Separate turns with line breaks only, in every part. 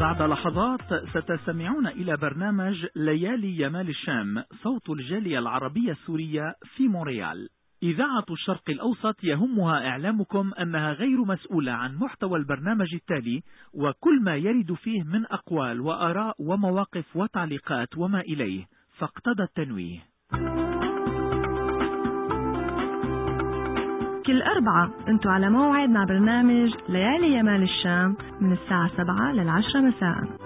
بعد لحظات ستستمعون إلى برنامج ليالي يمال الشام، صوت الجالية العربية السورية في مونريال. إذاعة الشرق الأوسط يهمها إعلامكم أنها غير مسؤولة عن محتوى البرنامج التالي وكل ما يرد فيه من أقوال وآراء ومواقف وتعليقات وما إليه، فاقتضى التنويه.
كل أربعة أنتوا على موعد مع برنامج ليالي يمال الشام من الساعة 7 لل10 مساء.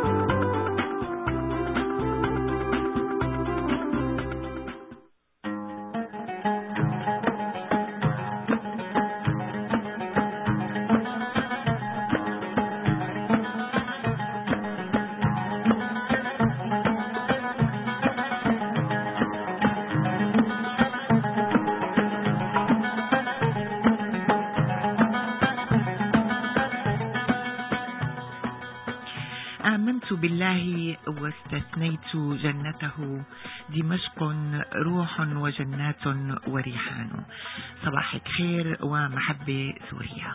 آمنت بالله واستثنيت جنته، دمشق روح وجنات وريحان. صباحك خير ومحبة سوريا.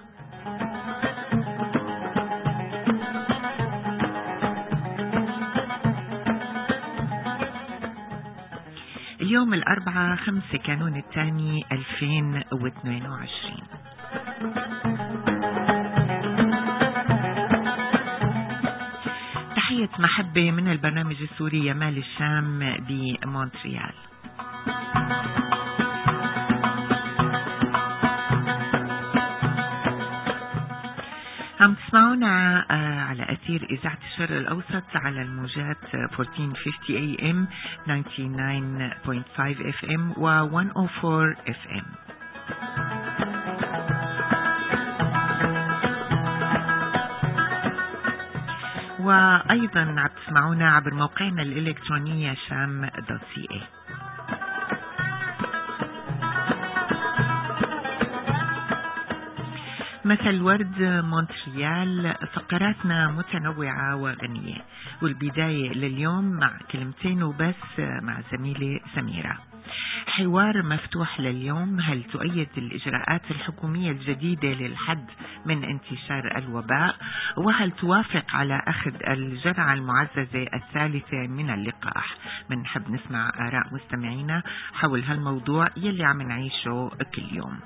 اليوم الأربعاء 5 كانون الثاني 2022. تحية محبة من البرنامج السوري يمال الشام بمونتريال. عم تسمعونا على أثير إذاعة الشرق الأوسط على الموجات 1450 AM 99.5 FM و 104 FM. وأيضا عم تسمعونا عبر موقعنا الإلكتروني sham.ca. مثل ورد مونتريال، فقراتنا متنوعة وغنية، والبداية لليوم مع كلمتين وبس مع زميلة سميرة. حوار مفتوح لليوم: هل تؤيد الإجراءات الحكومية الجديدة للحد من انتشار الوباء؟ وهل توافق على أخذ الجرعة المعززة الثالثة من اللقاح؟ منحب نسمع آراء مستمعينا حول هالموضوع يلي عم نعيشه كل يوم.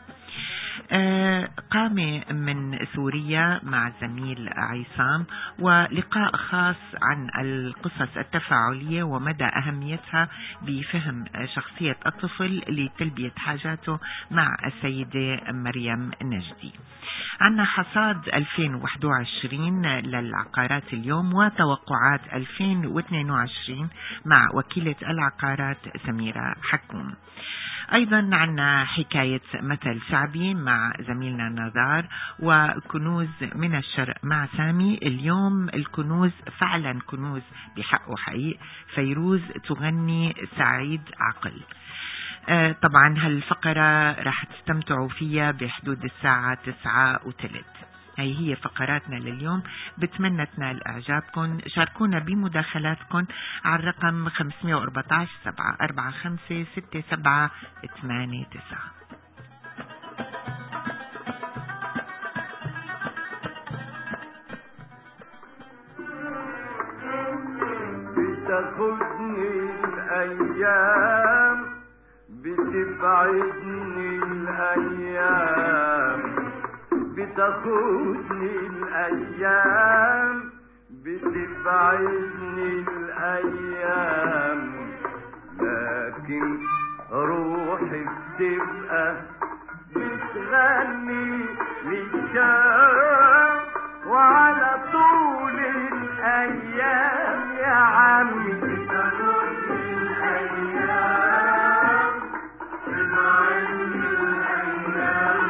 قامة من سوريا مع زميل عصام، ولقاء خاص عن القصص التفاعلية ومدى أهميتها بفهم شخصية الطفل لتلبية حاجاته مع السيدة مريم نجدي. عنا حصاد 2021 للعقارات اليوم وتوقعات 2022 مع وكيلة العقارات سميرة حكوم. أيضا عنا حكاية مثل شعبي مع زميلنا نزار، وكنوز من الشرق مع سامي. اليوم الكنوز فعلا كنوز بحقه حقيقي. فيروز تغني سعيد عقل. طبعا هالفقرة راح تستمتعوا فيها بحدود الساعة 9:03. هي فقراتنا لليوم، بتمنى تنال إعجابكم. شاركونا بمداخلاتكم على الرقم 514 745 6789.
بتاخدني الأيام، بتبعدني الأيام، بتاخدني الأيام، بتبعدني الأيام، لكن روحي بتبقى بتغني للشام، وعلى طول الأيام يا عمي بتاخدني الأيام، بتبعدني الأيام،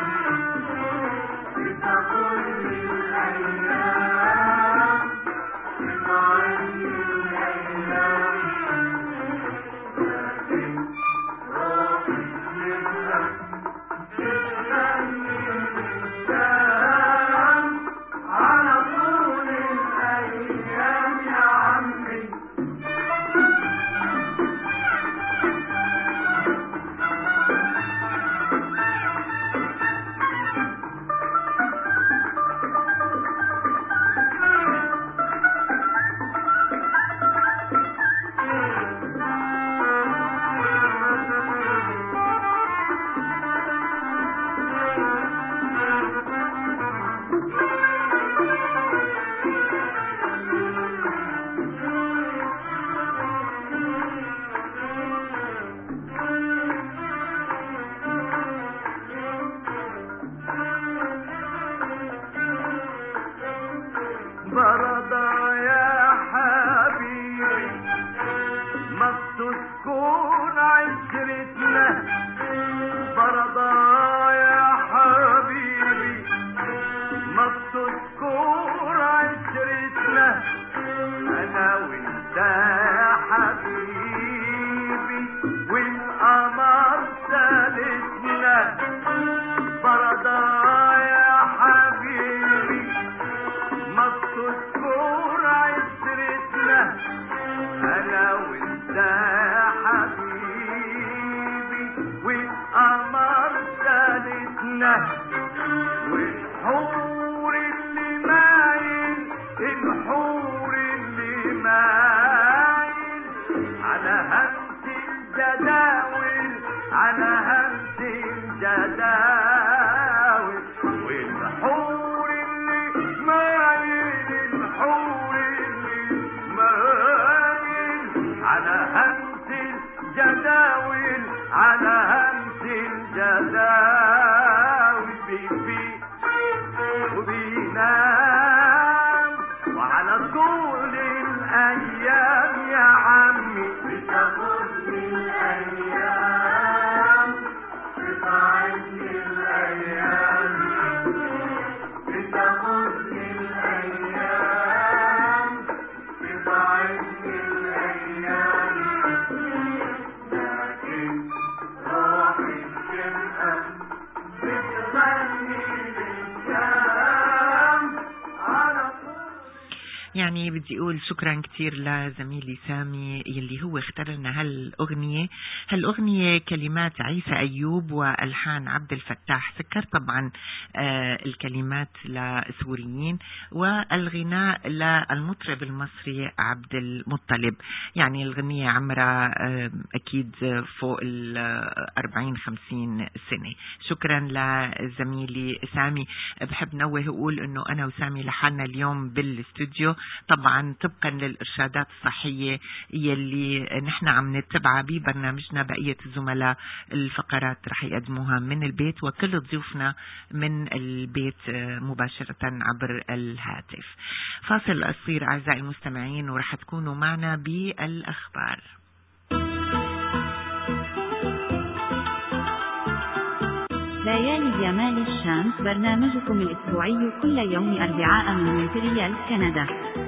بتاخدني الأيام، بتبعدني الأيام، لكن روحي بتبقى بتغني برضى يا حبيبي ما بتسكن عشرتنا برضى يا حبيبي ما بتسكن عشرتنا انا وانت يا حبيبي والقمر ثالثنا برضى يا حبيبي ما بتسكن عشرتنا انا وانت يا حبيبي والقمر ثالثنا والحور اللي مايل الحور اللي مايل على همس الجداول على همس الجداول والحور اللي مايل الحور اللي مايل على همس الجداول على همس الجداول بيفيق وبينام وعلى طول الأيام يا عمي بتاخدني الأيام بتعدي الأيام بتاخدني الأيام بتعدي الأيام لكن روحي الشمقة بتغني للشام على طول.
يعني بدي أقول شكرا كتير لزميلي سامي يلي هو اختار لنا هالأغنية كلمات عيسى أيوب وألحان عبد الفتاح سكر طبعا الكلمات لسوريين والغناء للمطرب المصري عبد المطلب. يعني الغنية عمرها أكيد فوق 40-50 سنة. شكرا لزميلي سامي. بحب نوه أقول أنه أنا وسامي لحالنا اليوم بالاستوديو طبعا طبقا للإرشادات الصحية يلي نحن عم نتبعها ببرنامجنا. بقية الزملاء الفقرات رح يقدموها من البيت وكل ضيوفنا من البيت مباشرة عبر الهاتف. فاصل قصير أعزائي المستمعين ورح تكونوا معنا بالأخبار.
ليالي جمال الشام برنامجكم الأسبوعي كل يوم أربعاء من مونتريال كندا.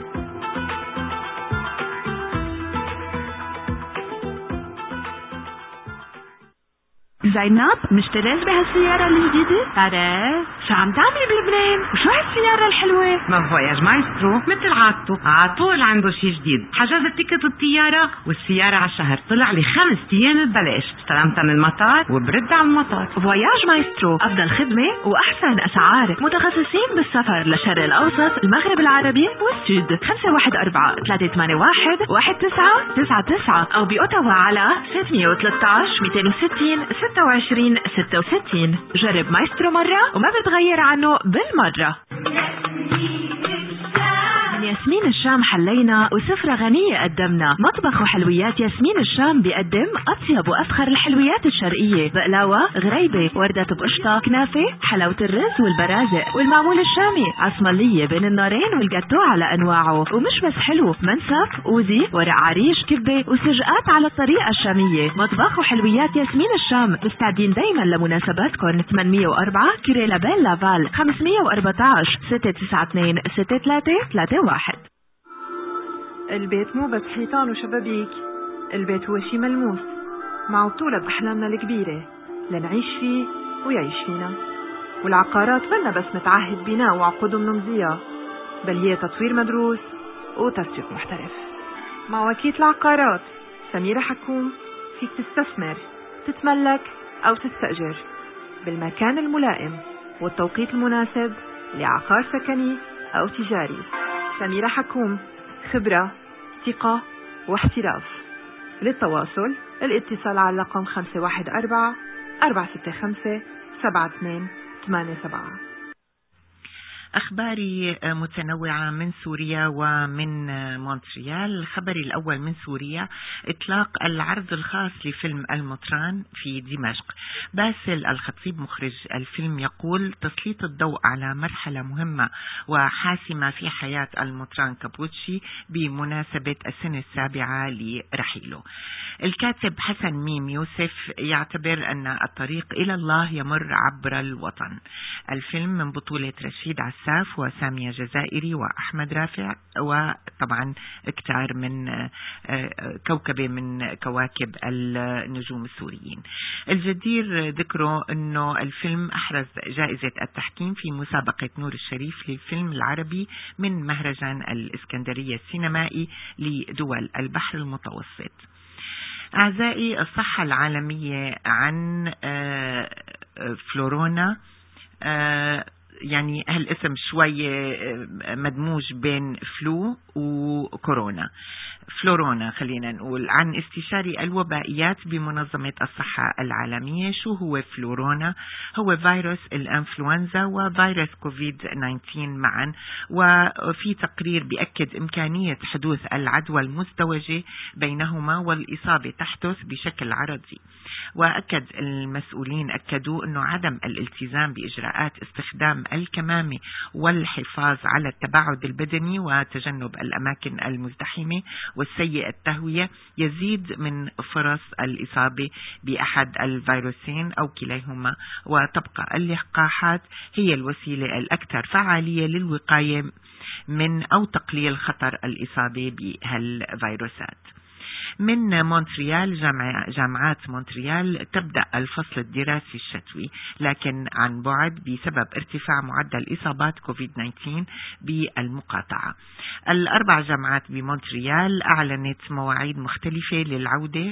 زينب مشتريت بهالسيارة الجديدة؟ بعرف. شو عم تعملي بلبنان؟ وشو هالسيارة الحلوة؟
ما فواياج مايسترو مثل عادته عطول عنده شي جديد. حجزت تيكت الطيارة والسيارة على الشهر طلع لي 5 أيام ببلاش. استلمتها من المطار وبرد على المطار.
فواياج مايسترو أفضل خدمة وأحسن أسعار. متخصصين بالسفر للشرق الأوسط المغرب العربي والسود. 514-381-1999 أو بأوتاوا على 613-260-2666. جرب مايسترو مرة وما بتغير عنه بالمرة. من ياسمين الشام حلينا وسفرة غنية قدمنا. مطبخ وحلويات ياسمين الشام بيقدم أطيب وأفخر الحلويات الشرقية. بقلاوة، غريبة، وردة بقشطة، كنافة، حلاوة الرز والبرازق والمعمول الشامي، عصملية بين النارين والجاتو على أنواعه. ومش بس حلو، منسف، أوزي، ورق عريش، كبة وسجقات على الطريقة الشامية. مطبخ وحلويات ياسمين الشام مستعدين دايما لمناسباتكم. 804 كيريلا بيل لافال 514-692-6331.
البيت مو بس حيطان وشبابيك، البيت هو شي ملموس مع طولة بأحلامنا الكبيرة لنعيش فيه ويعيش فينا. والعقارات منا بس متعهد بناء وعقود منمضية، بل هي تطوير مدروس وتسويق محترف. مع وكيلة العقارات سميرة حكوم فيك تستثمر، تتملك أو تستأجر بالمكان الملائم والتوقيت المناسب لعقار سكني أو تجاري. سميرة حكوم، خبرة، ثقة واحتراف. للتواصل الاتصال على رقم 514-465-7287.
أخباري متنوعة من سوريا ومن مونتريال. الخبر الأول من سوريا: إطلاق العرض الخاص لفيلم المطران في دمشق. باسل الخطيب مخرج الفيلم يقول: تسليط الضوء على مرحلة مهمة وحاسمة في حياة المطران كابوتشي بمناسبة السنة السابعة لرحيله. الكاتب حسن ميم يوسف يعتبر أن الطريق إلى الله يمر عبر الوطن. الفيلم من بطولة رشيد عساف وسامية جزائري وأحمد رافع، وطبعا كتار من كوكبة من كواكب النجوم السوريين. الجدير ذكره أنه الفيلم أحرز جائزة التحكيم في مسابقة نور الشريف للفيلم العربي من مهرجان الإسكندرية السينمائي لدول البحر المتوسط. أعزائي، الصحة العالمية عن فلورونا، يعني هالاسم شوي مدموج بين فلو وكورونا. فلورونا خلينا نقول، عن استشاري الوبائيات بمنظمة الصحة العالمية. شو هو فلورونا؟ هو فيروس الانفلونزا وفيروس كوفيد 19 معا، وفي تقرير بيأكد إمكانية حدوث العدوى المزدوجة بينهما والإصابة تحدث بشكل عرضي. وأكد المسؤولين أنه عدم الالتزام بإجراءات استخدام الكمامة والحفاظ على التباعد البدني وتجنب الأماكن المزدحمة والسيء التهوية يزيد من فرص الإصابة بأحد الفيروسين أو كليهما. وتبقى اللقاحات هي الوسيلة الأكثر فعالية للوقاية من أو تقليل خطر الإصابة بهالفيروسات. من مونتريال، جامعات مونتريال تبدأ الفصل الدراسي الشتوي لكن عن بعد بسبب ارتفاع معدل إصابات كوفيد-19 بالمقاطعة. الأربع جامعات بمونتريال أعلنت مواعيد مختلفة للعودة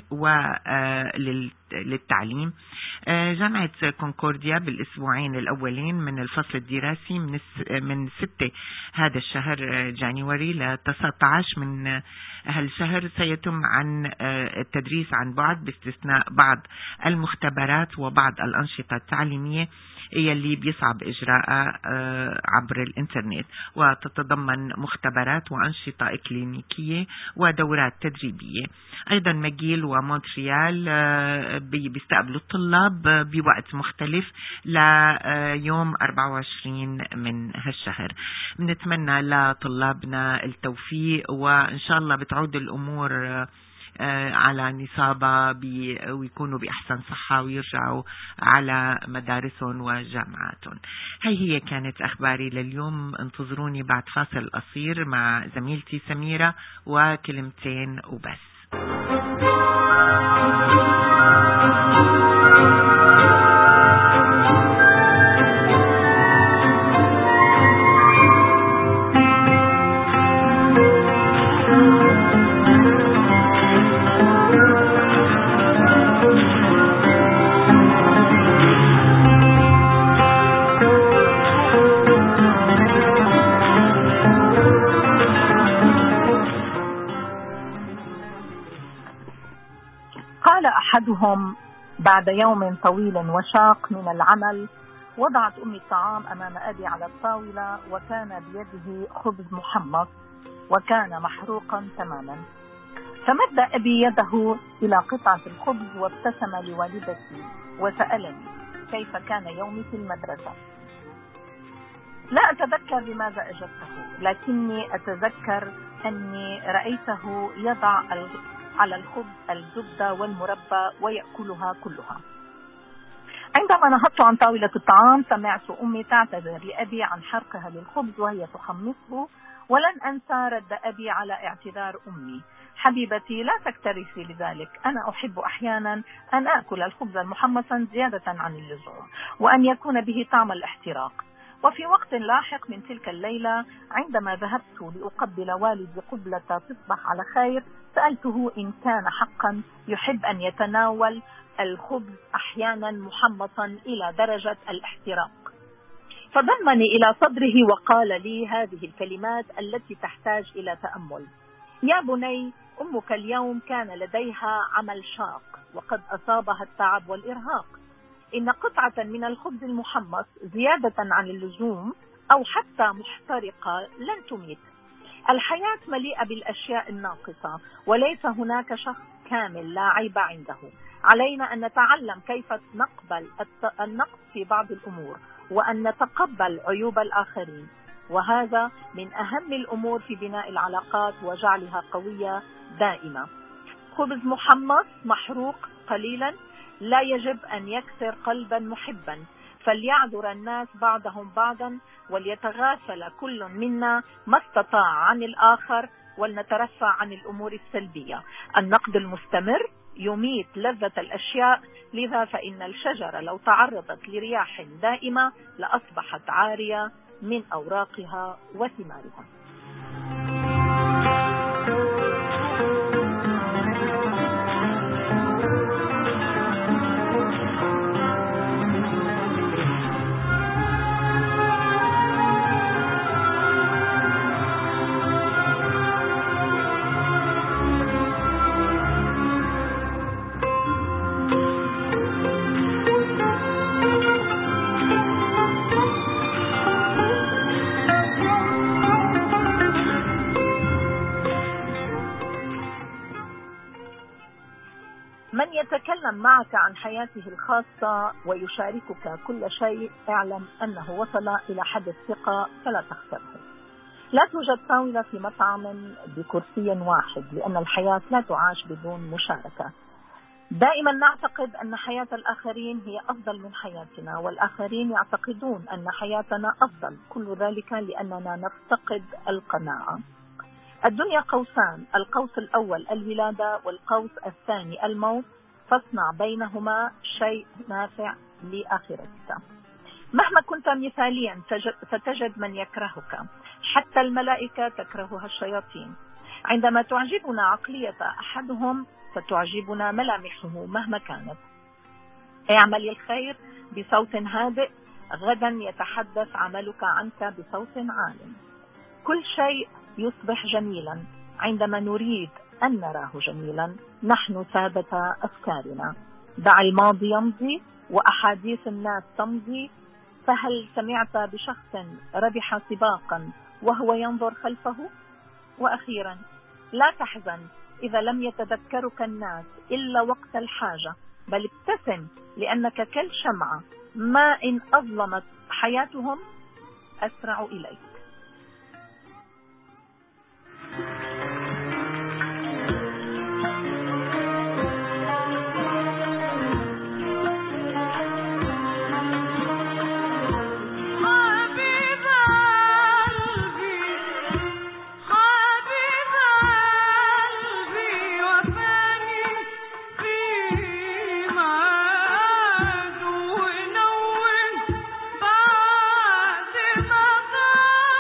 وللتعليم. جامعة كونكورديا بالأسبوعين الأولين من الفصل الدراسي من 6 هذا الشهر جانيوري ل 19 من هالشهر سيتم عن التدريس عن بعد باستثناء بعض المختبرات وبعض الأنشطة التعليمية يلي بيصعب إجراءها عبر الإنترنت، وتتضمن مختبرات وأنشطة إكلينيكية ودورات تدريبية. أيضا ماجيل ومونتريال بيستقبلوا الطلاب بوقت مختلف ليوم 24 من هالشهر. بنتمنى لطلابنا التوفيق، وإن شاء الله بتعود الأمور على نصابة ويكونوا بأحسن صحة ويرجعوا على مدارسهم وجامعاتهم. هي كانت أخباري لليوم. انتظروني بعد فاصل قصير مع زميلتي سميرة وكلمتين وبس.
أحدهم: بعد يوم طويل وشاق من العمل وضعت أمي الطعام أمام أبي على الطاولة، وكان بيده خبز محمص وكان محروقا تماما. فمد أبي يده إلى قطعة الخبز وابتسم لوالدتي وسألني كيف كان يومي في المدرسة. لا أتذكر بماذا أجبته، لكني أتذكر أني رأيته يضع على الخبز الزبدة والمربى ويأكلها كلها. عندما نهضت عن طاولة الطعام سمعت أمي تعتذر لأبي عن حرقها للخبز وهي تحمصه، ولن أنسى رد أبي على اعتذار أمي: حبيبتي لا تكترثي لذلك، أنا أحب أحيانا أن أكل الخبز المحمصا زيادة عن اللزوم وأن يكون به طعم الاحتراق. وفي وقت لاحق من تلك الليلة عندما ذهبت لأقبل والدي قبلة تصبح على خير سألته إن كان حقا يحب أن يتناول الخبز أحيانا محمصا إلى درجة الاحتراق. فضمني إلى صدره وقال لي هذه الكلمات التي تحتاج إلى تأمل: يا بني، أمك اليوم كان لديها عمل شاق وقد أصابها التعب والإرهاق. إن قطعة من الخبز المحمص زيادة عن اللزوم أو حتى محترقة لن تميت. الحياة مليئة بالأشياء الناقصة، وليس هناك شخص كامل لا عيب عنده. علينا أن نتعلم كيف نقبل النقص في بعض الأمور، وأن نتقبل عيوب الآخرين، وهذا من أهم الأمور في بناء العلاقات وجعلها قوية دائمة. خبز محمص محروق قليلا لا يجب أن يكسر قلبا محبا، فليعذر الناس بعضهم بعضا، وليتغافل كل منا ما استطاع عن الآخر، ولنترفع عن الأمور السلبية. النقد المستمر يميت لذة الأشياء، لذا فإن الشجرة لو تعرضت لرياح دائمة لأصبحت عارية من أوراقها وثمارها. من يتكلم معك عن حياته الخاصة ويشاركك كل شيء، اعلم أنه وصل إلى حد الثقة فلا تخسره. لا توجد طاولة في مطعم بكرسي واحد، لأن الحياة لا تعاش بدون مشاركة. دائما نعتقد أن حياة الآخرين هي أفضل من حياتنا، والآخرين يعتقدون أن حياتنا أفضل، كل ذلك لأننا نفتقد القناعة. الدنيا قوسان، القوس الأول الولادة والقوس الثاني الموت، فاصنع بينهما شيء نافع لآخرتك. مهما كنت مثاليا ستجد من يكرهك، حتى الملائكة تكرهها الشياطين. عندما تعجبنا عقلية أحدهم ستعجبنا ملامحه مهما كانت. اعمل الخير بصوت هادئ، غدا يتحدث عملك عنك بصوت عال. كل شيء يصبح جميلا عندما نريد أن نراه جميلا. نحن سادة أفكارنا. دع الماضي يمضي وأحاديث الناس تمضي. فهل سمعت بشخص ربح سباقا وهو ينظر خلفه؟ وأخيرا، لا تحزن إذا لم يتذكرك الناس إلا وقت الحاجة، بل ابتسم لأنك كالشمعة، ما إن أظلمت حياتهم أسرع إليك.
بعد ما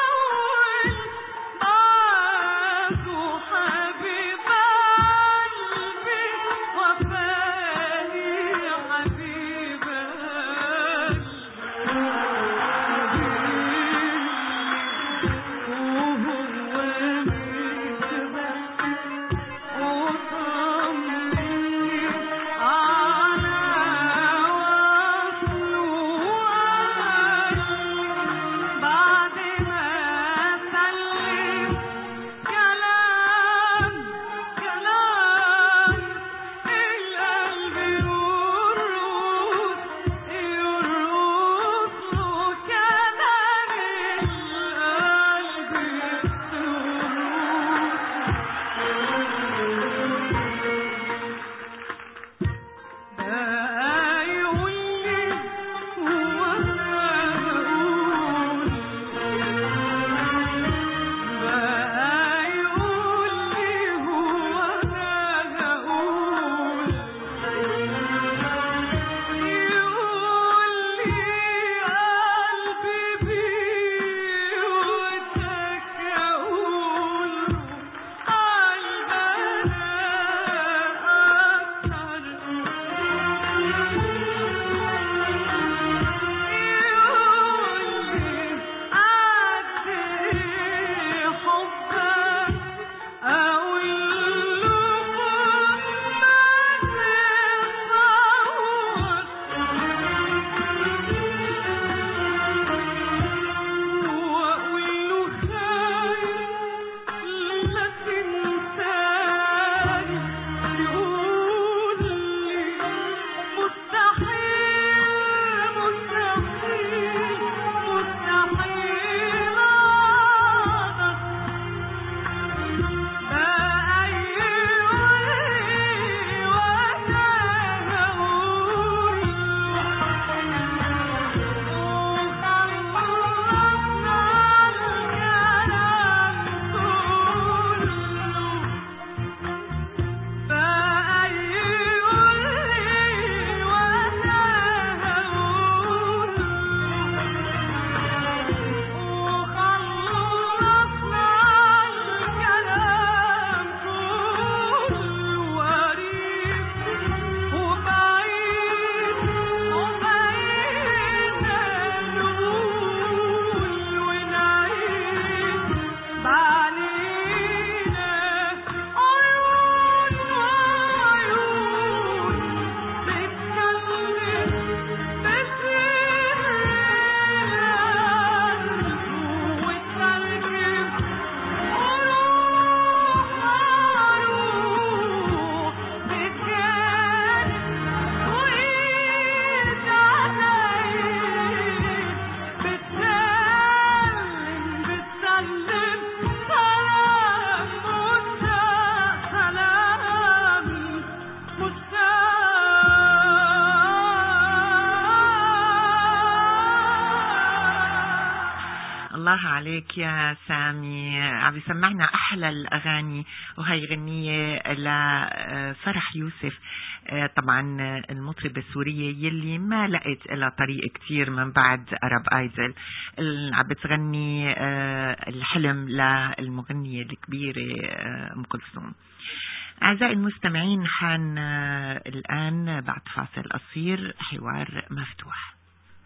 الله عليك يا سامي، عم يسمعنا أحلى الأغاني، وهي غنية لفرح يوسف، طبعا المطربة السورية يلي ما لقيت لها طريق كتير من بعد أرب آيدل، عم بتغني الحلم للمغنية الكبيرة أم كلثوم. أعزائي المستمعين، حان الآن بعد فاصل قصير حوار مفتوح.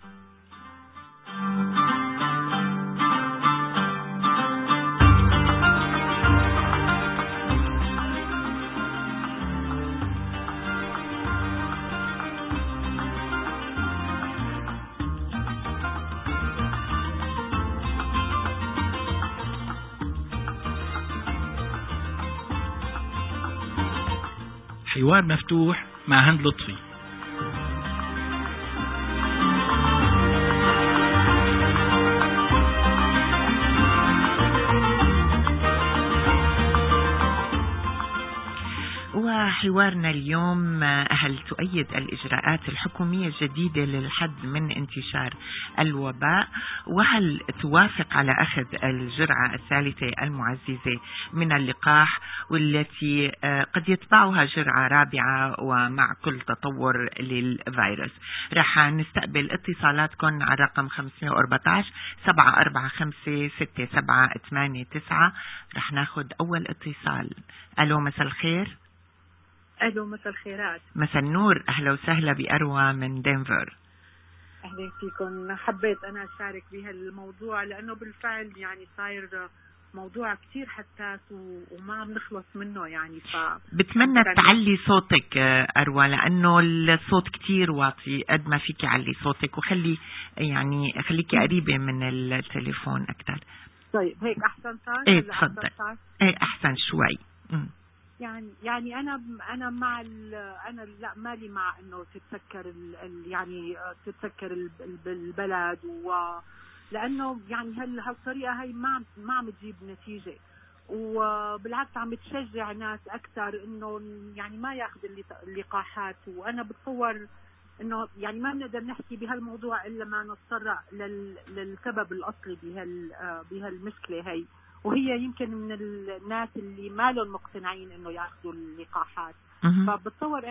حوار مفتوح مع هند لطفي.
وحوارنا اليوم: هل تؤيد الإجراءات الحكومية الجديدة للحد من انتشار الوباء؟ وهل توافق على أخذ الجرعة الثالثة المعززة من اللقاح، والتي قد يتبعها جرعة رابعة ومع كل تطور للفيروس؟ رح نستقبل اتصالاتكم على رقم 514-745-6789. رح ناخد أول اتصال. ألو، مساء الخير.
أهلا، مساء الخيرات.
مساء النور، أهلا وسهلا بأروى من دنفر.
أهلا فيكم. حبيت أنا أشارك بهالموضوع لأنه بالفعل يعني صاير موضوع كتير حساس وما عم نخلص منه يعني.
بتمنى تعلي صوتك أروى، لأنه الصوت كتير واطي، قد ما فيك علي صوتك وخلي يعني خليكي قريبة من التليفون أكتر.
طيب هيك أحسن صار؟
إيه تفضل. إيه أحسن شوي.
يعني انا مع انا لا مالي مع انه تتسكر يعني تتسكر البلد، لانه يعني هالطريقه هي ما عم تجيب نتيجه، وبالعكس عم تشجع ناس اكثر انه يعني ما ياخذ اللقاحات. وانا بتصور انه يعني ما بنقدر نحكي بهالموضوع الا ما نتطرق للسبب الاصلي بهالمشكله هي، وهي يمكن من الناس اللي ما لهم مقتنعين انه ياخذوا اللقاحات. فبتصور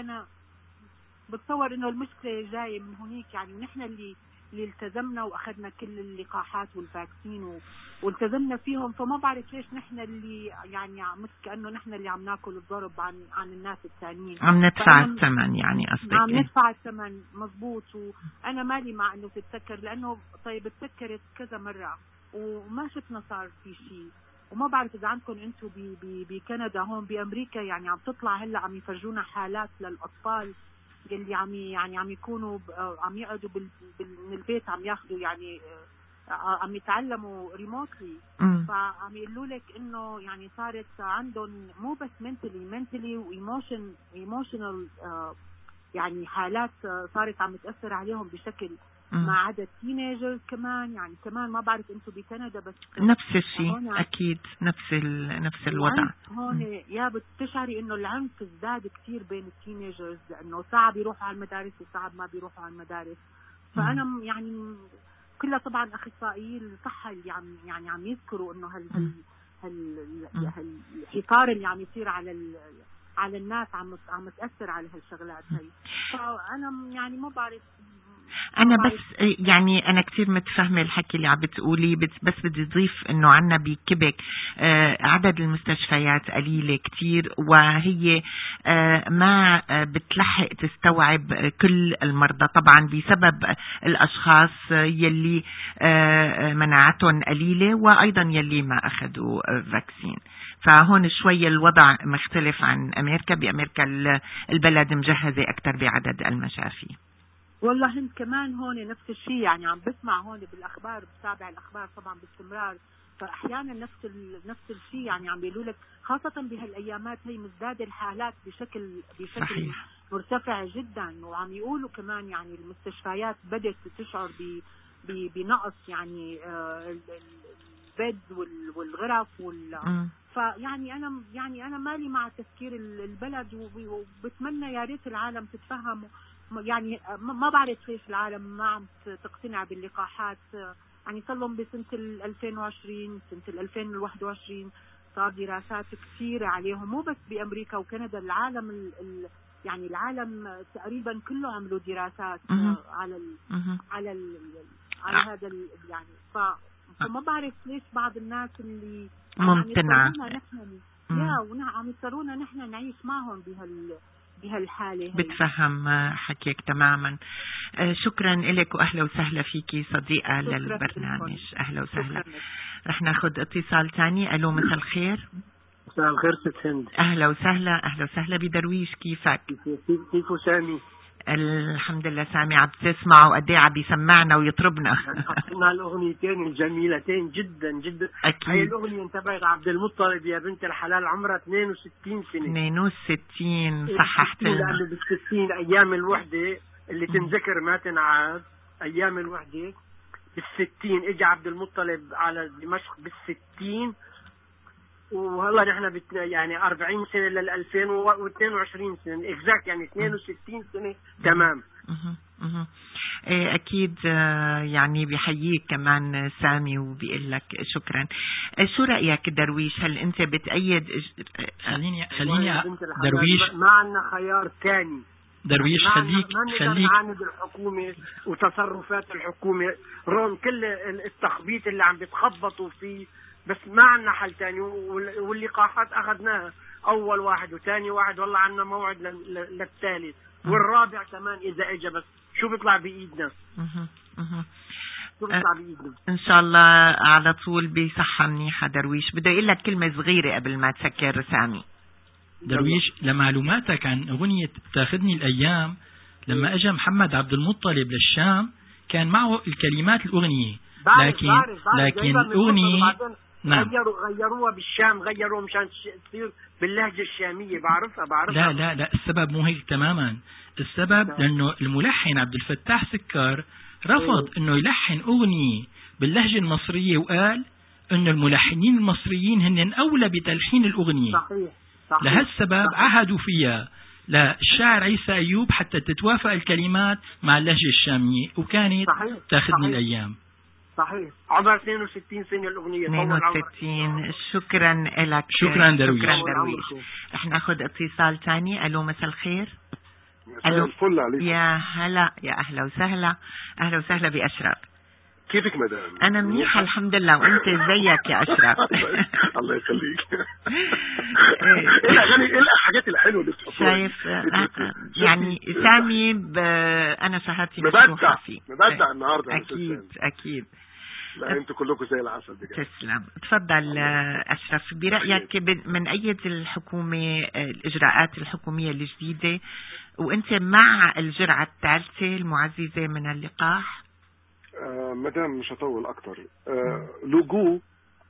انه المشكله جايه من هنيك، يعني نحن اللي التزمنا واخذنا كل اللقاحات والفاكسين والتزمنا فيهم، فما بعرف ليش نحن اللي يعني كأنه نحن اللي عم ناكل الضرب عن الناس الثانيين،
عم ندفع الثمن. يعني قصدك
عم ندفع الثمن. مزبوط. وانا مالي مع انه تتسكر، لانه طيب تسكرت كذا مره وما شفنا صار في شيء. وما بعرف اذا عندكم انتم بكندا، هون بامريكا يعني عم تطلع هلا عم يفرجونا حالات للاطفال اللي عم يكونوا عم يقعدوا من البيت، عم ياخذوا يعني عم يتعلموا ريموتلي. فعم يقولوا لك انه يعني صارت عندهم مو بس منتلي وايموشنال يعني حالات صارت عم تاثر عليهم بشكل، مع عدد تينيجرز كمان. يعني كمان ما بعرف انتم بكندا، بس
نفس الشيء اكيد، نفس الوضع
هون. يا بتشعري انه العنف ازداد كثير بين التينيجرز، لانه ساعه بيروحوا على المدارس وساعه ما بيروحوا على المدارس. فانا يعني كلها طبعا اخصائيي الصحه اللي عم يذكروا انه الحصار اللي عم يصير على الناس عم تاثر على هالشغلات هي. فانا يعني ما بعرف.
أنا بس يعني أنا كتير متفهمة الحكي اللي عم بتقولي، بس بدي أضيف إنه عنا بكيبك عدد المستشفيات قليلة كتير، وهي ما بتلحق تستوعب كل المرضى، طبعا بسبب الأشخاص يلي مناعتهم قليلة، وأيضا يلي ما أخذوا فاكسين. فهون شوية الوضع مختلف عن أمريكا. بأمريكا البلد مجهزة أكتر بعدد المشافي.
والله هند كمان هون نفس الشيء، يعني عم بسمع هون بالاخبار، بتابع الاخبار طبعا باستمرار، فاحيانا نفس الشيء يعني عم بيقولوا لك، خاصه بهالايامات هي مزداد الحالات بشكل صحيح. مرتفع جدا. وعم يقولوا كمان يعني المستشفيات بدات تشعر بنقص يعني البيد والغرف فيعني انا مالي مع تفكير البلد، وبتمنى يا ريت العالم تتفهم. يعني ما بعرف ليش العالم ما عم تقتنع باللقاحات. يعني صار لهم بسنة 2020 سنة 2021 صار دراسات كثيرة عليهم، مو بس بأمريكا وكندا، العالم يعني العالم تقريبا كله عملوا دراسات على هذا يعني فما بعرف ليش بعض الناس اللي
ممتنعة
عم يضطرونا نحن نعيش معهم بهالحالة.
بتفهم حكيك تماما. شكرا لك وأهلا وسهلا فيكي صديقة للبرنامج. أهلا وسهلا. رح ناخد اتصال تاني. ألو مساء الخير.
مساء الخير ست هند.
أهلا وسهلا. أهلا وسهلا بدرويش. كيفك؟
كيفو سامي؟
الحمد لله. سامي عم تسمع وقد ايه عم بيسمعنا ويطربنا.
حطينا الاغنيتين الجميلتين جدا جدا.
اكيد.
هاي الاغنيه انتبهت عبد المطلب يا بنت الحلال عمرها 62 سنه.
62 صححت لنا.
لانه بال60 ايام الوحده اللي تنذكر ما تنعاد. ايام الوحده بال60 اجى عبد المطلب على دمشق بال60 وهلا نحن يعني 40 سنة لل 2022 سنة اكزاكت يعني 62 سنة تمام.
اكيد يعني بحييك كمان سامي وبيقول لك شكرا. شو رأيك درويش؟ هل انت بتأيد؟
خليني درويش،
ما عندنا خيار ثاني.
درويش خليك
نعاند الحكومة وتصرفات الحكومة رغم كل التخبيط اللي عم بتخبطوا فيه، بس ما عندنا حل تاني. واللقاحات أخذناها أول واحد وثاني واحد، والله عندنا موعد للثالث والرابع كمان إذا إجا، بس شو بيطلع بإيدنا؟ شو بيطلع بإيدنا؟
إن شاء الله على طول بصحة منيحة. درويش بده يقول لك كلمة صغيرة قبل ما تسكر سامي.
درويش لمعلوماتك عن أغنية تاخذني الأيام، لما أجا محمد عبد المطلب للشام كان معه الكلمات الأغنية، لكن الأغنية
نعم غيروها بالشام، غيروها مشان تصير باللهجة الشامية. بعرفها.
لا السبب مو هيك تماما. السبب لأنه الملحن عبد الفتاح سكر رفض أنه يلحن أغنية باللهجة المصرية، وقال أنه الملحنين المصريين هن أولى بتلحين الأغنية.
صحيح.
لهالسبب عهدوا فيها للشاعر عيسى أيوب حتى تتوافق الكلمات مع اللهجة الشامية، وكانت تاخذني الأيام.
صحيح. عمر 62 سنة الأغنية.
62. شكرا لك.
شكرا درويش.
رح ناخذ اتصال ثاني. ألو مساء الخير.
ألو الفل عليك.
يا هلا، يا أهلا وسهلا. أهلا وسهلا بأشرف.
كيفك مدام؟
أنا منيحة الحمد لله، وأنت ازيك يا أشرف؟
الله يخليك. إيه الأغاني، إيه الحاجات الحلوة اللي بتحطوها؟
شايف يعني سامي أنا شهادتي مفتوحة فيه.
مبدع النهارده.
أكيد.
لا انتوا كلكم زي العسل بجد.
تسلم. تفضل أشرف، برأيك من أيد الحكومة الإجراءات الحكومية الجديدة، وأنت مع الجرعة الثالثة المعززة من اللقاح؟
مدام مش هطول أكتر. لجوء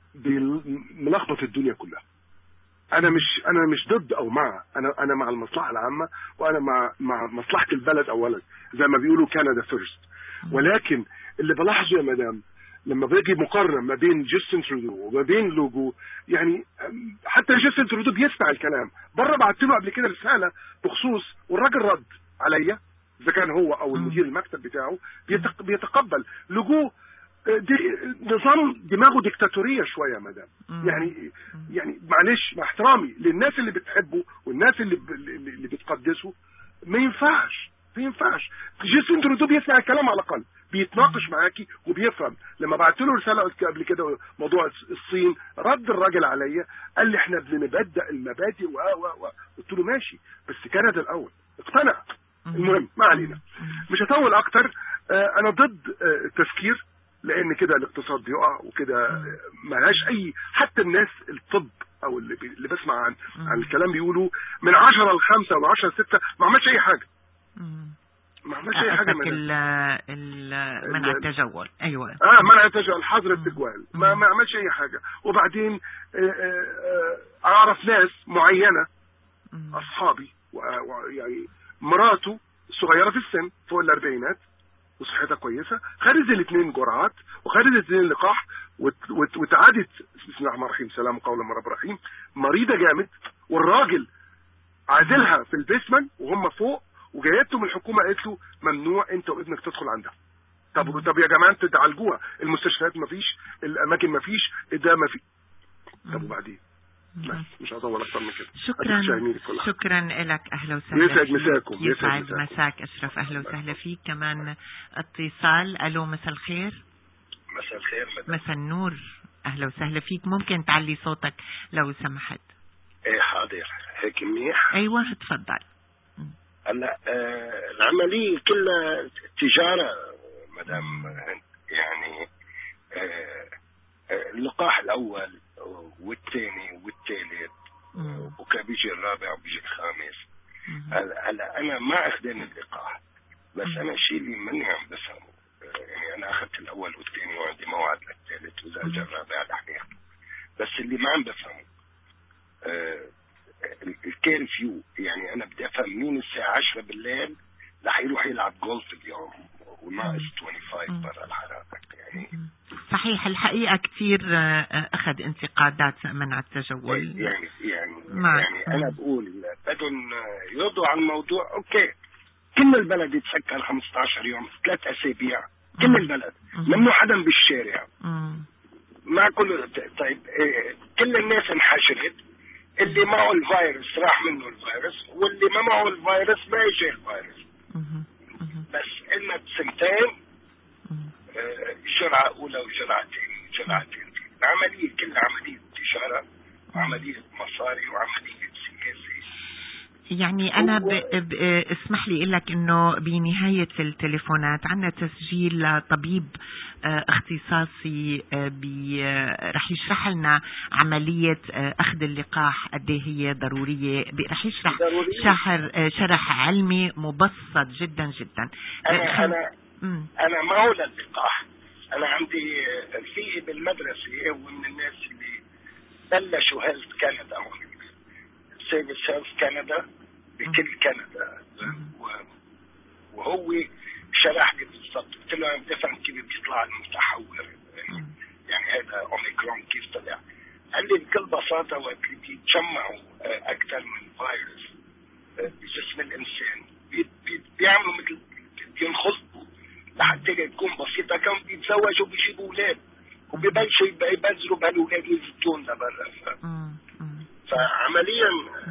ملخبط الدنيا كلها. أنا مش ضد أو مع، أنا مع المصلحة العامة، وأنا مع مصلحة البلد أولا، زي ما بيقولوا كندا فيرست. ولكن اللي بلاحظه يا مدام لما باجي مقارنة ما بين جاستن ترودو وما بين لوجو، يعني حتى جاستن ترودو بيسمع الكلام. بره بعت له قبل كده رسالة بخصوص والراجل رد عليا، إذا كان هو أو المدير المكتب بتاعه بيتقبل. لوجو دي نظام دماغه ديكتاتورية شوية يا مدام. يعني معلش مع احترامي للناس اللي بتحبه والناس اللي بتقدسه، ما ينفعش. جاستن ترودو بيسمع الكلام على الأقل، بيتناقش معاكي وبيفهم. لما بعت له رساله قبل كده موضوع الصين، رد الراجل عليا قال لي احنا بنبدأ المبادئ قلت له ماشي، بس كندا الاول. اقتنع. المهم ما علينا، مش هطول اكتر. انا ضد التفكير، لان كده الاقتصاد بيقع وكده ملهاش اي. حتى الناس الطب او اللي بسمع عن الكلام بيقولوا من 10 ل5 و10 ل6 ما عملش اي حاجه. ما عملش اي حاجه.
منع التجول. ايوه
منع التجول، حظر التجوال. ما عملش اي حاجه. وبعدين اعرف ناس معينه اصحابي يعني مراته صغيره في السن فوق الاربعينات وصحتها كويسه، خدت 2 جرعات وخدت 2 لقاح وتعادت بسم الله الرحمن الرحيم سلام قولا من رب رحيم، مريضه جامد. والراجل عازلها في البيسمن وهم فوق، وجايته من الحكومه قالت له ممنوع انت وابنك تدخل عندها. طب يا جماعه انتوا تعالجوها، المستشفيات ما فيش، الاماكن ما فيش، ده ما في. طب وبعدين؟ بس مش هطول اكتر من كده.
شكرا لك. اهلا وسهلا.
يسعد مساكم.
يسعد مساك اشرف. اهلا وسهلا فيك. كمان اتصال. الو مساء الخير.
مساء الخير.
مساء النور. اهلا وسهلا فيك. ممكن تعلي صوتك لو سمحت؟
ايه حاضر. هيك منيح.
ايوه تفضل.
هلا العمليه كلها تجاره مدام يعني اللقاح الاول والثاني والثالث وكبيجي الرابع وبيجي الخامس. هلا انا ما اخذني اللقاح، بس انا الشيء اللي ماني عم بفهمه يعني انا اخذت الاول والثاني وعندي موعد للثالث واذا اجى الرابع رح ناخذه، بس اللي ما عم بفهمه الكيرفيو. يعني انا بدي افهم مين الساعه 10 بالليل رح يروح يلعب جولف اليوم وناقص 25 برا الحراره يعني.
صحيح. الحقيقة كثير أخذ انتقادات منع التجول.
يعني أنا بقول بدهم يرضوا عن الموضوع. أوكي، كل البلد يتسكر 15 يوم 3 أسابيع، كل البلد ممنوع حدا بالشارع. مع كل طيب كل الناس انحشرت، اللي معه الفيروس راح منه الفيروس، واللي ما معه الفيروس ما يجي الفيروس. بس إلنا بسنتين جرعة أولى وجرعتين. العملية كلها عملية تجارة وعملية مصاري وعملية سياسة.
يعني أنا اسمح لي لك إنه بنهاية التليفونات عنا تسجيل طبيب اختصاصي رح يشرح لنا عملية أخذ اللقاح قد ايه هي ضرورية. رح يشرح شرح علمي مبسط جدا جدا.
أنا ما هو للقاح. أنا عندي رفيقي بالمدرسة ومن الناس اللي بلشوا هيلث كندا، سيرفيس هيلث كندا بكل كندا، وهو شرح لي بالضبط. قلت له أنا بدي أفهم كيف بيطلع المتحور، يعني هذا أوميكرون كيف طلع. قال لي بكل بساطة وقت اللي بيتجمعوا أكثر من فيروس بجسم الإنسان بيعملوا مثل بينخلطوا لحتى تكون بسيطة، كانوا بيتزوجوا بيجيبوا أولاد وبيبلشوا يبذروا بهالأولاد ويزتون لبرا. فعمليا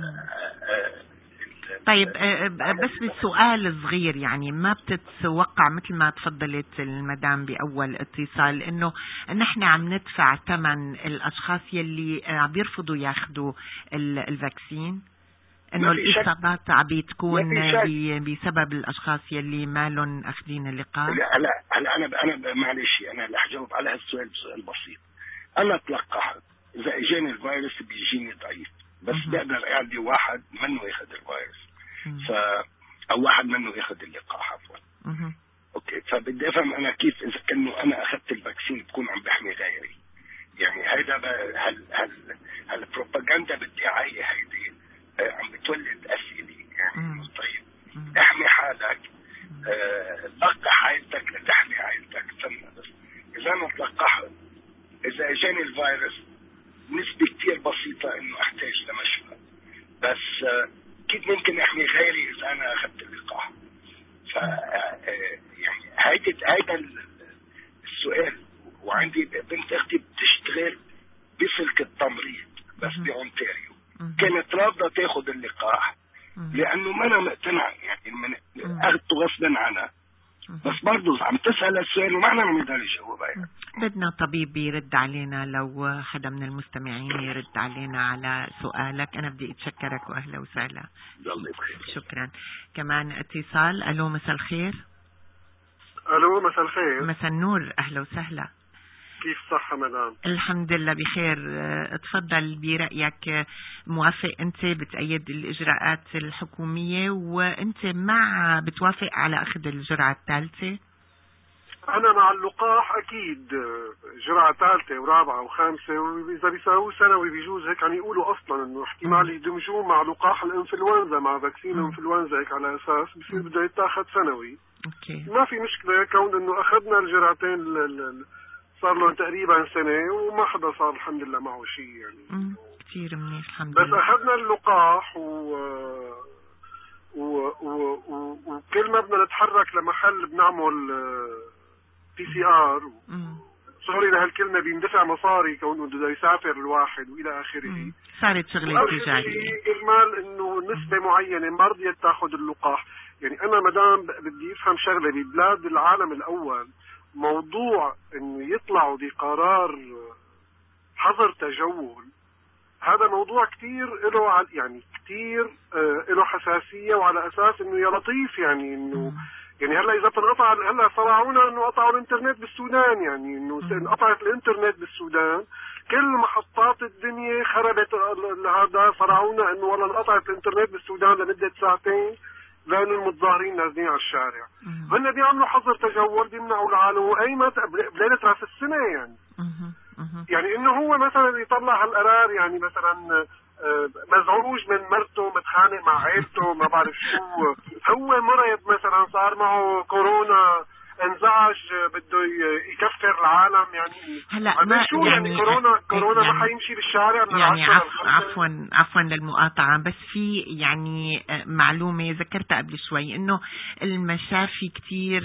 طيب بس بسؤال صغير، يعني ما بتتوقع مثل ما تفضلت المدام بأول اتصال انه نحن عم ندفع ثمن الاشخاص يلي عم بيرفضوا ياخذوا الفاكسين، انه الاصابات عم بتكون بسبب الاشخاص يلي ما لهم اخذين اللقاح؟
لا انا معلش انا رح اجاوب على هالسؤال بسؤال بسيط. انا تلقحت، اذا اجاني الفيروس بيجيني ضعيف، بس بقدر اعدي واحد منه ياخذ الفيروس او واحد منه ياخذ اللقاح عفوا. اوكي، فبدي افهم انا كيف اذا كانه انا اخذت الفاكسين بكون عم بحمي غيري. يعني هيدا هالبروباغندا بالدعايه هيدي عم بتولد اسئله. يعني طيب احمي حالك، لقح عائلتك لتحمي عائلتك. بس اذا انا تلقحت، اذا اجاني الفيروس نسبة كتير بسيطة انه احتاج لمشفى، بس كيف ممكن احمي غيري اذا انا اخذت اللقاح؟ ف يعني هيدا السؤال. وعندي بنت اختي بتشتغل بسلك التمريض بس بأونتاريو، كانت رافضة تاخذ اللقاح لانه ما انا مقتنع، يعني اخذته غصبا عنها، بس برضو عم تسأل السؤال وما انا عم يقدر يجاوب عليها.
بدنا طبيب يرد علينا، لو حدا من المستمعين يرد علينا على سؤالك. انا بدي اتشكرك واهلا وسهلا. شكرا. كمان اتصال. الو مساء الخير.
الو مساء الخير.
مساء النور. اهلا وسهلا.
كيف صحة مدام؟
الحمد لله بخير. تفضل، برأيك موافق انت بتأيد الاجراءات الحكومية وانت مع بتوافق على اخذ الجرعة الثالثة؟
انا مع اللقاح اكيد، جرعة ثالثة ورابعة وخامسة، واذا بيساووا سنوي بيجوز هيك. يعني يقولوا اصلا انه احتمال يدمجوه مع لقاح الانفلونزا، مع فاكسين الانفلونزا هيك على اساس بصير بده يتاخذ سنوي.
اوكي،
ما في مشكلة كون انه اخذنا الجرعتين صار لهم تقريبا سنة وما حدا صار الحمد لله معه شيء. يعني
كثير منيح الحمد
بس
لله.
بس اخذنا اللقاح وكل ما بدنا نتحرك لمحل بنعمل PCR سوري لهالكلمة بيندفع مصاري كونه بده يسافر الواحد وإلى آخره.
صارت شغلة تجارية.
إهمال إنه نسبة معينة ما رضيت تاخذ اللقاح. يعني أنا مدام بدي أفهم شغلة ببلاد العالم الأول موضوع إنه يطلعوا بقرار حظر تجول، هذا موضوع كتير له يعني كتير له حساسية، وعلى أساس إنه يا لطيف يعني إنه يعني هلا إذا تنقطع هلا صرعونا إنه قطعوا الإنترنت بالسودان، يعني إنه انقطعت الإنترنت بالسودان كل محطات الدنيا خربت. هذا صرعونا إنه والله انقطعت الإنترنت بالسودان لمدة ساعتين لأن المتظاهرين نازلين على الشارع. هن بيعملوا حظر تجول بيمنعوا العالم وأيمت بليلة رأس السنة يعني. يعني إنه هو مثلا يطلع هالقرار يعني مثلا مزعوج من مرته متخانق مع عيلته ما بعرف شو، هو مرض مثلا صار معه كورونا انزعج بده يكفر العالم يعني.
هلا ما
شو يعني كورونا ما حيمشي بالشارع من
يعني عفوا للمقاطعة، بس في يعني معلومة ذكرتها قبل شوي انه المشافي كتير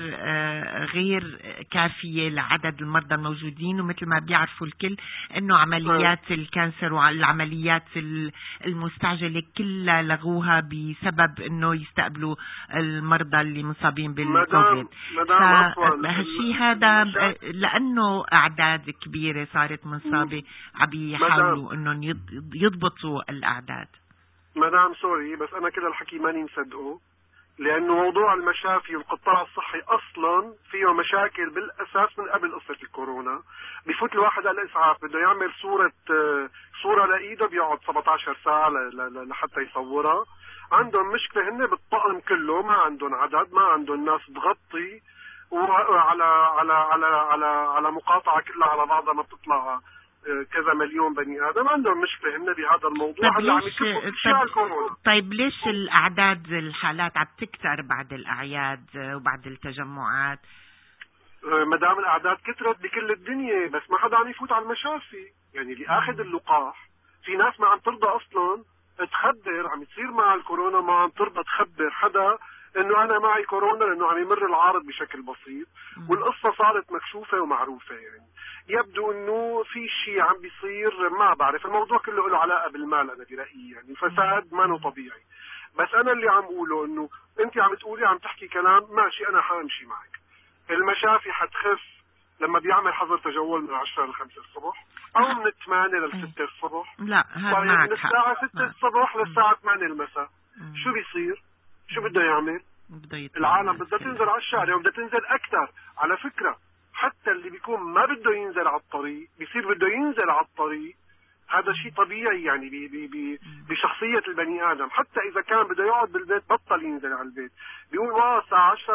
غير كافية لعدد المرضى الموجودين، ومثل ما بيعرفوا الكل انه عمليات الكانسر والعمليات المستعجلة كلها لغوها بسبب انه يستقبلوا المرضى اللي مصابين بالكوفيد. هالشيء هذا لأنه أعداد كبيرة صارت منصابة عم يحاولوا إنهم يضبطوا الأعداد.
مدام سوري بس أنا كده الحكي ماني مصدقه، لأنه موضوع المشافي والقطاع الصحي أصلا فيه مشاكل بالأساس من قبل قصة الكورونا. بفوت الواحد على الإسعاف بده يعمل صورة لإيده بيقعد 17 ساعة لحتى يصورها. عندهم مشكلة هن بالطقم كله، ما عندهم عدد، ما عندهم ناس تغطي، وعلى على على على على مقاطعة كلها على بعضها ما بتطلع كذا مليون بني آدم. عندهم مشكلة هن بهذا الموضوع. هلا عم يكفوا اشياء الكورونا.
طيب ليش الأعداد الحالات عم تكتر بعد الأعياد وبعد التجمعات؟
مدام الأعداد كترت بكل الدنيا بس ما حدا عم يفوت على المشافي. يعني اللي أخذ اللقاح في ناس ما عم ترضى أصلا تخبر، عم يصير مع الكورونا ما عم ترضى تخبر حدا انه انا معي كورونا لانه عم يمر العارض بشكل بسيط. والقصة صارت مكشوفة ومعروفة. يعني يبدو انه في شيء عم بيصير ما بعرف. الموضوع كله له علاقة بالمال انا برأيي، يعني الفساد ما طبيعي. بس انا اللي عم اقوله انه انت عم تقولي عم تحكي كلام ماشي، انا حامشي معك. المشافي حتخف لما بيعمل حظر تجول من 10 ل 5 الصبح او من 8 ل 6 الصبح.
لا هذا معك
من الساعة 6 الصبح للساعة 8 المساء. شو بيصير؟ شو بده يعمل؟ العالم بدها تنزل على الشارع وبدها تنزل أكثر. على فكرة حتى اللي بيكون ما بده ينزل على الطريق بيصير بده ينزل على الطريق. هذا شيء طبيعي يعني بشخصية البني آدم. حتى إذا كان بده يقعد بالبيت بطل ينزل على البيت، بيقول الساعة 10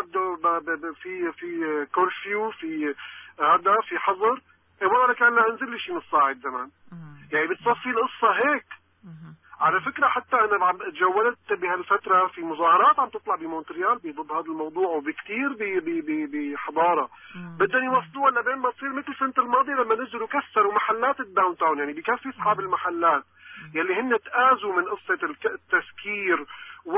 في كورفيو، في هذا في حظر. والله كان لا انزل لي شيء نص ساعة زمان. يعني بتصفي القصة هيك. على فكرة حتى أنا تجولت بهالفترة في مظاهرات عم تطلع بمونتريال ضد هذا الموضوع، وبكتير بحضارة بدهم يوصلوها لبين ما تصير مثل السنة الماضية لما نزلوا كسروا محلات الداون تاون. يعني بكفي أصحاب المحلات يلي هن تآزوا من قصة التسكير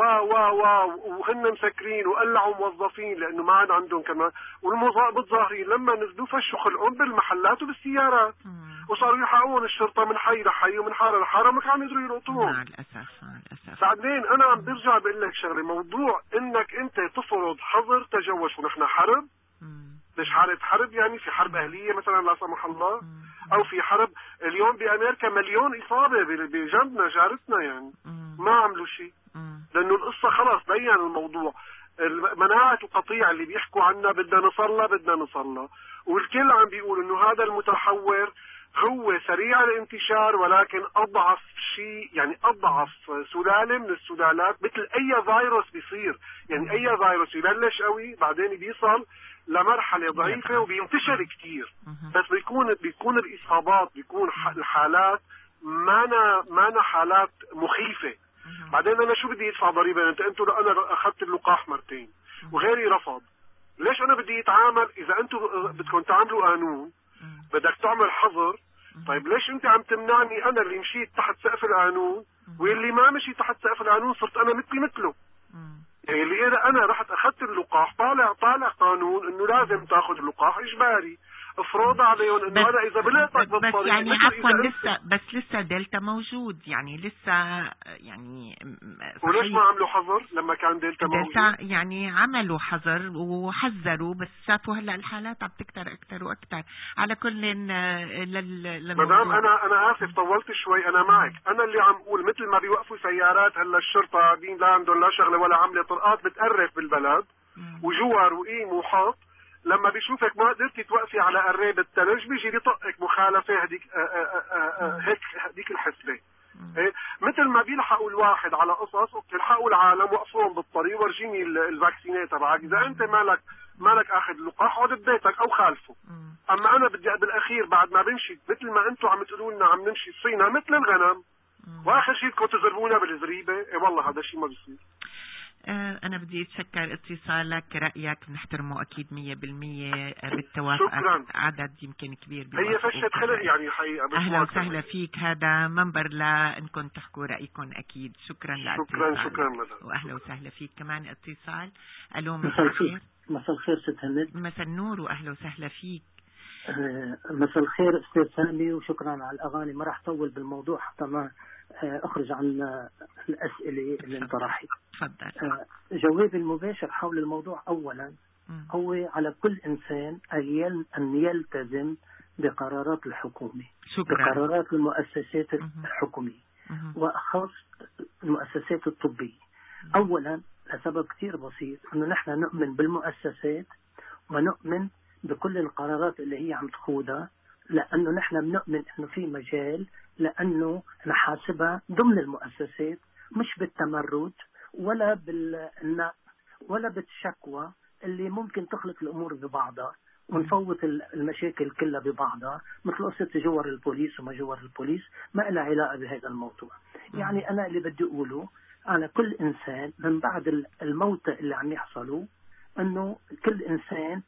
وهن مسكرين وقلعوا موظفين لأنه ما عاد عندهم كمان. والمتظاهرين لما نزلوا فشوا خلقهم بالمحلات وبالسيارات وصاروا يحققون الشرطة من حي لحي ومن حارة لحارة ما كانوا يقدروا يلقطوهم.
مع الأسف.
بعدين أنا عم برجع بقول لك شغلة، موضوع إنك أنت تفرض حظر تجوش ونحن حرب. ليش حالة حرب؟ يعني في حرب أهلية مثلا لا سمح الله، أو في حرب. اليوم بأمريكا مليون إصابة بجنبنا جارتنا، يعني ما عملوا شيء لأنه القصة خلاص بين الموضوع. مناعة القطيع اللي بيحكوا عنها بدنا نصلها والكل عم بيقول إنه هذا المتحور هو سريع الانتشار ولكن أضعف شيء، يعني أضعف سلالة من السلالات. مثل أي فيروس بيصير، يعني أي فيروس يبلش قوي بعدين بيصل لمرحلة ضعيفة وبينتشر كتير. بس بيكون الإصابات، بيكون الحالات مانا حالات مخيفة. بعدين أنا شو بدي أدفع ضريبة؟ أنتوا أنا أخذت اللقاح مرتين وغيري رفض. ليش أنا بدي أتعامل؟ إذا أنتوا بدكم تعملوا قانون بدك تعمل حظر، طيب ليش أنت عم تمنعني أنا اللي مشيت تحت سقف القانون واللي ما مشي تحت سقف القانون صرت أنا مثله؟ اللي إذا أنا رحت أخذت اللقاح طالع قانون إنه لازم تاخذ اللقاح إجباري، افرض عليهم إنه أنا إذا بلقتك
بس
بالطريق
يعني عفوا لسه دلتا موجود، يعني لسه يعني
وليش ما عملوا حظر لما كان دلتا موجود؟
يعني عملوا حظر وحذروا، بس شافوا هلا الحالات عم تكتر أكتر وأكتر. على كل
مدام أنا آسف طولت شوي، أنا معك. أنا اللي عم أقول مثل ما بيوقفوا سيارات هلا الشرطة قاعدين لا عندهم لا شغلة ولا عملة، طرقات بتقرف بالبلد وجوار وقيم وحط، لما بيشوفك ما قدرتي توقفي على قريب الثلج بيجي بيطقك مخالفة هديك الحسبة. إيه؟ مثل ما بيلحقوا الواحد على قصص وبتلحقوا العالم وقفوهم بالطريق ورجيني الفاكسينات تبعك، إذا أنت مالك أخذ اللقاح اقعد ببيتك أو خالفه. أما أنا بدي بالأخير بعد ما بنشي مثل ما أنتم عم تقولوا لنا عم نمشي صينا مثل الغنم، وآخر شيء بدكم تزربونا بالزريبة. إيه والله هذا الشيء ما بيصير.
أنا بدي أتشكر اتصالك، رأيك نحترمه أكيد 100% بالتوافق.
شكرا.
عدد يمكن كبير
هي فشة خلق يعني حقيقة.
أهلا وسهلا فيك، هذا منبر لأنكم تحكوا رأيكم أكيد. شكرا
شكرا
وأهلا وسهلا فيك كمان اتصال. ألو مساء الخير.
مساء الخير ست هند.
مساء النور وأهلا وسهلا فيك.
مساء الخير أستاذ سامي، وشكرا على الأغاني. ما راح طول بالموضوع حتى ما أخرج عن الأسئلة اللي انطرحت.
تفضل.
جوابي المباشر حول الموضوع أولا هو على كل إنسان أن يلتزم بقرارات الحكومة.
شكرا.
بقرارات المؤسسات الحكومية وأخص المؤسسات الطبية. أولا لسبب كتير بسيط، أنه نحن نؤمن بالمؤسسات ونؤمن بكل القرارات اللي هي عم تخوضها، لأنه نحن بنؤمن أنه في مجال لأنه نحاسبها ضمن المؤسسات، مش بالتمرد ولا بالنق ولا بالشكوى اللي ممكن تخلط الأمور ببعضها ونفوت المشاكل كلها ببعضها، مثل قصة جوار البوليس وما جوار البوليس ما لها علاقة بهذا الموضوع. يعني أنا اللي بدي أقوله على كل إنسان من بعد الموت اللي عم يحصلوا، أنه كل إنسان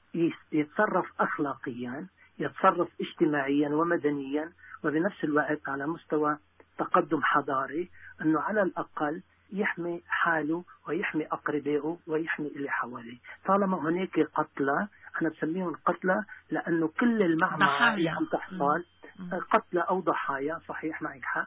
يتصرف أخلاقيا، يتصرف اجتماعيا ومدنيا، وبنفس الوقت على مستوى تقدم حضاري، أنه على الأقل يحمي حاله ويحمي أقربائه ويحمي اللي حواليه. طالما هناك قتلى، أنا بسميهم قتلى لأنه كل المعمعة اللي عم تحصل قتلى أو ضحايا، صحيح معك حق،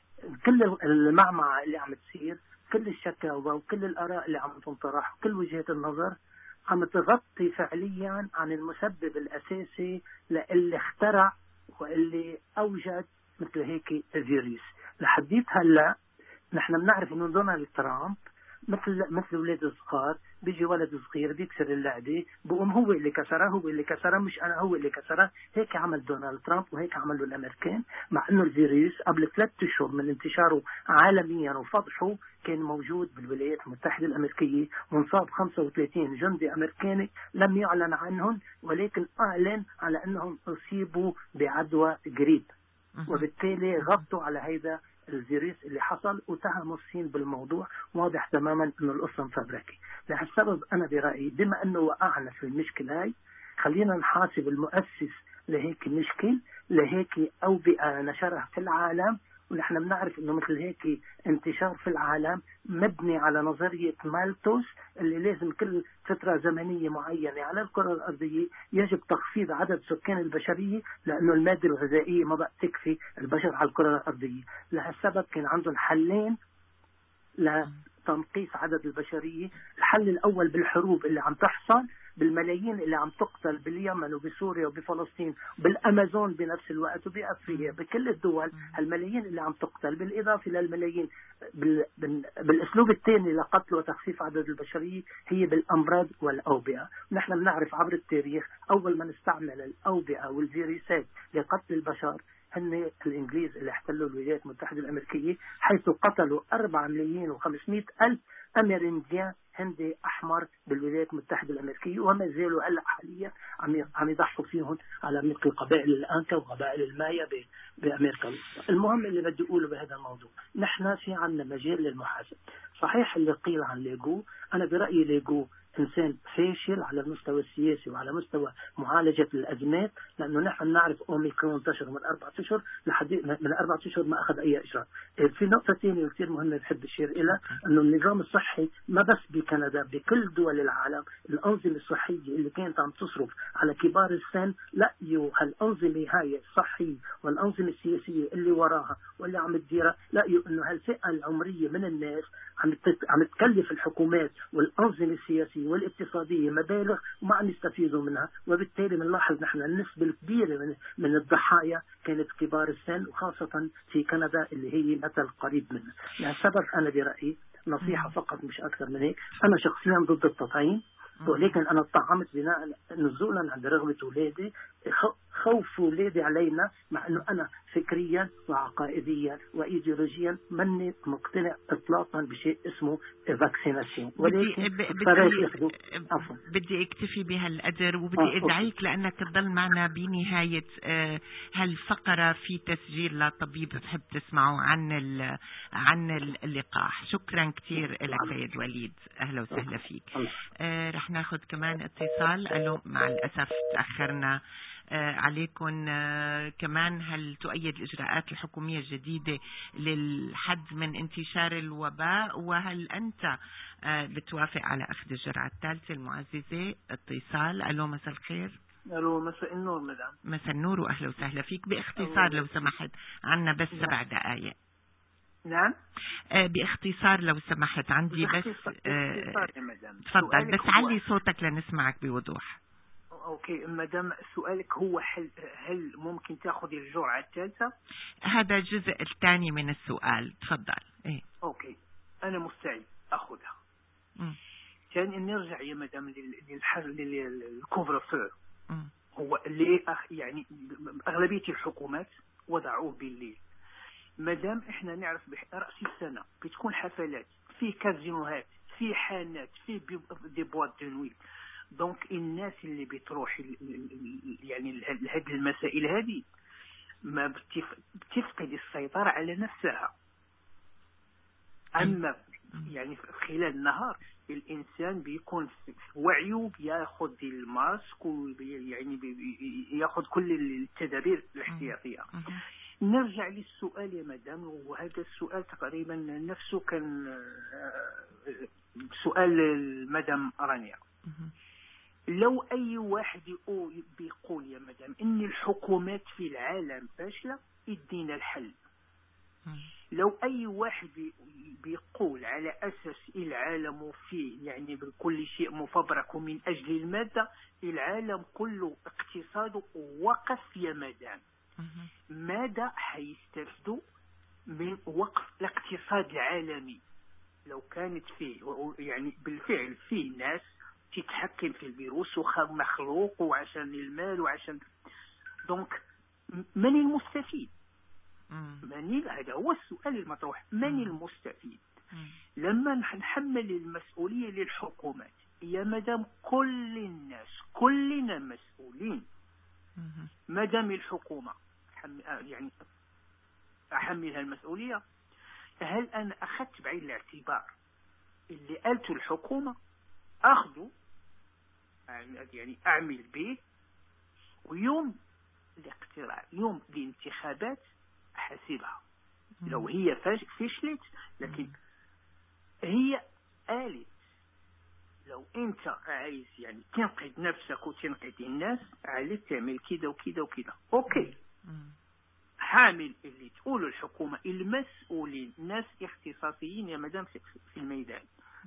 كل المعمعة اللي عم تصير، كل الشكاوى وكل الآراء اللي عم تنطرح وكل وجهات النظر عم تغطي فعليا عن المسبب الأساسي للي اخترع واللي أوجد مثل هيك فيروس. لحديت هلا نحن بنعرف انه دونالد ترامب مثل ولاد الصغار، بيجي ولد صغير بيكسر اللعبه بقوم هو اللي كسرها مش انا، هو اللي كسرها. هيك عمل دونالد ترامب وهيك عملوا الامريكان، مع انه الفيروس قبل 3 أشهر من انتشاره عالميا وفضحه كان موجود بالولايات المتحده الامريكيه، وانصاب 35 جندي امريكاني لم يعلن عنهم، ولكن اعلن على انهم اصيبوا بعدوى قريب، وبالتالي غطوا على هيدا الفيروس اللي حصل وتهموا الصين بالموضوع. واضح تماما انه القصه مفبركه. لهالسبب انا برايي بما انه وقعنا في المشكله هاي، خلينا نحاسب المؤسس لهيك مشكل، لهيك اوبئه نشرها في العالم. ونحن بنعرف انه مثل هيك انتشار في العالم مبني على نظريه مالتوس، اللي لازم كل فتره زمنيه معينه على الكره الارضيه يجب تخفيض عدد سكان البشريه، لانه الماده الغذائيه ما بقى تكفي البشر على الكره الارضيه. لهالسبب كان عندهم حلين لتنقيص عدد البشريه. الحل الاول بالحروب اللي عم تحصل، بالملايين اللي عم تقتل باليمن وبسوريا وبفلسطين بالأمازون بنفس الوقت وبأفريقيا، بكل الدول هالملايين اللي عم تقتل، بالإضافة للملايين بالأسلوب الثاني لقتل وتخفيف عدد البشرية هي بالأمراض والأوبئة. نحن بنعرف عبر التاريخ أول من استعمل الأوبئة والفيروسات لقتل البشر هن الإنجليز اللي احتلوا الولايات المتحدة الأمريكية، حيث قتلوا 4,500,000 أمريكان هندي أحمر بالولايات المتحدة الأمريكية، وما زالوا هلا حاليا عم يضحوا فيهم على مثل قبائل الأنكا وقبائل المايا بأمريكا الوسطى. المهم اللي بدي أقوله بهذا الموضوع، نحن في عنا مجال للمحاسبة. صحيح اللي قيل عن ليجو، أنا برأيي ليجو إنسان فاشل على المستوى السياسي وعلى مستوى معالجة الأزمات، لأنه نحن نعرف أوميكرون انتشر من 4 أشهر لحد من 4 أشهر ما أخذ أي إجراء. في نقطة ثانية كثير مهمة بحب أشير إلى أنه النظام الصحي ما بس بكندا، بكل دول العالم الأنظمة الصحية اللي كانت عم تصرف على كبار السن لقيوا هالأنظمة هاي الصحية والأنظمة السياسية اللي وراها واللي عم تديرها، لقيوا أنه هالفئة العمرية من الناس عم تكلف الحكومات والأنظمة السياسية والاقتصادية مبالغ وما عم يستفيدوا منها، وبالتالي بنلاحظ نحن النسبة الكبيرة من الضحايا كانت كبار السن، وخاصة في كندا اللي هي مثل قريب منها. لهالسبب أنا برأيي نصيحة فقط مش أكثر من هيك، أنا شخصيا ضد التطعيم، ولكن أنا طعمت بناء نزولا عند رغبة أولادي، خوف أولادي علينا، مع أنه أنا فكريا وعقائديا وإيديولوجيا مني مقتنع إطلاقا بشيء اسمه فاكسيناسيون، ولكن
بدي اكتفي بهالقدر، وبدي ادعيك لأنك تضل معنا بنهاية هالفقرة في تسجيل لطبيب بحب تسمعه عن اللقاح. شكرا كثير لك سيد وليد، أهلا وسهلا فيك. رح ناخذ كمان اتصال. ألو، مع الأسف تأخرنا عليكم. كمان هل تؤيد الإجراءات الحكومية الجديدة للحد من انتشار الوباء، وهل أنت بتوافق على أخذ الجرعة الثالثة المعززة؟ اتصال. ألو، مساء الخير.
ألو، مساء النور مدام.
مساء النور وأهلا وسهلا فيك. باختصار لو سمحت، عنا بس 7 دقائق.
نعم،
باختصار لو سمحت، عندي بس تفضل، بس علي صوتك لنسمعك بوضوح.
اوكي مدام، سؤالك هو هل ممكن تاخذ الجرعة الثالثة؟
هذا الجزء الثاني من السؤال، تفضل. ايه
اوكي، انا مستعد اخذها. ثانيا نرجع يا مدام للكوفر. هو اللي يعني اغلبية الحكومات وضعوه بالليل. مدام احنا نعرف برأس السنة بتكون حفلات في كازينوهات، في حانات، في دي بوات دنوي. دونك الناس اللي بتروح يعني هذه المسائل هذه ما بتفقد السيطرة على نفسها. أما يعني خلال النهار الإنسان بيكون في وعيه، بياخذ الماسك ويعني بياخذ كل التدابير الاحتياطية. نرجع للسؤال يا مدام، وهذا السؤال تقريبا نفسه كان سؤال المدام رانيا. لو أي واحد بيقول يا مدام إن الحكومات في العالم فاشلة، ادينا الحل. لو أي واحد بيقول على أساس العالم فيه يعني بكل شيء مفبرك من أجل المادة، العالم كله اقتصاده وقف يا مدام. ماذا حيستفدوا من وقف الاقتصاد العالمي؟ لو كانت فيه يعني بالفعل في ناس تتحكم في الفيروس ومخلوق وعشان المال وعشان دونك من المستفيد؟ هذا هو السؤال المطروح، من المستفيد؟ لما نحمل المسؤولية للحكومات يا مدام، كل الناس كلنا مسؤولين. مدام الحكومة يعني أحملها المسؤولية، هل أنا أخذت بعين الاعتبار اللي قالته الحكومة أخذه يعني أعمل به، ويوم الاقتراع يوم الانتخابات أحاسبها لو هي فشلت، لكن هي قالت لو أنت عايز يعني تنقذ نفسك وتنقذ الناس عليك تعمل كده وكده وكده. أوكي، حامل اللي تقوله الحكومة المسؤولين ناس اختصاصيين يا مدام في الميدان.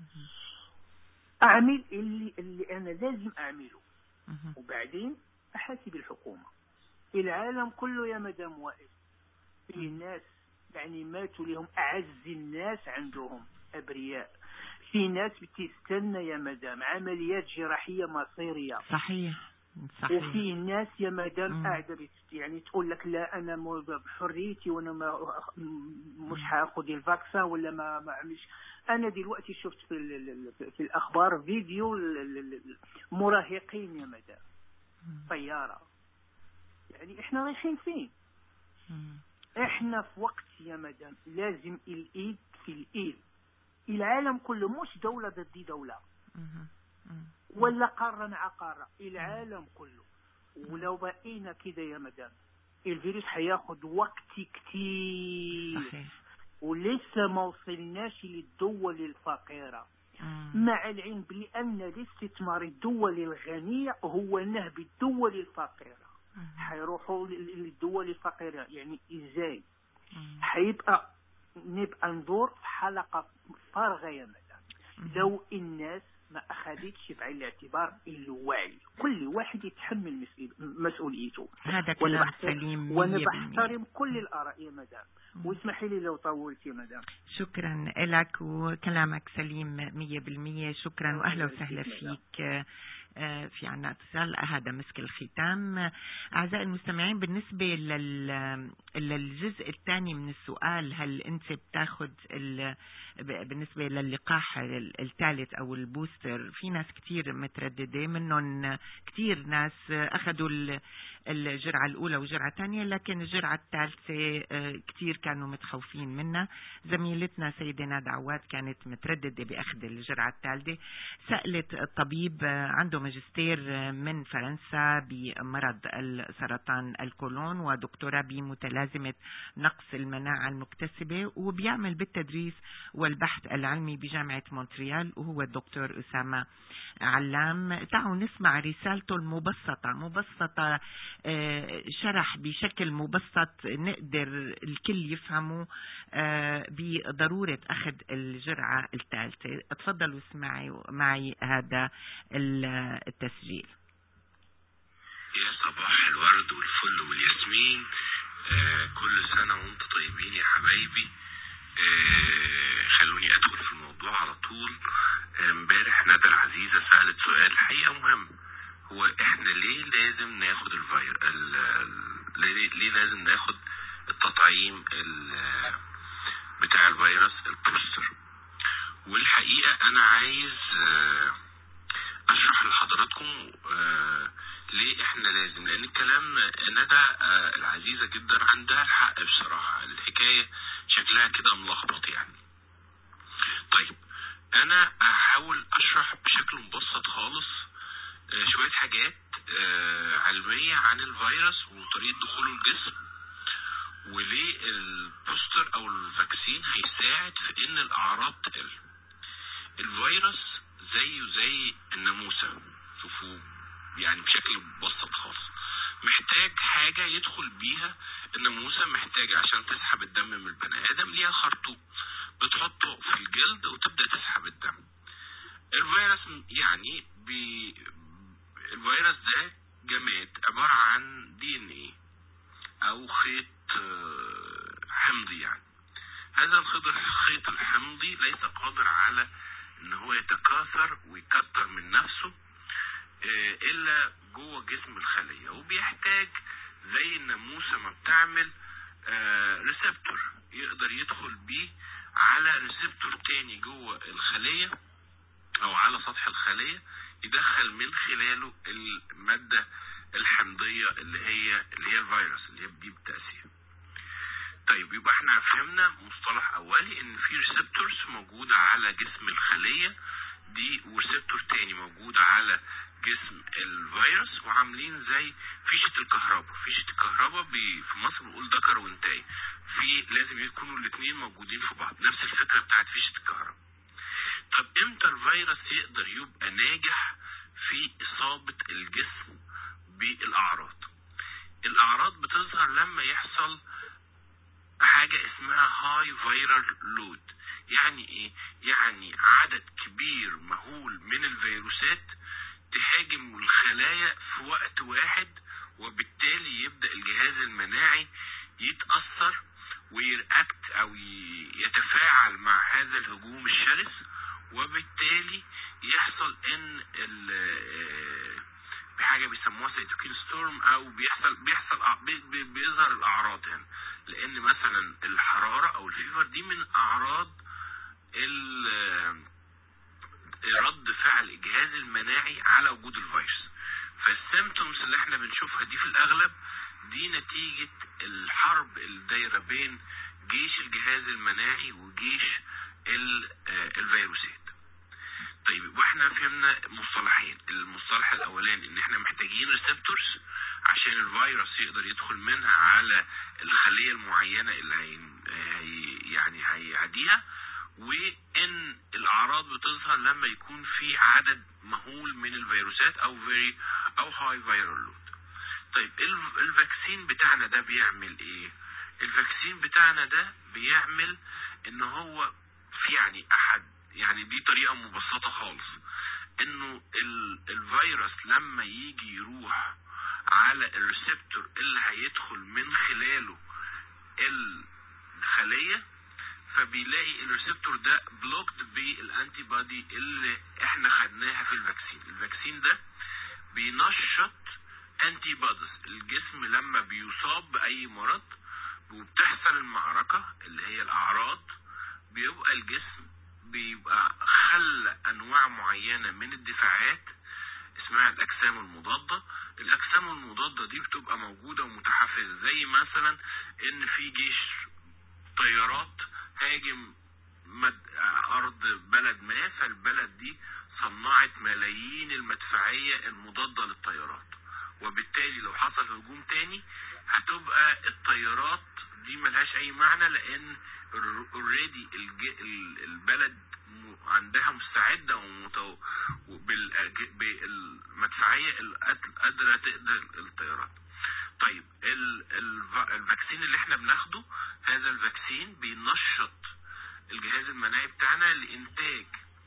أعمل اللي أنا لازم أعمله، وبعدين أحاسب الحكومة. العالم كله يا مدام واقف، في ناس يعني ماتوا لهم أعز الناس عندهم أبرياء، في ناس بتستنى يا مدام عمليات جراحية مصيرية.
صحيح.
وفي ناس يا مدام قاعدة يعني تقول لك لا أنا بحريتي وأنا مش هاخد الفاكسين ولا ما أعملش. أنا دلوقتي شفت في الأخبار فيديو مراهقين يا مدام طيارة. يعني إحنا رايحين فين؟ إحنا في وقت يا مدام لازم الإيد في الإيد. العالم كله مش دولة ضد دولة. ولا قارة مع قارة، العالم كله. ولو بقينا كده يا مدام الفيروس هياخد وقت كتير، ولسه ما وصلناش للدول الفقيرة. مع العلم بأن الاستثمار الدول الغنية هو نهب الدول الفقيرة. هيروحوا للدول الفقيرة، يعني ازاي؟ هيبقى نبقى ندور في حلقة فارغة يا مدام لو الناس ما أخذتش بعين الاعتبار الوعي. كل واحد يتحمل مسؤوليته.
هذا كلام سليم 100%.
وأنا بحترم كل الآراء يا مدام، واسمحي لي لو طولت يا مدام.
شكرا لك، وكلامك سليم 100%. شكرا وأهلا وسهلا فيك. في عنا اتصال، هذا مسك الختام. أعزائي المستمعين، بالنسبة للجزء الثاني من السؤال، هل أنت بتاخد بالنسبة للقاح الثالث أو البوستر؟ في ناس كتير مترددة، منهم كتير ناس أخذوا الجرعة الأولى والجرعة الثانية، لكن الجرعة الثالثة كتير كانوا متخوفين منها. زميلتنا سيدة نادى عواد كانت مترددة بأخذ الجرعة الثالثة. سألت الطبيب عنده ماجستير من فرنسا بمرض السرطان الكولون، ودكتوراه بمتلازمة نقص المناعة المكتسبة، وبيعمل بالتدريس والبحث العلمي بجامعة مونتريال، وهو الدكتور أسامة علام. تعالوا نسمع رسالته مبسطة، شرح بشكل مبسط نقدر الكل يفهمه بضرورة أخذ الجرعة الثالثة. اتفضلوا اسمعي معي هذا التسجيل.
يا صباح الورد والفل والياسمين، كل سنة وانتم طيبين يا حبايبي. خلوني ادخل في الموضوع على طول. امبارح ندى العزيزة سألت سؤال حقيقة مهم، هو احنا ليه لازم ناخد ليه لازم ناخد التطعيم بتاع الفيروس البوستر؟ والحقيقة انا عايز اشرح لحضراتكم ليه احنا لازم، لان الكلام ندى العزيزة جدا عندها الحق بصراحة. الحكاية شكلها كده ملخبط يعني. طيب انا هحاول اشرح بشكل مبسط خالص شوية حاجات علمية عن الفيروس وطريقة دخوله الجسم، وليه البوستر او الفاكسين هيساعد في ان الاعراض تقل. الفيروس زيه زي الناموسة، شوفوا يعني بشكل مبسط خالص، محتاج حاجة يدخل بيها. الناموسة محتاجة عشان تسحب الدم من البني ادم ليها خرطوم بتحطه في الجلد وتبدأ تسحب الدم. الفيروس يعني الفيروس ده جماد عبارة عن DNA او خيط حمضي. يعني هذا الخيط الحمضي ليس قادر على ان هو يتكاثر ويكتر من نفسه الا جوه جسم الخلية، وبيحتاج زي الناموسة ما بتعمل ريسبتور يقدر يدخل بيه على ريسبتور تاني جوه الخلية او على سطح الخلية، يدخل من خلاله المادة الحمضية اللي هي الفيروس اللي هي بتجيب تأثير. طيب يبقى احنا فهمنا مصطلح اولي ان في ريسبتورز موجودة على جسم الخلية دي، وريسبتور تاني موجود على جسم الفيروس، وعاملين زي فيشة الكهرباء. فيشة الكهرباء في مصر بنقول ذكر وانتهي، لازم يكونوا الاثنين موجودين في بعض، نفس الفكرة بتاعت فيشة الكهرباء. طب امتى الفيروس يقدر يبقى ناجح في اصابة الجسم بالاعراض؟ الاعراض بتظهر لما يحصل حاجة اسمها هاي فيرال لود. يعني ايه؟ يعني عدد كبير مهول من الفيروسات تهاجم الخلايا في وقت واحد، وبالتالي يبدأ الجهاز المناعي يتأثر ويرأكت او يتفاعل مع هذا الهجوم الشرس، وبالتالي يحصل ان بحاجة بيسموها سيتوكين ستورم، او بيظهر الاعراض هنا. لان مثلا الحرارة او الفيفر دي من اعراض رد فعل الجهاز المناعي على وجود الفيروس. فالسيمتومز اللي احنا بنشوفها دي في الاغلب دي نتيجة الحرب الدايرة بين جيش الجهاز المناعي وجيش الفيروسات. طيب واحنا فهمنا عندنا مصطلحين. المصطلح الاولاني ان احنا محتاجين ريسبتورز عشان الفيروس يقدر يدخل منها على الخلية المعينة اللي يعني هيعديها، وان الاعراض بتظهر لما يكون في عدد مهول من الفيروسات او هاي فيرال لود. طيب الفاكسين بتاعنا ده بيعمل ايه؟ الفاكسين بتاعنا ده بيعمل ان هو في يعني دي طريقة مبسطة خالص، انه الفيروس لما يجي يروح على الريسبتور اللي هيدخل من خلاله الخلية، فبيلاقي الريسبتور ده بلوكد بالانتي بودي اللي احنا خدناها في الفاكسين. الفاكسين ده بينشط انتي بوديز. الجسم لما بيصاب بأي مرض وبتحصل المعركة اللي هي الأعراض، بيبقى الجسم بيبقى خلق أنواع معينة من الدفاعات اسمها الأجسام المضادة. الأجسام المضادة دي بتبقى موجودة ومتحفزة، زي مثلا إن في جيش طيارات هاجم أرض بلد ما، فالبلد دي صنعت ملايين المدفعية المضادة للطيارات، وبالتالي لو حصل هجوم تاني هتبقى الطيارات دي ملهاش اي معنى، لان اوريدي البلد عندها مستعدة بالمدفعية قادرة تقدر الطيارات. طيب الفاكسين اللي احنا بناخده، هذا الفاكسين بينشط الجهاز المناعي بتاعنا لإنتاج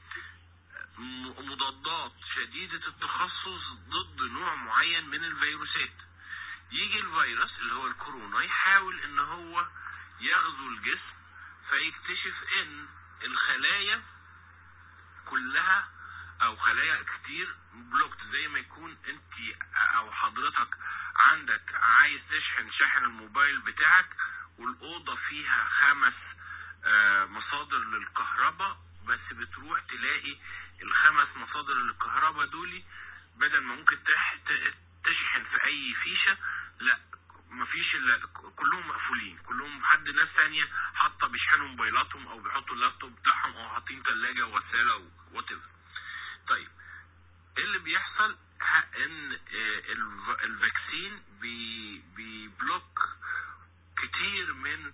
مضادات شديدة التخصص ضد نوع معين من الفيروسات. يجي الفيروس اللي هو الكورونا يحاول ان هو يغزو الجسم، فيكتشف ان الخلايا كلها او خلايا كتير بلوكت. زي ما يكون انت او حضرتك عندك عايز تشحن شاحن الموبايل بتاعك والأوضة فيها 5 مصادر للكهرباء، بس بتروح تلاقي ال5 مصادر للكهرباء دولي بدل ما ممكن تشحن في اي فيشة، لا مفيش الا كلهم مقفولين، كلهم حد ناس ثانيه حاطه بيشحنوا موبايلاتهم او بيحطوا اللابتوب بتاعهم او حاطين ثلاجه وغساله وات ايفر. طيب اللي بيحصل ان الفاكسين بيبلوك كتير من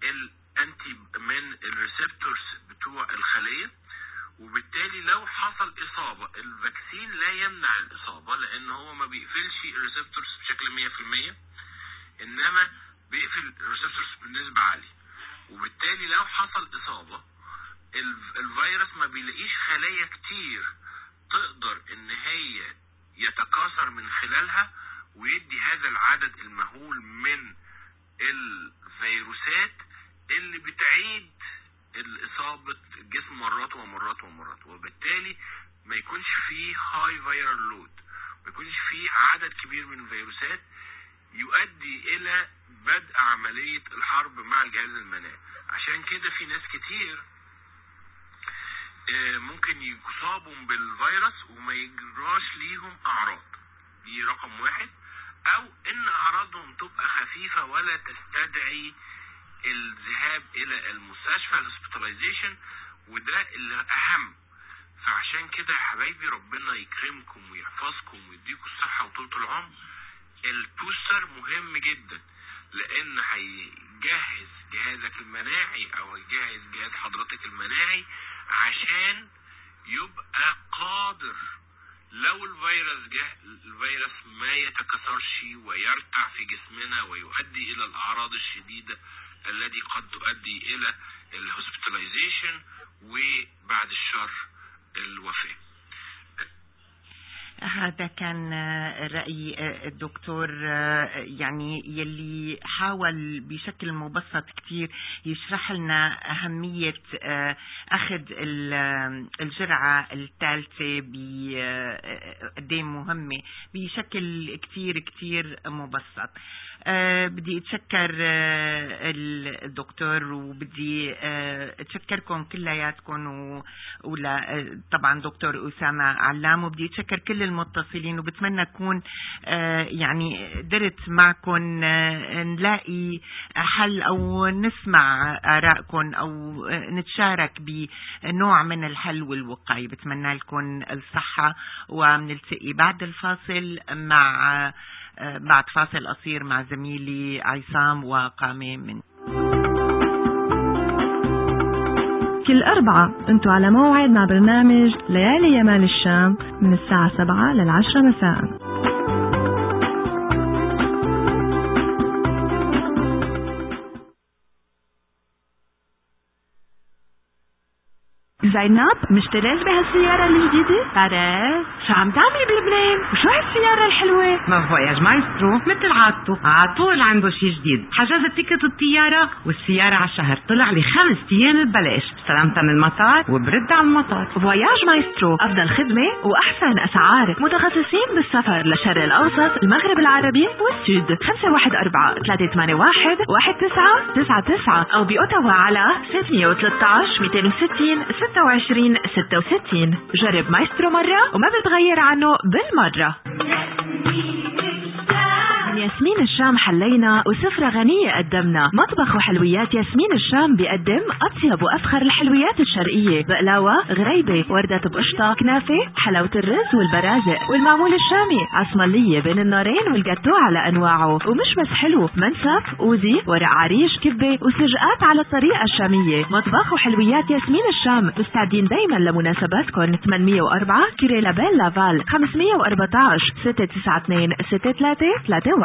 من الريسبتورز بتوع الخليه، وبالتالي لو حصل إصابة الفاكسين لا يمنع الإصابة، لأن هو ما بيقفلش الريسبتورز بشكل 100%، إنما بيقفل الريسبتورز بنسبة عالية. وبالتالي لو حصل إصابة الفيروس ما بيلاقيش خلايا كتير تقدر إن هي يتكاثر من خلالها ويدي هذا العدد المهول من الفيروسات اللي بتعيد الإصابة الجسم مرات ومرات ومرات، وبالتالي ما يكونش فيه هاي فيرال لود، ما يكونش فيه عدد كبير من الفيروسات يؤدي إلى بدء عملية الحرب مع الجهاز المناعي. عشان كده في ناس كتير ممكن يصابوا بالفيروس وما يجراش ليهم أعراض، دي رقم 1، أو إن أعراضهم تبقى خفيفة ولا تستدعي الذهاب الى المستشفى الهوسبيتاليزيشن، وده اللي اهم. فعشان كده يا حبايبي ربنا يكرمكم ويحفظكم ويديكم الصحة وطولة العمر. البوستر مهم جدا، لان هيجهز جهازك المناعي او هيجهز جهاز حضرتك المناعي عشان يبقى قادر لو الفيروس جه الفيروس ما يتكاثرش ويرتع في جسمنا ويؤدي الى الاعراض الشديدة الذي قد تؤدي الى الهوسبيتاليزيشن وبعد الشر الوفاة.
هذا كان رأي الدكتور، يعني يلي حاول بشكل مبسط كتير يشرح لنا أهمية أخذ الجرعة الثالثة قديه مهمة بشكل كتير مبسط. بدي اتشكر الدكتور، وبدي اتشكركم كلياتكم ولا طبعا دكتور أسامة علام، وبدي اتشكر كل المتصلين، وبتمنى اكون يعني قدرت معكم نلاقي حل او نسمع آرائكم او نتشارك بنوع من الحل والوقاية. بتمنى لكم الصحة، ومنلتقي بعد الفاصل بعد فاصل قصير مع زميلي عصام وقامة من
كل أربعة انتوا على موعد مع برنامج ليالي يمال الشام من الساعة 7 لل10 مساء.
زينب، مشتريت بهالسيارة الجديدة؟ بعرف. شو عم تعملي بلبنان؟ وشو هالسيارة الحلوة؟
ما فواياج مايسترو مثل عادته عطول عنده شي جديد. حجز تيكت الطيارة والسيارة على الشهر طلع لي 5 أيام ببلاش، استلمتها من المطار وبرد على المطار.
فواياج مايسترو، أفضل خدمة وأحسن أسعار، متخصصين بالسفر للشرق الأوسط، المغرب العربي والسود. 514-381-1999 أو بأوتاوا على 613-260-2666. جرب مايسترو مرة وما بتغير عنه بالمرة. من ياسمين الشام حلينا وسفرة غنية قدمنا. مطبخ وحلويات ياسمين الشام بيقدم أطيب وأفخر الحلويات الشرقية: بقلاوة، غريبة، وردة بقشطة، كنافة، حلاوة الرز والبرازق والمعمول الشامي، عصملية بين النارين والجاتو على أنواعه. ومش بس حلو، منسف، أوزي، ورق عريش، كبة وسجقات على الطريقة الشامية. مطبخ وحلويات ياسمين الشام مستعدين دايما لمناسباتكم. 804 كيري لابيل لافال، 514-692-6331.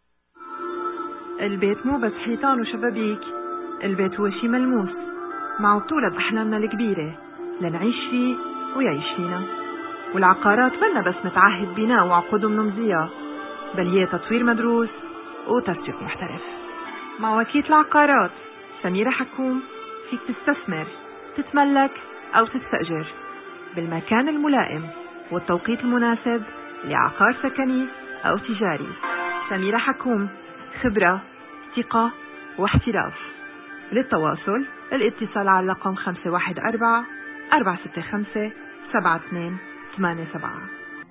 البيت مو بس حيطان وشبابيك، البيت هو شي ملموس مع طولة بأحلامنا الكبيرة لنعيش فيه ويعيش فينا. والعقارات منا بس متعهد بناء وعقود منمزية، بل هي تطوير مدروس وتسويق محترف. مع وكيل العقارات سميرة حكوم فيك تستثمر، تتملك أو تستأجر بالمكان الملائم والتوقيت المناسب لعقار سكني أو تجاري. سميرة حكوم، خبرة، ثقة واحتراف. للتواصل الاتصال على الرقم 514-465-7287.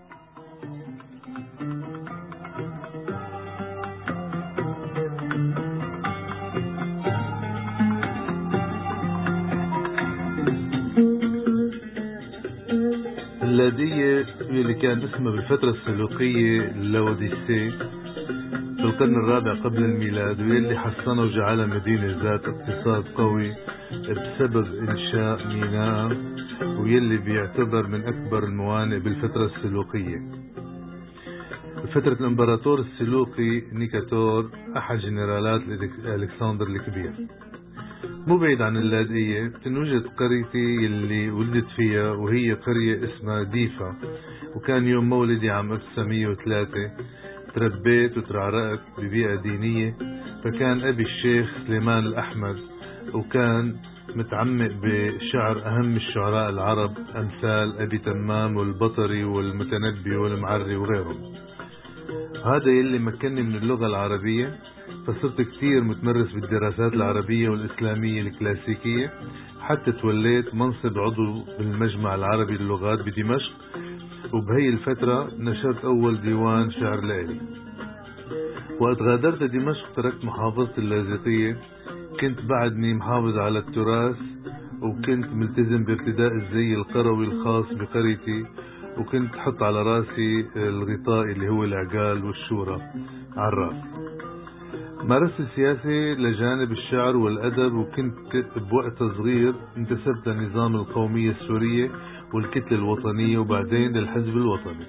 اللاذقية اللي كان اسمها بالفترة السلوقية لوديسيه في القرن الرابع قبل الميلاد، واللي حصنه وجعلها مدينة ذات اقتصاد قوي بسبب إنشاء ميناء، واللي بيعتبر من أكبر الموانئ بالفترة السلوقية. فترة الإمبراطور السلوقي نيكاتور، أحد جنرالات ألكسندر الكبير. مو بعيد عن اللاذقية تنوجد قريتي اللي ولدت فيها، وهي قرية اسمها ديفا. وكان يوم مولدي عام 1903. تربيت وترعرقت ببيئة دينية، فكان أبي الشيخ سليمان الأحمد، وكان متعمق بشعر أهم الشعراء العرب أمثال أبي تمام والبطري والمتنبي والمعري وغيرهم. هذا يلي مكنني من اللغة العربية، فصرت كتير متمرس بالدراسات العربية والإسلامية الكلاسيكية، حتى توليت منصب عضو بالمجمع العربي للغات بدمشق. وبهي الفترة نشرت أول ديوان شعر لإلي. وقت غادرت دمشق تركت محافظة اللاذقية. كنت بعدني محافظ على التراث، وكنت ملتزم بارتداء الزي القروي الخاص بقريتي، وكنت حط على راسي الغطاء اللي هو العقال والشورى على الراس. مارست السياسة لجانب الشعر والأدب، وكنت بوقت صغير انتسبت للنظام القومية السورية والكتلة الوطنية، وبعدين للحزب الوطني.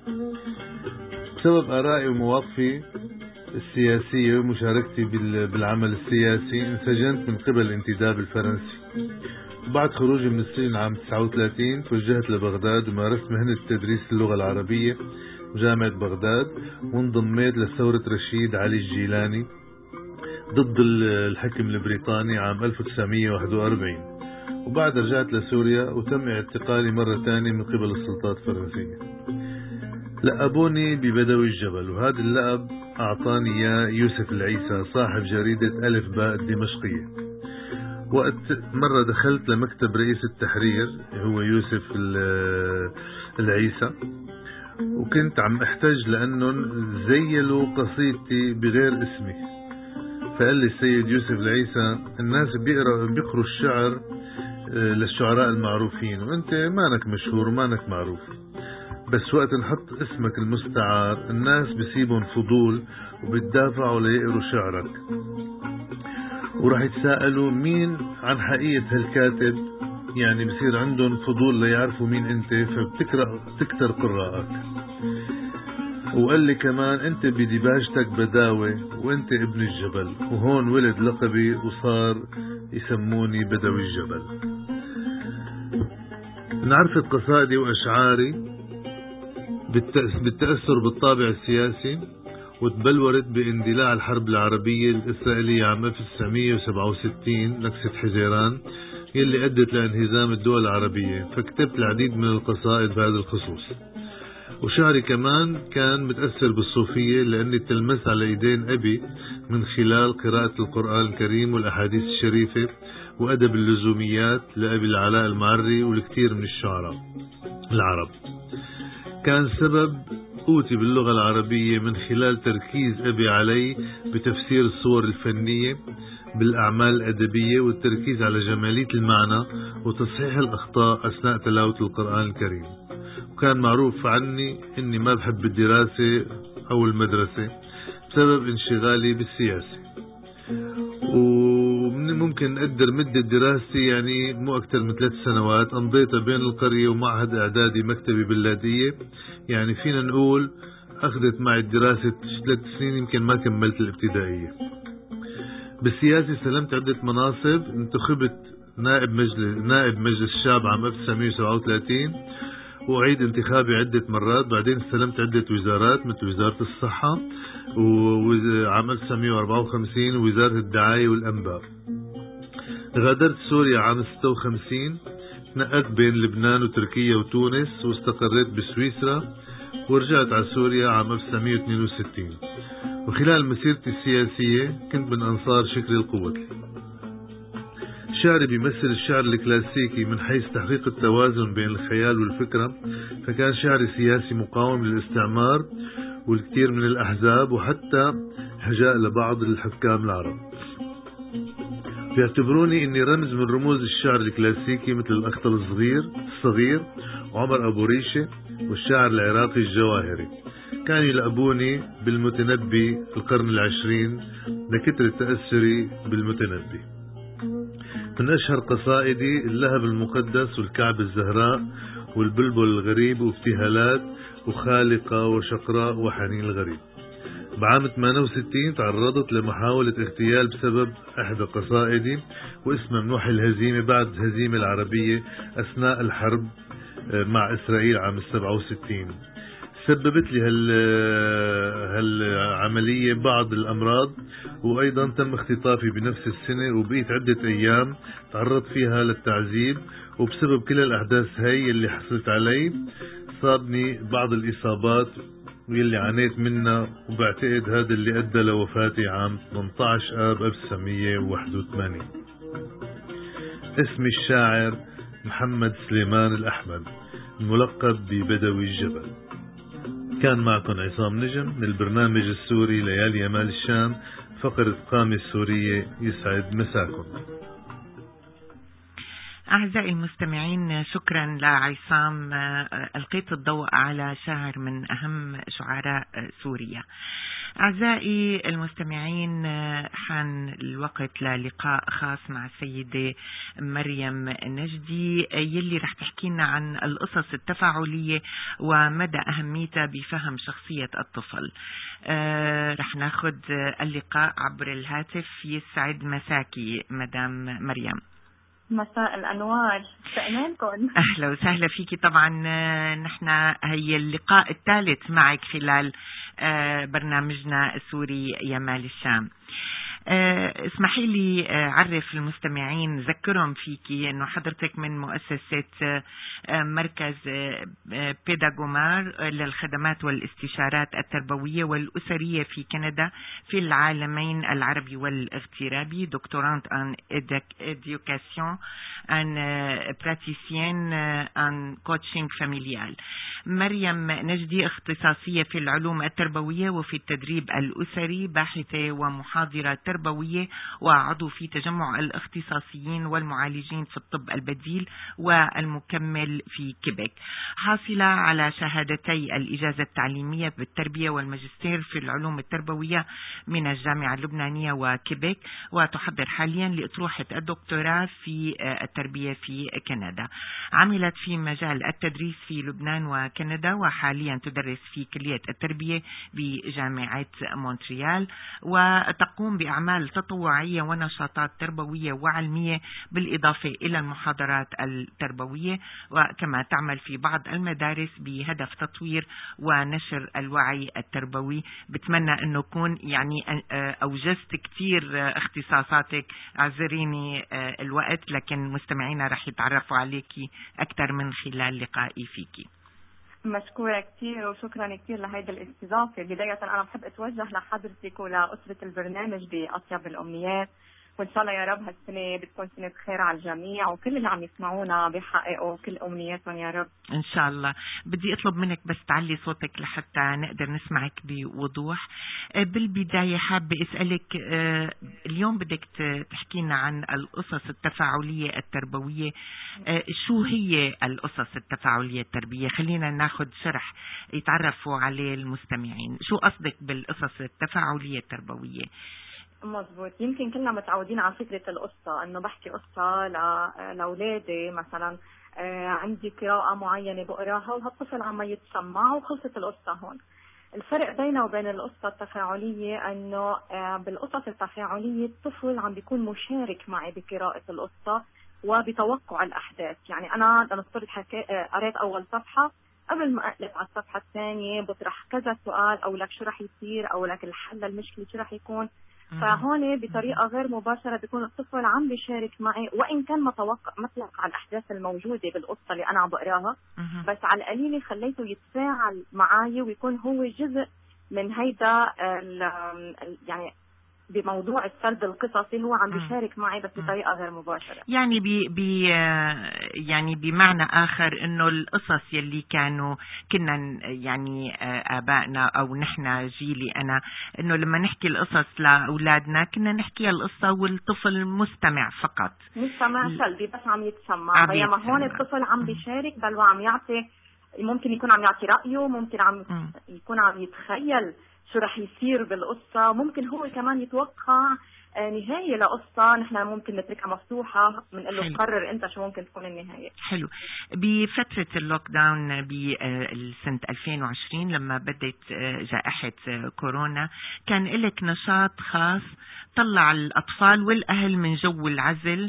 بسبب آرائي ومواقفي السياسية ومشاركتي بالعمل السياسي انسجنت من قبل الانتداب الفرنسي. بعد خروجي من السجن عام 39 توجهت لبغداد ومارست مهنة تدريس اللغة العربية بجامعة بغداد، وانضميت لثورة رشيد علي الجيلاني ضد الحكم البريطاني عام 1941. وبعد رجعت لسوريا وتم اعتقالي مرة ثانية من قبل السلطات الفرنسية. لقبوني ببدوي الجبل، وهذا اللقب أعطاني إياه يوسف العيسى صاحب جريدة ألف باء الدمشقية. وقت مرة دخلت لمكتب رئيس التحرير هو يوسف العيسى، وكنت عم احتاج لأنهم زيلوا قصيدتي بغير اسمي. فقال لي السيد يوسف العيسى الناس بيقروا الشعر للشعراء المعروفين، وانت مانك مشهور ومانك معروف، بس وقت نحط اسمك المستعار الناس بيسيبون فضول وبتدافعوا ليقروا شعرك، وراح يتساءلوا مين عن حقيقة هالكاتب، يعني بصير عندهم فضول ليعرفوا مين انت، فبتكتر قراءك. وقال لي كمان انت بديباجتك بداوي وانت ابن الجبل، وهون ولد لقبي وصار يسموني بدوي الجبل. انعرفت قصائدي واشعاري بالتأثر بالطابع السياسي، وتبلورت باندلاع الحرب العربية الإسرائيلية عام 1967 نكسة حزيران يلي أدت لانهزام الدول العربية، فكتبت العديد من القصائد بهذا الخصوص. وشعري كمان كان متأثر بالصوفية لأني تلمست على إيدين أبي من خلال قراءة القرآن الكريم والأحاديث الشريفة وأدب اللزوميات لأبي العلاء المعري والكثير من الشعراء العرب. كان سبب قوتي باللغة العربية من خلال تركيز أبي علي بتفسير الصور الفنية بالأعمال الأدبية والتركيز على جمالية المعنى وتصحيح الأخطاء أثناء تلاوة القرآن الكريم. وكان معروف عني أني ما بحب الدراسة أو المدرسة بسبب انشغالي بالسياسة، وممكن أقدر مدة دراستي يعني مو أكثر من 3 سنوات أمضيتها بين القرية ومعهد إعدادي مكتبي باللاذقية، يعني فينا نقول أخذت معي الدراسة 3 سنين، يمكن ما كملت الابتدائية. بالسياسة سلمت عدة مناصب، انتخبت نائب مجلس الشعب عام 1937 وأعيد انتخابي عدة مرات، بعدين استلمت عدة وزارات مثل وزارة الصحة وعام 1954 ووزارة الدعاية والأنباء. غادرت سوريا عام 56، تنقلت بين لبنان وتركيا وتونس واستقريت بسويسرا، ورجعت على سوريا عام 1962. وخلال مسيرتي السياسية كنت من أنصار شكري القوتلي. شعري بيمثل الشعر الكلاسيكي من حيث تحقيق التوازن بين الخيال والفكرة، فكان شعري سياسي مقاوم للاستعمار والكثير من الأحزاب وحتى هجاء لبعض الحكام العرب. بيعتبروني اني رمز من رموز الشعر الكلاسيكي مثل الأخطل الصغير وعمر أبو ريشة والشاعر العراقي الجواهري. كانوا يلقبوني بالمتنبي القرن العشرين لكثرة تأثري بالمتنبي. من أشهر قصائدي اللهب المقدس والكعب الزهراء والبلبل الغريب وابتهالات وخالقة وشقراء وحنين الغريب. بعام 68 تعرضت لمحاولة اغتيال بسبب إحدى قصائدي واسمها ممنوح الهزيمة بعد الهزيمة العربية أثناء الحرب مع إسرائيل عام 67. سببت لي هالعملية بعض الأمراض، وأيضا تم اختطافي بنفس السنة وبقيت عدة أيام تعرضت فيها للتعذيب، وبسبب كل الأحداث هاي اللي حصلت علي صابني بعض الإصابات واللي عانيت منها، وبعتقد هذا اللي أدى لوفاتي عام 18 آب 1981. اسمي الشاعر محمد سليمان الأحمد، الملقب ببدوي الجبل. كان معكم عصام نجم من البرنامج السوري ليالي يمال الشام، فقرة قامة السورية. يسعد مساكم.
أعزائي المستمعين، شكرا لعصام، ألقيت الضوء على شاعر من أهم شعراء سوريا. أعزائي المستمعين، حان الوقت للقاء خاص مع السيدة مريم نجدي يلي رح تحكي لنا عن القصص التفاعلية ومدى أهميتها بفهم شخصية الطفل. رح ناخد اللقاء عبر الهاتف. يسعد مساكي مدام مريم.
مساء الأنوار، سألانكم.
أهلا وسهلا فيكي. طبعا نحن هي اللقاء الثالث معك خلال برنامجنا السوري يمال الشام. اسمحي لي أعرف المستمعين، ذكرهم فيكي أنه حضرتك من مؤسسة مركز بيداغومار للخدمات والاستشارات التربوية والأسرية في كندا في العالمين العربي والاغترابي، دكتورانت ان éducation ان براتيسيان ان كوتشنج فاميليال. مريم نجدي اختصاصية في العلوم التربوية وفي التدريب الأسري، باحثة ومحاضرة تربوية وعضو في تجمع الاختصاصيين والمعالجين في الطب البديل والمكمل في كيبيك، حاصلة على شهادتي الإجازة التعليمية بالتربية والماجستير في العلوم التربوية من الجامعة اللبنانية وكيبيك، وتحضر حاليا لأطروحة الدكتوراه في التربية في كندا. عملت في مجال التدريس في لبنان وكندا، وحاليا تدرس في كلية التربية بجامعة مونتريال، وتقوم بأعمال تطوعية ونشاطات تربوية وعلمية بالإضافة إلى المحاضرات التربوية، وكما تعمل في بعض المدارس بهدف تطوير ونشر الوعي التربوي. بتمنى أنه كون يعني أوجزت كتير اختصاصاتك، اعذريني الوقت، لكن مستمعينا رح يتعرفوا عليكي أكثر من خلال لقائي فيكي.
مشكورة كتير وشكرا كتير لهيدا الاستضافة. بداية أنا بحب أتوجه لحضرتك ولأسرة البرنامج بأطيب الأمنيات، وإن شاء الله يا رب هالسنة بتكون سنة خير على الجميع، وكل اللي عم يسمعونا بيحققوا كل أمنياتهم يا رب
إن شاء الله. بدي أطلب منك بس تعلي صوتك لحتى نقدر نسمعك بوضوح. بالبداية حابة أسألك، اليوم بدك تحكي لنا عن القصص التفاعلية التربوية. شو هي القصص التفاعلية التربوية؟ خلينا ناخد شرح يتعرفوا عليه المستمعين. شو قصدك بالقصص التفاعلية التربوية؟
مظبوط. يمكن كلنا متعودين على فكرة القصة، انه بحكي قصة لأولادي مثلا، عندي قراءة معينة بقراها وهالطفل عم يتسمع وخلصت القصة هون. الفرق بينه وبين القصة التفاعلية انه بالقصص التفاعلية الطفل عم بيكون مشارك معي بقراءة القصة وبتوقع الأحداث. يعني أنا لنفترض قريت أول صفحة، قبل ما أقلب على الصفحة الثانية بطرح كذا سؤال، أو لك شو رح يصير، أو لك الحل المشكلة شو رح يكون. فهون بطريقة غير مباشرة بيكون الطفل عم بيشارك معي، وإن كان مطلق على الأحداث الموجودة بالقصة اللي أنا عم بقراها، بس على القليل خليته يتفاعل معي ويكون هو جزء من هيدا يعني بموضوع السرد القصصي، هو عم بيشارك معي بس بطريقة غير مباشرة.
يعني يعني بمعنى آخر إنه القصص يلي كنا يعني آبائنا أو نحن جيلي أنا، إنه لما نحكي القصص لأولادنا كنا نحكيها القصة والطفل مستمع فقط،
مستمع سلبي بس عم يتسمع. بينما هون الطفل عم بيشارك، بل وعم يعطي، ممكن يكون عم يعطي رأيه، ممكن يكون عم يتخيل شو رح يصير بالقصة، ممكن هو كمان يتوقع نهاية لقصة نحن ممكن نتركها مفتوحة، بنقول له قرر انت شو ممكن تكون النهاية.
حلو. بفترة اللوك داون بسنة 2020 لما بدت جائحة كورونا، كان لك نشاط خاص طلع الأطفال والأهل من جو العزل